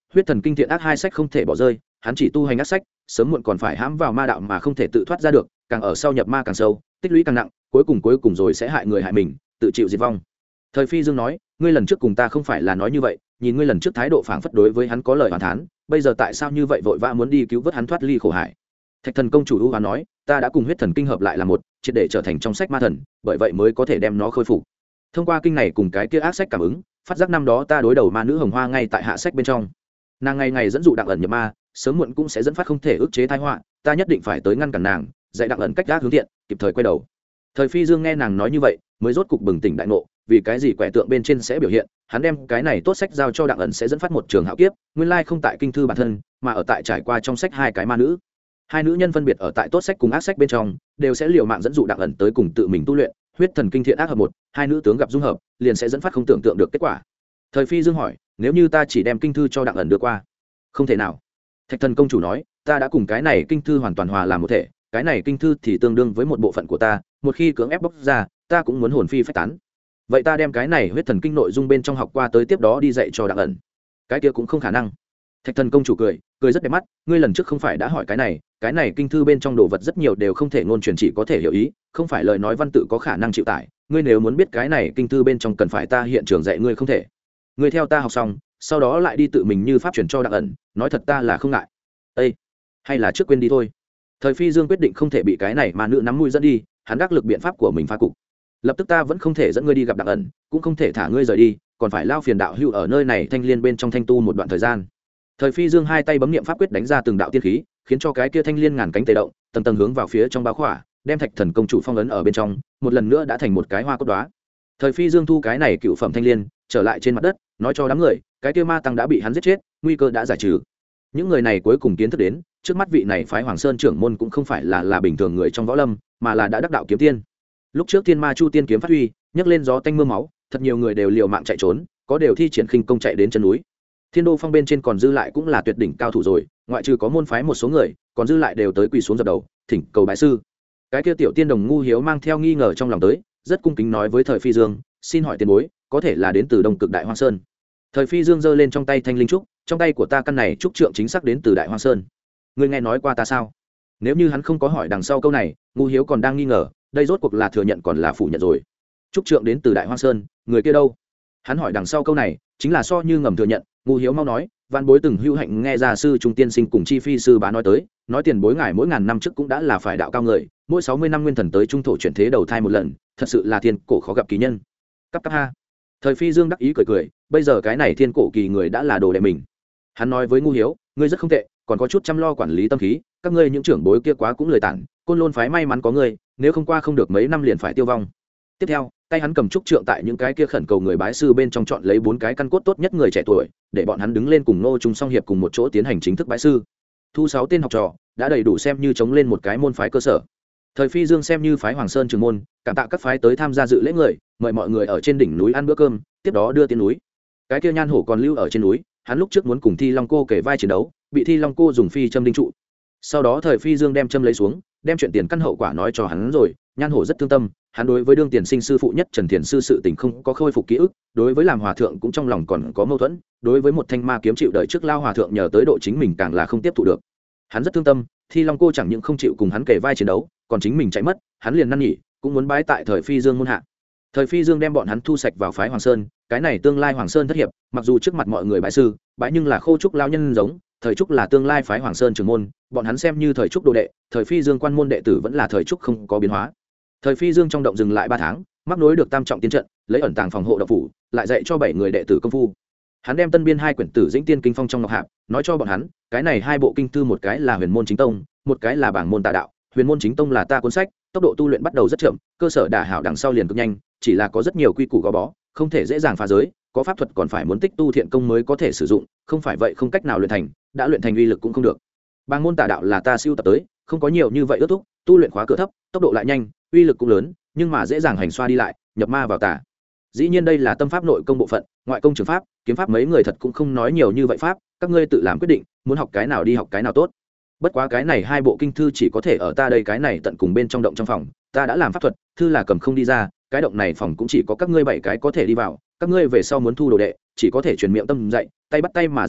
huyết thần kinh thiện ác hai sách không thể bỏ rơi, hắn chỉ tu hành ác sách sớm muộn còn phải hãm vào ma đạo mà không thể tự thoát ra được, càng ở sau nhập ma càng sâu, tích lũy càng nặng, cuối cùng rồi sẽ hại người hại mình, tự chịu diệt vong. Thời Phi Dương nói, ngươi lần trước cùng ta không phải là nói như vậy, nhìn ngươi lần trước thái độ phảng phất đối với hắn có lời oán thán, bây giờ tại sao như vậy vội vã muốn đi cứu vớt hắn thoát ly khổ hải? Thạch Thần công chủ ưu hoán nói, ta đã cùng huyết thần kinh hợp lại là một, triệt để trở thành trong sách ma thần, bởi vậy mới có thể đem nó khôi phục. Thông qua kinh này cùng cái kia ác sách cảm ứng, phát giác năm đó ta đối đầu ma nữ Hồng Hoa ngay tại hạ sách bên trong, nàng ngày ngày dẫn dụ Đặng ẩn nhập ma, sớm muộn cũng sẽ dẫn phát không thể ức chế tai họa, ta nhất định phải tới ngăn cản nàng, dạy Đặng ẩn cách ác hướng thiện, kịp thời quay đầu. Thời Phi Dương nghe nàng nói như vậy, mới rốt cục bừng tỉnh đại ngộ, vì cái gì quẻ tượng bên trên sẽ biểu hiện, hắn đem cái này tốt sách giao cho Đặng ẩn sẽ dẫn phát một trường hạo kiếp, nguyên lai không tại kinh thư bản thân, mà ở tại trải qua trong sách hai cái ma nữ. Hai nữ nhân phân biệt ở tại tốt sách cùng ác sách bên trong, đều sẽ liều mạng dẫn dụ Đặng ẩn tới cùng tự mình tu luyện, huyết thần kinh thiện ác hợp một, hai nữ tướng gặp dung hợp, liền sẽ dẫn phát không tưởng tượng được kết quả. Thời Phi Dương hỏi, nếu như ta chỉ đem kinh thư cho Đặng ẩn đưa qua? Không thể nào. Thạch Thần công chủ nói, ta đã cùng cái này kinh thư hoàn toàn hòa làm một thể, cái này kinh thư thì tương đương với một bộ phận của ta, một khi cưỡng ép bóc ra, ta cũng muốn hồn phi phách tán. Vậy ta đem cái này huyết thần kinh nội dung bên trong học qua tới tiếp đó đi dạy cho Đặng ẩn, cái kia cũng không khả năng. Thạch Thần công chủ cười rất đẹp mắt, ngươi lần trước không phải đã hỏi cái này kinh thư bên trong đồ vật rất nhiều đều không thể ngôn truyền, chỉ có thể hiểu ý, không phải lời nói văn tự có khả năng chịu tải, ngươi nếu muốn biết cái này kinh thư bên trong cần phải ta hiện trường dạy ngươi không thể. Ngươi theo ta học xong, sau đó lại đi tự mình như pháp truyền cho Đặng ẩn, nói thật ta là không ngại. Ê, hay là trước quên đi thôi. Thời Phi Dương quyết định không thể bị cái này mà nữ nắm mũi dẫn đi, hắn đắc lực biện pháp của mình phá cục. Lập tức ta vẫn không thể dẫn ngươi đi gặp Đặng ẩn, cũng không thể thả ngươi rời đi, còn phải lao phiền đạo hữu ở nơi này thanh liên bên trong thanh tu một đoạn thời gian. Thời Phi Dương hai tay bấm niệm pháp quyết đánh ra từng đạo tiên khí, khiến cho cái kia thanh liên ngàn cánh tề động, tầng tầng hướng vào phía trong bao khỏa, đem Thạch Thần công chủ phong ấn ở bên trong, một lần nữa đã thành một cái hoa cốt đóa. Thời Phi Dương thu cái này cựu phẩm thanh liên, trở lại trên mặt đất, nói cho đám người, cái kia ma tăng đã bị hắn giết chết, nguy cơ đã giải trừ. Những người này cuối cùng kiến thức đến, trước mắt vị này phái Hoàng Sơn trưởng môn cũng không phải là bình thường người trong võ lâm, mà là đã đắc đạo kiếm tiên. Lúc trước Thiên Ma Chu tiên kiếm phát huy, nhấc lên gió tanh mưa máu, thật nhiều người đều liều mạng chạy trốn, có đều thi triển khinh công chạy đến chân núi. Thiên Đô Phong bên trên còn dư lại cũng là tuyệt đỉnh cao thủ rồi, ngoại trừ có môn phái một số người, còn dư lại đều tới quỳ xuống dập đầu, thỉnh cầu bái sư. Cái kia tiểu tiên đồng ngu hiếu mang theo nghi ngờ trong lòng tới, rất cung kính nói với Thời Phi Dương, xin hỏi tiền bối, có thể là đến từ Đông Cực Đại Hoang Sơn. Thời Phi Dương giơ lên trong tay thanh linh trúc, trong tay của ta căn này trúc trượng chính xác đến từ Đại Hoang Sơn. Ngươi nghe nói qua ta sao? Nếu như hắn không có hỏi đằng sau câu này, ngu hiếu còn đang nghi ngờ, đây rốt cuộc là thừa nhận còn là phủ nhận rồi. Trúc trượng đến từ Đại Hoang Sơn, người kia đâu? Hắn hỏi đằng sau câu này, chính là so như ngầm thừa nhận, ngu hiếu mau nói, văn bối từng hữu hạnh nghe gia sư trung tiên sinh cùng chi phi sư bá nói tới, nói tiền bối ngài mỗi ngàn năm trước cũng đã là phải đạo cao người, mỗi 60 năm nguyên thần tới trung thổ chuyển thế đầu thai một lần, thật sự là thiên cổ khó gặp kỳ nhân. Cắp ha. Thời Phi Dương đắc ý cười, bây giờ cái này thiên cổ kỳ người đã là đồ đệ mình. Hắn nói với ngu hiếu, ngươi rất không tệ, còn có chút chăm lo quản lý tâm khí, các ngươi những trưởng bối kia quá cũng lười tản, Côn Lôn phái may mắn có ngươi, nếu không qua không được mấy năm liền phải tiêu vong. Tiếp theo, tay hắn cầm trúc trượng tại những cái kia khẩn cầu người bái sư bên trong chọn lấy 4 cái căn cốt tốt nhất người trẻ tuổi, để bọn hắn đứng lên cùng Ngô Trung song hiệp cùng một chỗ tiến hành chính thức bái sư. Thu 6 tên học trò, đã đầy đủ xem như chống lên một cái môn phái cơ sở. Thời Phi Dương xem như phái Hoàng Sơn trường môn, cảm tạ các phái tới tham gia dự lễ người, mời mọi người ở trên đỉnh núi ăn bữa cơm, tiếp đó đưa tiến núi. Cái kia Nhan Hổ còn lưu ở trên núi, hắn lúc trước muốn cùng Thi Long cô kể vai chiến đấu, bị Thi Long cô dùng phi châm đinh trụ. Sau đó Thời Phi Dương đem châm lấy xuống, đem chuyện tiền căn hậu quả nói cho hắn rồi. Nhan Hổ rất thương tâm, hắn đối với đương tiền sinh sư phụ nhất Trần Thiền sư sự tình không có khôi phục ký ức, đối với làm hòa thượng cũng trong lòng còn có mâu thuẫn, đối với một thanh ma kiếm chịu đợi trước lao hòa thượng nhờ tới độ chính mình càng là không tiếp thụ được. Hắn rất thương tâm, Thi Long cô chẳng những không chịu cùng hắn kể vai chiến đấu, còn chính mình chạy mất, hắn liền năn nỉ, cũng muốn bái tại Thời Phi Dương môn hạ. Thời Phi Dương đem bọn hắn thu sạch vào phái Hoàng Sơn, cái này tương lai Hoàng Sơn thất hiệp, mặc dù trước mặt mọi người bái sư, bái nhưng là Khô Trúc lao nhân giống, Thời Trúc là tương lai phái Hoàng Sơn trưởng môn, bọn hắn xem như Thời Trúc đồ đệ, Thời Phi Dương quan môn đệ tử vẫn là Thời Trúc không có biến hóa. Thời Phi Dương trong động dừng lại 3 tháng, mắc nối được tam trọng tiên trận, lấy ẩn tàng phòng hộ động phủ, lại dạy cho 7 người đệ tử công phu. Hắn đem tân biên 2 quyển Tử Dĩnh Tiên Kinh phong trong ngọc hạp, nói cho bọn hắn, cái này 2 bộ kinh thư, một cái là Huyền môn chính tông, một cái là Bảng môn tà đạo. Huyền môn chính tông là ta cuốn sách, tốc độ tu luyện bắt đầu rất chậm, cơ sở đả hảo đằng sau liền cực nhanh, chỉ là có rất nhiều quy củ gò bó, không thể dễ dàng phá giới, có pháp thuật còn phải muốn tích tu thiện công mới có thể sử dụng, không phải vậy không cách nào luyện thành, đã luyện thành uy lực cũng không được. Bảng môn tà đạo là ta siêu tập tới, không có nhiều như vậy ước thúc, tu luyện khóa cửa thấp, tốc độ lại nhanh, uy lực cũng lớn, nhưng mà dễ dàng hành xoa đi lại, nhập ma vào tà. Dĩ nhiên đây là tâm pháp nội công bộ phận, ngoại công trường pháp, kiếm pháp mấy người thật cũng không nói nhiều như vậy pháp, các ngươi tự làm quyết định, muốn học cái nào đi học cái nào tốt. Bất quá cái này 2 bộ kinh thư chỉ có thể ở ta đây cái này tận cùng bên trong động trong phòng, ta đã làm pháp thuật, thư là cầm không đi ra, cái động này phòng cũng chỉ có các ngươi 7 cái có thể đi vào, các ngươi về sau muốn thu đồ đệ, chỉ có thể truyền miệng tâm dạy, tay bắt tay mà dạy bảo,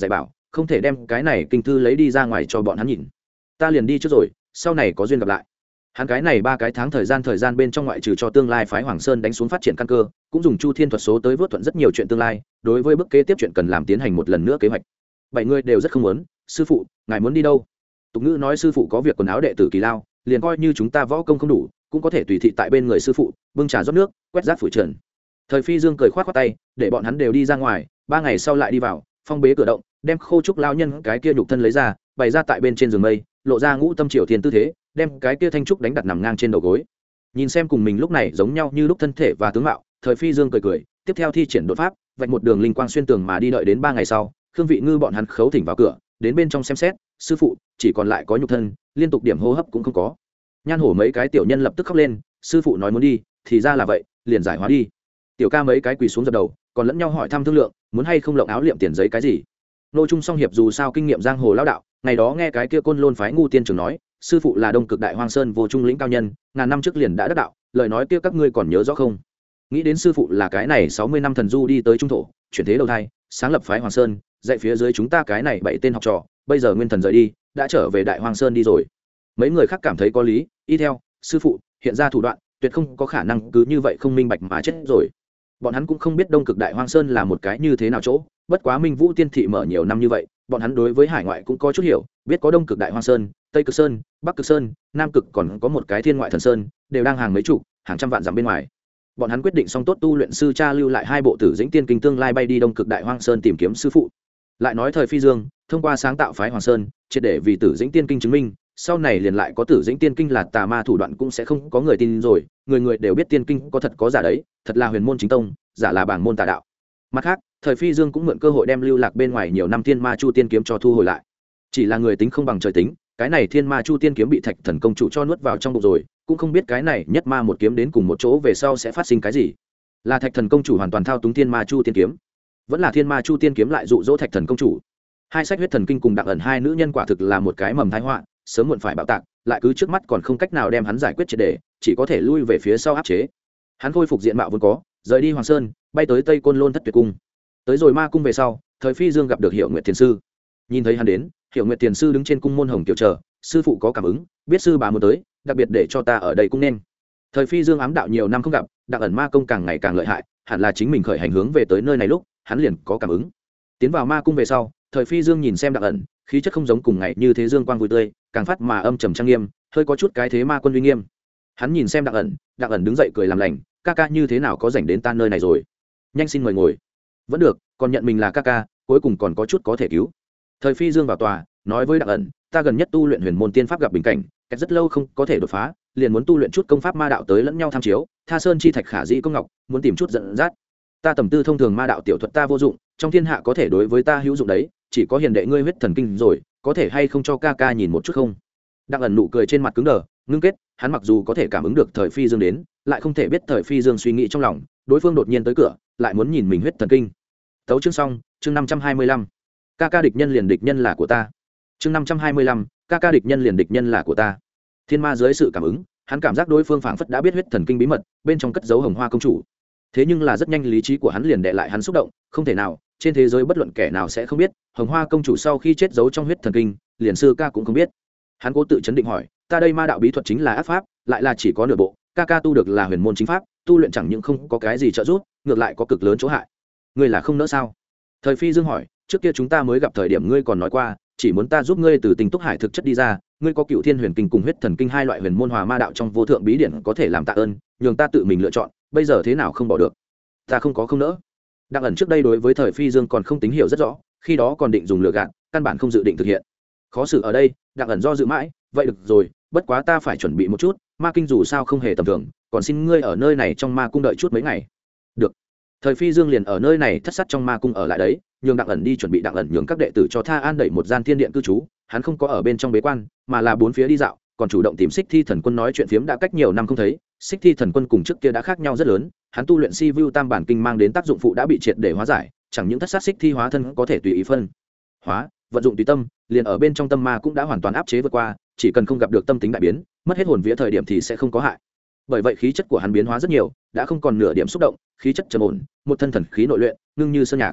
không thể đem cái này kinh thư lấy đi ra ngoài cho bọn hắn nhìn. Ta liền đi trước rồi, sau này có duyên gặp lại. Hắn cái này 3 cái tháng thời gian bên trong, ngoại trừ cho tương lai phái Hoàng Sơn đánh xuống phát triển căn cơ, cũng dùng Chu Thiên thuật số tới vớt thuận rất nhiều chuyện tương lai, đối với bước kế tiếp chuyện cần làm tiến hành một lần nữa kế hoạch. 7 người đều rất không muốn. Sư phụ, ngài muốn đi đâu? Tục ngữ nói sư phụ có việc quần áo đệ tử kỳ lao, liền coi như chúng ta võ công không đủ, cũng có thể tùy thị tại bên người sư phụ, bưng trà rót nước, quét rác phủi trần. Thời Phi Dương cười khoát khoát tay, để bọn hắn đều đi ra ngoài, 3 ngày sau lại đi vào, phong bế cửa động, đem Khô Trúc lão nhân cái kia nhục thân lấy ra, bày ra tại bên trên giường mây, lộ ra ngũ tâm triều thiên tư thế, đem cái kia thanh trúc đánh đặt nằm ngang trên đầu gối. Nhìn xem cùng mình lúc này giống nhau như lúc thân thể và tướng mạo, Thời Phi Dương cười cười, tiếp theo thi triển đột pháp, vạch một đường linh quang xuyên tường mà đi, đợi đến 3 ngày sau, Khương Vị Ngư bọn hắn khấu thỉnh vào cửa, đến bên trong xem xét, sư phụ chỉ còn lại có nhục thân, liên tục điểm hô hấp cũng không có. Nhan Hổ mấy cái tiểu nhân lập tức khóc lên, sư phụ nói muốn đi, thì ra là vậy, liền giải hóa đi. Tiểu ca mấy cái quỳ xuống dập đầu, còn lẫn nhau hỏi thăm thương lượng, muốn hay không lộng áo liệm tiền giấy cái gì. Nô Trung song hiệp dù sao kinh nghiệm giang hồ lão đạo, ngày đó nghe cái kia Côn Lôn phái ngu tiên trưởng nói, sư phụ là Đông Cực Đại Hoang Sơn vô trung lĩnh cao nhân, ngàn năm trước liền đã đắc đạo, lời nói kia các ngươi còn nhớ rõ không? Nghĩ đến sư phụ là cái này 60 năm thần du đi tới trung thổ, chuyển thế đầu thai, sáng lập phái Hoàng Sơn, dạy phía dưới chúng ta cái này 7 tên học trò, bây giờ nguyên thần rời đi, đã trở về Đại Hoang Sơn đi rồi. Mấy người khác cảm thấy có lý, y theo, sư phụ hiện ra thủ đoạn, tuyệt không có khả năng cứ như vậy không minh bạch mà chết rồi. Bọn hắn cũng không biết Đông Cực Đại Hoang Sơn là một cái như thế nào chỗ, bất quá Minh Vũ Tiên thị mở nhiều năm như vậy, bọn hắn đối với hải ngoại cũng có chút hiểu, biết có Đông Cực Đại Hoang Sơn, Tây Cực Sơn, Bắc Cực Sơn, Nam Cực, còn có một cái Thiên Ngoại Thần Sơn, đều đang hàng mấy chục, hàng trăm vạn dặm bên ngoài. Bọn hắn quyết định xong tốt tu luyện sư cha lưu lại 2 bộ Tử Dĩnh Tiên Kinh tương lai bay đi Đông Cực Đại Hoang Sơn tìm kiếm sư phụ. Lại nói Thời Phi Dương thông qua sáng tạo phái Hoàng Sơn, triệt để vì Tử Dĩnh Tiên Kinh chứng minh, sau này liền lại có Tử Dĩnh Tiên Kinh là tà ma thủ đoạn cũng sẽ không có người tin rồi, người người đều biết tiên kinh có thật có giả đấy, thật là huyền môn chính tông, giả là bảng môn tà đạo. Mặt khác, Thời Phi Dương cũng mượn cơ hội đem lưu lạc bên ngoài nhiều năm Thiên Ma Chu Tiên kiếm cho thu hồi lại. Chỉ là người tính không bằng trời tính, cái này Thiên Ma Chu Tiên kiếm bị Thạch Thần công chủ cho nuốt vào trong bụng rồi, cũng không biết cái này nhất ma một kiếm đến cùng một chỗ về sau sẽ phát sinh cái gì. Là Thạch Thần công chủ hoàn toàn thao túng Thiên Ma Chu Tiên kiếm, vẫn là Thiên Ma Chu Tiên kiếm lại dụ dỗ Thạch Thần công chủ. Hai sách huyết thần kinh cùng Đặng ẩn hai nữ nhân quả thực là một cái mầm tai họa, sớm muộn phải bạo tạc, lại cứ trước mắt còn không cách nào đem hắn giải quyết triệt để, chỉ có thể lui về phía sau áp chế. Hắn khôi phục diện mạo vốn có, rời đi Hoàng Sơn, bay tới Tây Côn Lôn Thất Tuyệt cung. Tới rồi Ma cung về sau, Thời Phi Dương gặp được Hiểu Nguyệt Thiền sư. Nhìn thấy hắn đến, Hiểu Nguyệt Thiền sư đứng trên cung môn hồng kiều chờ, sư phụ có cảm ứng, biết sư bà muốn tới, đặc biệt để cho ta ở đây cũng nên. Thời Phi Dương ám đạo nhiều năm không gặp, Đặng ẩn ma công càng ngày càng lợi hại, hẳn là chính mình khởi hành hướng về tới nơi này lúc, hắn liền có cảm ứng. Tiến vào Ma cung về sau, Thời Phi Dương nhìn xem Đặng ẩn, khí chất không giống cùng ngày như thế dương quang vui tươi, càng phát mà âm trầm trang nghiêm, hơi có chút cái thế ma quân uy nghiêm. Hắn nhìn xem Đặng ẩn đứng dậy cười làm lành, ca ca như thế nào có rảnh đến ta nơi này rồi, nhanh xin mời ngồi. Vẫn được, còn nhận mình là ca ca, cuối cùng còn có chút có thể cứu. Thời Phi Dương vào tòa, nói với Đặng ẩn, ta gần nhất tu luyện huyền môn tiên pháp gặp bình cảnh, kẹt rất lâu không có thể đột phá, liền muốn tu luyện chút công pháp ma đạo tới lẫn nhau tham chiếu, Tha Sơn chi thạch khả dĩ công ngọc, muốn tìm chút dẫn dắt. Ta tầm tư thông thường ma đạo tiểu thuật ta vô dụng, trong thiên hạ có thể đối với ta hữu dụng đấy, chỉ có hiền đệ ngươi huyết thần kinh rồi, có thể hay không cho ca ca nhìn một chút không? Đặng ẩn nụ cười trên mặt cứng đờ, ngưng kết, hắn mặc dù có thể cảm ứng được Thời Phi Dương đến, lại không thể biết Thời Phi Dương suy nghĩ trong lòng, đối phương đột nhiên tới cửa, lại muốn nhìn mình huyết thần kinh. Tấu chương xong, chương 525. Ca ca địch nhân là của ta. Chương 525, ca ca địch nhân là của ta. Thiên ma dưới sự cảm ứng, hắn cảm giác đối phương phảng phất đã biết huyết thần kinh bí mật, bên trong cất giấu Hồng Hoa công chủ. Thế nhưng là rất nhanh lý trí của hắn liền đè lại hắn xúc động, không thể nào, trên thế giới bất luận kẻ nào sẽ không biết, Hồng Hoa công chủ sau khi chết giấu trong huyết thần kinh, liền sư ca cũng không biết. Hắn cố tự chấn định hỏi, ta đây ma đạo bí thuật chính là ác pháp, lại là chỉ có nửa bộ, ca ca tu được là huyền môn chính pháp, tu luyện chẳng những không có cái gì trợ giúp, ngược lại có cực lớn chỗ hại. Ngươi là không nỡ sao? Thời Phi Dương hỏi, trước kia chúng ta mới gặp thời điểm ngươi còn nói qua, chỉ muốn ta giúp ngươi từ Tình Túc Hải thực chất đi ra, ngươi có Cựu Thiên Huyền Kinh cùng huyết thần kinh hai loại huyền môn hòa ma đạo trong vô thượng bí điển có thể làm tạ ơn, nhường ta tự mình lựa chọn, bây giờ thế nào không bỏ được? Ta không có không nỡ. Đặng ẩn trước đây đối với Thời Phi Dương còn không tín hiểu rất rõ, khi đó còn định dùng lừa gạt, căn bản không dự định thực hiện. Khó xử ở đây, Đặng ẩn do dự mãi, vậy được rồi, bất quá ta phải chuẩn bị một chút, ma kinh dù sao không hề tầm thường, còn xin ngươi ở nơi này trong ma cung đợi chút mấy ngày. Được. Thời Phi Dương liền ở nơi này thất sát trong ma cung ở lại đấy, nhường Đặng ẩn đi chuẩn bị, Đặng ẩn nhường các đệ tử cho Tha An đẩy một gian thiên điện cư trú, hắn không có ở bên trong bế quan, mà là bốn phía đi dạo, còn chủ động tìm Xích Thi Thần Quân nói chuyện phiếm, đã cách nhiều năm không thấy, Xích Thi Thần Quân cùng trước kia đã khác nhau rất lớn, hắn tu luyện Si Vu Tam bản kinh mang đến tác dụng phụ đã bị triệt để hóa giải, chẳng những thất sát xích thi hóa thân có thể tùy ý phân hóa, vận dụng tùy tâm, liền ở bên trong tâm ma cũng đã hoàn toàn áp chế vượt qua, chỉ cần không gặp được tâm tính đại biến, mất hết hồn vía thời điểm thì sẽ không có hại. Bởi vậy khí chất của hắn biến hóa rất nhiều, đã không còn nửa điểm xúc động, khí chất trầm ổn, một thân thần khí nội luyện, ngưng như sơn nhạc.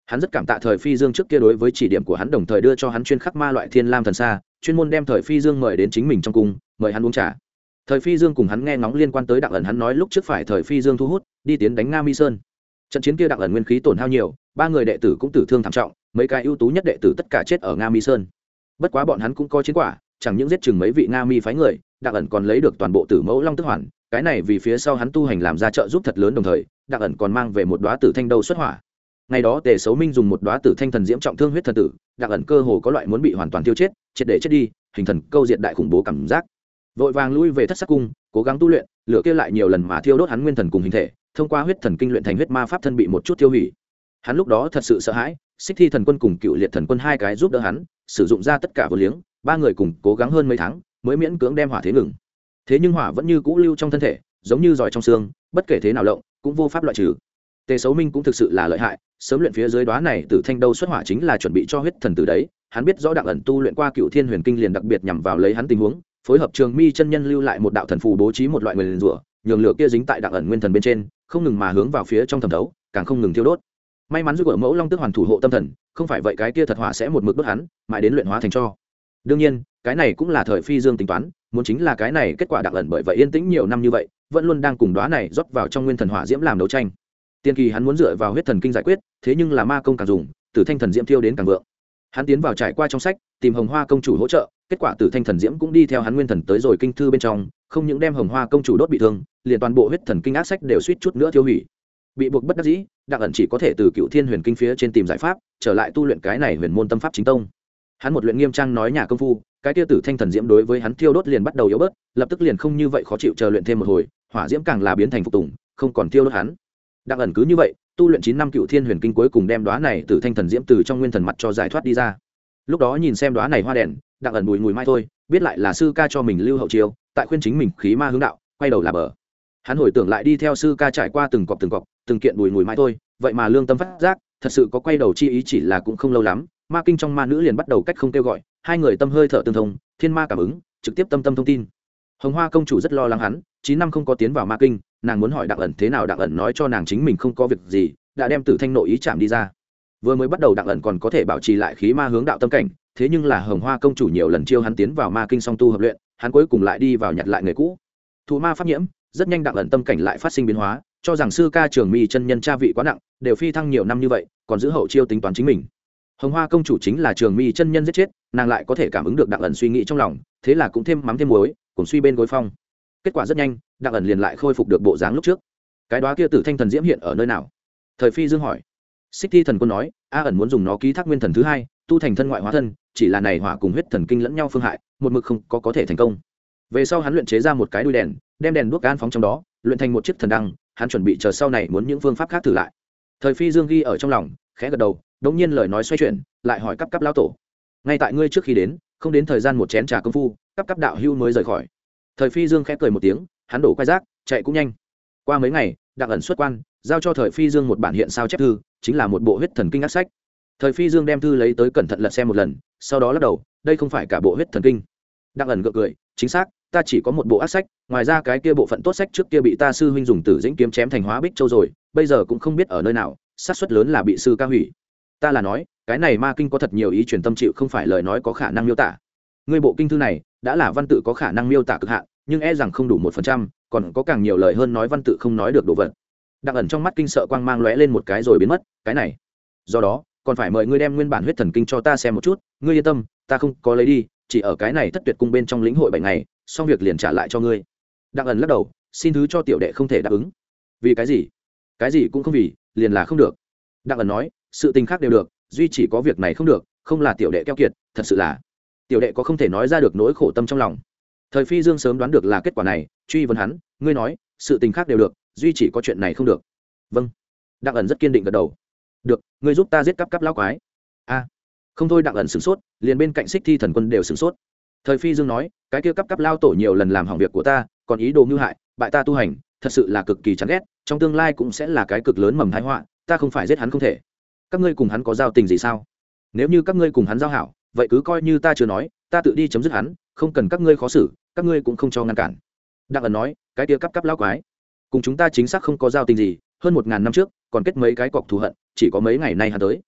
Hắn rất cảm tạ thời phi dương trước kia đối với chỉ điểm của hắn, đồng thời đưa cho hắn chuyên khắc ma loại thiên lam thần xa, chuyên môn đem thời phi dương mời đến chính mình trong cung, mời hắn uống trà. Thời phi dương cùng hắn nghe ngóng liên quan tới Đặng ẩn, hắn nói lúc trước phải thời phi dương thu hút đi tiến đánh Nga Mi Sơn. Trận chiến kia Đặng ẩn nguyên khí tổn hao nhiều, 3 người đệ tử cũng tử thương thảm trọng, mấy cái ưu tú nhất đệ tử tất cả chết ở Nga Mi Sơn. Bất quá bọn hắn cũng có chiến quả, chẳng những giết chừng mấy vị Nga Mi phái người, Đặng ẩn còn lấy được toàn bộ Tử Mẫu Long Tức Hoàn, cái này vì phía sau hắn tu hành làm ra trợ giúp thật lớn, đồng thời Đặng ẩn còn mang về một đóa Tử Thanh Đâu xuất hỏa. Ngày đó Tề Sấu Minh dùng một đóa Tử Thanh thần diễm trọng thương huyết thần tử, Đặng ẩn cơ hồ có loại muốn bị hoàn toàn tiêu chết, triệt để chết đi, hình thần câu diệt đại khủng bố cảm giác. Vội vàng lui về Thất Sắc cung, cố gắng tu luyện, lửa kia lại nhiều lần mà thiêu đốt hắn nguyên thần cùng hình thể, thông qua huyết thần kinh luyện thành huyết ma pháp thân bị một chút tiêu hủy. Hắn lúc đó thật sự sợ hãi, Xích Thi thần quân cùng Cựu Liệt thần quân hai cái giúp đỡ hắn, sử dụng ra tất cả vô liếng, 3 người cùng cố gắng hơn mấy tháng, mới miễn cưỡng đem hỏa thế ngừng. Thế nhưng hỏa vẫn như cũ lưu trong thân thể, giống như giỏi trong xương, bất kể thế nào lộng, cũng vô pháp loại trừ. Tề Sấu Minh cũng thực sự là lợi hại, sớm luyện phía dưới đóa này Tử Thanh Đâu xuất hỏa chính là chuẩn bị cho huyết thần tử đấy. Hắn biết rõ Đặng ẩn tu luyện qua Cựu Thiên Huyền Kinh, liền đặc biệt nhằm vào lấy hắn tình huống, phối hợp Trường Mi chân nhân lưu lại một đạo thần phù, bố trí một loại nguyên rủa, nhường lửa kia dính tại Đặng ẩn nguyên thần bên trên, không ngừng mà hướng vào phía trong thẩm thấu, càng không ngừng thiêu đốt. May mắn của Mẫu Long Tức Hoàn thủ hộ tâm thần, không phải vậy cái kia thật hỏa sẽ một mực đốt hắn, mãi đến luyện hóa thành tro. Đương nhiên, cái này cũng là thời phi dương tính toán, muốn chính là cái này kết quả. Đặng ẩn bởi vậy yên tĩnh nhiều năm như vậy, vẫn luôn đang cùng đóa này rót vào trong nguyên thần hỏa diễm làm đấu tranh. Tiên kỳ hắn muốn dựa vào huyết thần kinh giải quyết, thế nhưng là ma công càng dùng, Tử Thanh thần diễm thiêu đến càng vượng. Hắn tiến vào trải qua trong sách, tìm Hồng Hoa công chủ hỗ trợ, kết quả Tử Thanh thần diễm cũng đi theo hắn nguyên thần tới rồi kinh thư bên trong, không những đem Hồng Hoa công chủ đốt bị thương, liền toàn bộ huyết thần kinh ác sách đều suýt chút nữa tiêu hủy. Bị buộc bất đắc dĩ, Đặng ẩn chỉ có thể từ Cựu Thiên Huyền Kinh phía trên tìm giải pháp, trở lại tu luyện cái này huyền môn tâm pháp chính tông. Hắn một luyện nghiêm trang nói nhà công phu, cái kia Tử Thanh thần diễm đối với hắn thiêu đốt liền bắt đầu yếu bớt, lập tức liền không như vậy khó chịu, chờ luyện thêm một hồi, hỏa diễm càng là biến thành phục tùng, không còn thiêu đốt hắn. Đặng ẩn cứ như vậy tu luyện 9 năm Cựu Thiên Huyền Kinh, cuối cùng đem đóa này Tử Thanh thần diễm từ trong nguyên thần mặt cho giải thoát đi ra. Lúc đó nhìn xem đóa này hoa đèn, Đặng ẩn bùi ngùi mai thôi, biết lại là sư ca cho mình lưu hậu chiêu, tại khuyên chính mình khí ma hướng đạo, quay đầu là bờ. Hắn hồi tưởng lại đi theo sư ca trải qua từng cọp từng kiện bùi ngùi mai thôi, vậy mà lương tâm phát giác, thật sự có quay đầu chi ý, chỉ là cũng không lâu lắm, ma kinh trong ma nữ liền bắt đầu cách không kêu gọi, hai người tâm hơi thở tương thông, thiên ma cảm ứng, trực tiếp tâm thông tin. Hồng Hoa công chủ rất lo lắng hắn, 9 năm không có tiến vào ma kinh, nàng muốn hỏi Đặng ẩn thế nào, Đặng ẩn nói cho nàng chính mình không có việc gì, đã đem Tử Thanh nội ý chạm đi ra. Vừa mới bắt đầu Đặng ẩn còn có thể bảo trì lại khí ma hướng đạo tâm cảnh, thế nhưng là Hồng Hoa công chủ nhiều lần chiêu hắn tiến vào ma kinh song tu hợp luyện, hắn cuối cùng lại đi vào nhặt lại người cũ. Thụ ma pháp nhiễm, rất nhanh Đặng ẩn tâm cảnh lại phát sinh biến hóa, cho rằng sư ca Trường Mi chân nhân cha vị quá nặng, đều phi thăng nhiều năm như vậy, còn giữ hậu chiêu tính toán chính mình. Hồng Hoa công chủ chính là Trường Mi chân nhân giết chết, nàng lại có thể cảm ứng được Đặng ẩn suy nghĩ trong lòng, thế là cũng thêm mắm thêm muối, cùng suy bên gối phong. Kết quả rất nhanh, Đặng ẩn liền lại khôi phục được bộ dáng lúc trước. Cái đóa kia Tử Thanh thần diễm hiện ở nơi nào? Thời phi dương hỏi. Xích Thi thần quân nói, A ẩn muốn dùng nó ký thác nguyên thần thứ hai, tu thành thân ngoại hóa thân, chỉ là này hỏa cùng huyết thần kinh lẫn nhau phương hại, một mực không có thể thành công. Về sau hắn luyện chế ra một cái đuôi đèn, đem đèn đuốc gan phóng trong đó, luyện thành một chiếc thần đăng, hắn chuẩn bị chờ sau này muốn những phương pháp khác thử lại. Thời phi dương ghi ở trong lòng, khẽ gật đầu, đống nhiên lời nói xoay chuyển, lại hỏi cấp lão tổ. Ngay tại ngươi trước khi đến, không đến thời gian một chén trà công phu, cấp đạo hưu mới rời khỏi. Thời phi dương khẽ cười một tiếng, hắn đổ quay rác, chạy cũng nhanh. Qua mấy ngày, Đặng ẩn xuất quan, giao cho thời phi dương một bản hiện sao chép thư, chính là một bộ huyết thần kinh ác sách. Thời phi dương đem thư lấy tới cẩn thận lật xem một lần, sau đó lắc đầu, đây không phải cả bộ huyết thần kinh. Đặng ẩn gượng cười, chính xác, ta chỉ có một bộ ác sách, ngoài ra cái kia bộ phận tốt sách trước kia bị ta sư huynh dùng Tử Dĩnh kiếm chém thành hóa bích châu rồi, bây giờ cũng không biết ở nơi nào, xác suất lớn là bị sư ca hủy. Ta là nói, cái này ma kinh có thật nhiều ý truyền tâm chịu, không phải lời nói có khả năng miêu tả. Ngươi bộ kinh thư này đã là văn tự có khả năng miêu tả cực hạn, nhưng e rằng không đủ 1%, còn có càng nhiều lời hơn nói văn tự không nói được đồ vật. Đặng ẩn trong mắt kinh sợ quang mang lóe lên một cái rồi biến mất, cái này, do đó còn phải mời ngươi đem nguyên bản huyết thần kinh cho ta xem một chút, ngươi yên tâm, ta không có lấy đi, chỉ ở cái này Thất Tuyệt cung bên trong lĩnh hội 7 ngày, xong việc liền trả lại cho ngươi. Đặng ẩn lắc đầu, xin thứ cho tiểu đệ không thể đáp ứng. Vì cái gì? Cái gì cũng không vì, liền là không được. Đặng ẩn nói, sự tình khác đều được, duy chỉ có việc này không được, không là tiểu đệ keo kiệt, thật sự là tiểu đệ có không thể nói ra được nỗi khổ tâm trong lòng. Thời phi dương sớm đoán được là kết quả này, truy vấn hắn, ngươi nói sự tình khác đều được, duy chỉ có chuyện này không được. Vâng. Đặng ẩn rất kiên định gật đầu. Được, ngươi giúp ta giết cắp lão quái. A. Không thôi. Đặng ẩn sửng sốt, liền bên cạnh Xích Thi thần quân đều sửng sốt. Thời phi dương nói, cái kia cắp lao tổ nhiều lần làm hỏng việc của ta, còn ý đồ mưu hại bại ta tu hành, thật sự là cực kỳ chán ghét, trong tương lai cũng sẽ là cái cực lớn mầm tai họa, ta không phải giết hắn không thể. Các ngươi cùng hắn có giao tình gì sao? Nếu như các ngươi cùng hắn giao hảo, vậy cứ coi như ta chưa nói, ta tự đi chấm dứt hắn, không cần các ngươi khó xử, các ngươi cũng không cho ngăn cản. Đặng ẩn nói, cái kia cắp lão quái cùng chúng ta chính xác không có giao tình gì, hơn 1000 năm trước còn kết mấy cái cọc thù hận, chỉ có mấy ngày nay hắn tới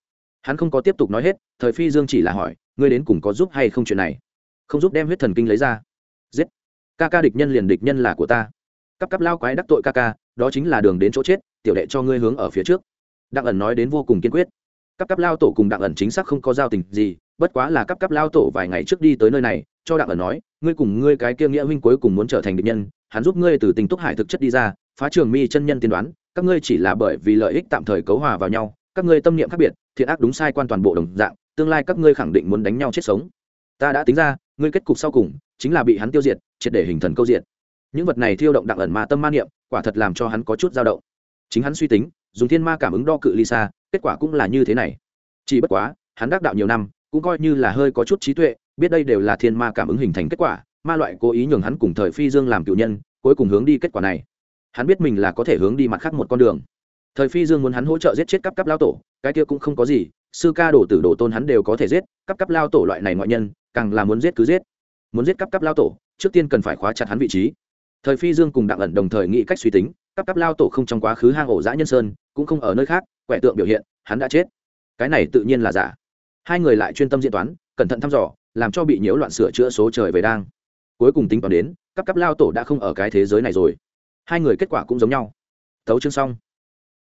Hắn không có tiếp tục nói hết, thời phi dương chỉ là hỏi, ngươi đến cùng có giúp hay không chuyện này? Không giúp đem huyết thần kinh lấy ra. Giết. Ca ca địch nhân liền địch nhân là của ta. Cấp cấp lao quái đắc tội ca ca, đó chính là đường đến chỗ chết, tiểu đệ cho ngươi hướng ở phía trước. Đặng ẩn nói đến vô cùng kiên quyết. Cấp cấp lao tổ cùng Đặng ẩn chính xác không có giao tình gì, bất quá là cấp cấp lao tổ vài ngày trước đi tới nơi này, cho Đặng ẩn nói, ngươi cùng ngươi cái kia nghĩa huynh cuối cùng muốn trở thành địch nhân, hắn giúp ngươi từ tình túc hải thực chất đi ra, phá trường mi chân nhân tiên đoán, các ngươi chỉ là bởi vì lợi ích tạm thời cấu hòa vào nhau, các ngươi tâm niệm khác biệt, thiện ác đúng sai quan toàn bộ đồng dạng, tương lai các ngươi khẳng định muốn đánh nhau chết sống. Ta đã tính ra, ngươi kết cục sau cùng chính là bị hắn tiêu diệt, triệt để hình thần câu diệt. Những vật này thiêu động Đặng ẩn ma tâm ma niệm, quả thật làm cho hắn có chút dao động. Chính hắn suy tính, dùng thiên ma cảm ứng đo cự ly xa, kết quả cũng là như thế này. Chỉ bất quá, hắn đắc đạo nhiều năm, cũng coi như là hơi có chút trí tuệ, biết đây đều là thiên ma cảm ứng hình thành kết quả, ma loại cố ý nhường hắn cùng thời phi dương làm cựu nhân, cuối cùng hướng đi kết quả này. Hắn biết mình là có thể hướng đi mặt khác một con đường. Thời phi dương muốn hắn hỗ trợ giết chết cấp cấp lao tổ, cái kia cũng không có gì, sư ca đổ tử đổ tôn hắn đều có thể giết, cấp cấp lao tổ loại này ngoại nhân, càng là muốn giết cứ giết. Muốn giết cấp cấp lao tổ, trước tiên cần phải khóa chặt hắn vị trí. Thời phi dương cùng Đặng ẩn đồng thời nghĩ cách suy tính, cấp cấp lao tổ không trong quá khứ hang ổ dã nhân sơn, cũng không ở nơi khác, quẻ tượng biểu hiện, hắn đã chết. Cái này tự nhiên là giả. Hai người lại chuyên tâm diễn toán, cẩn thận thăm dò, làm cho bị nhiễu loạn sửa chữa số trời về đang. Cuối cùng tính toán đến, cấp cấp lao tổ đã không ở cái thế giới này rồi. Hai người kết quả cũng giống nhau. Tấu chương xong.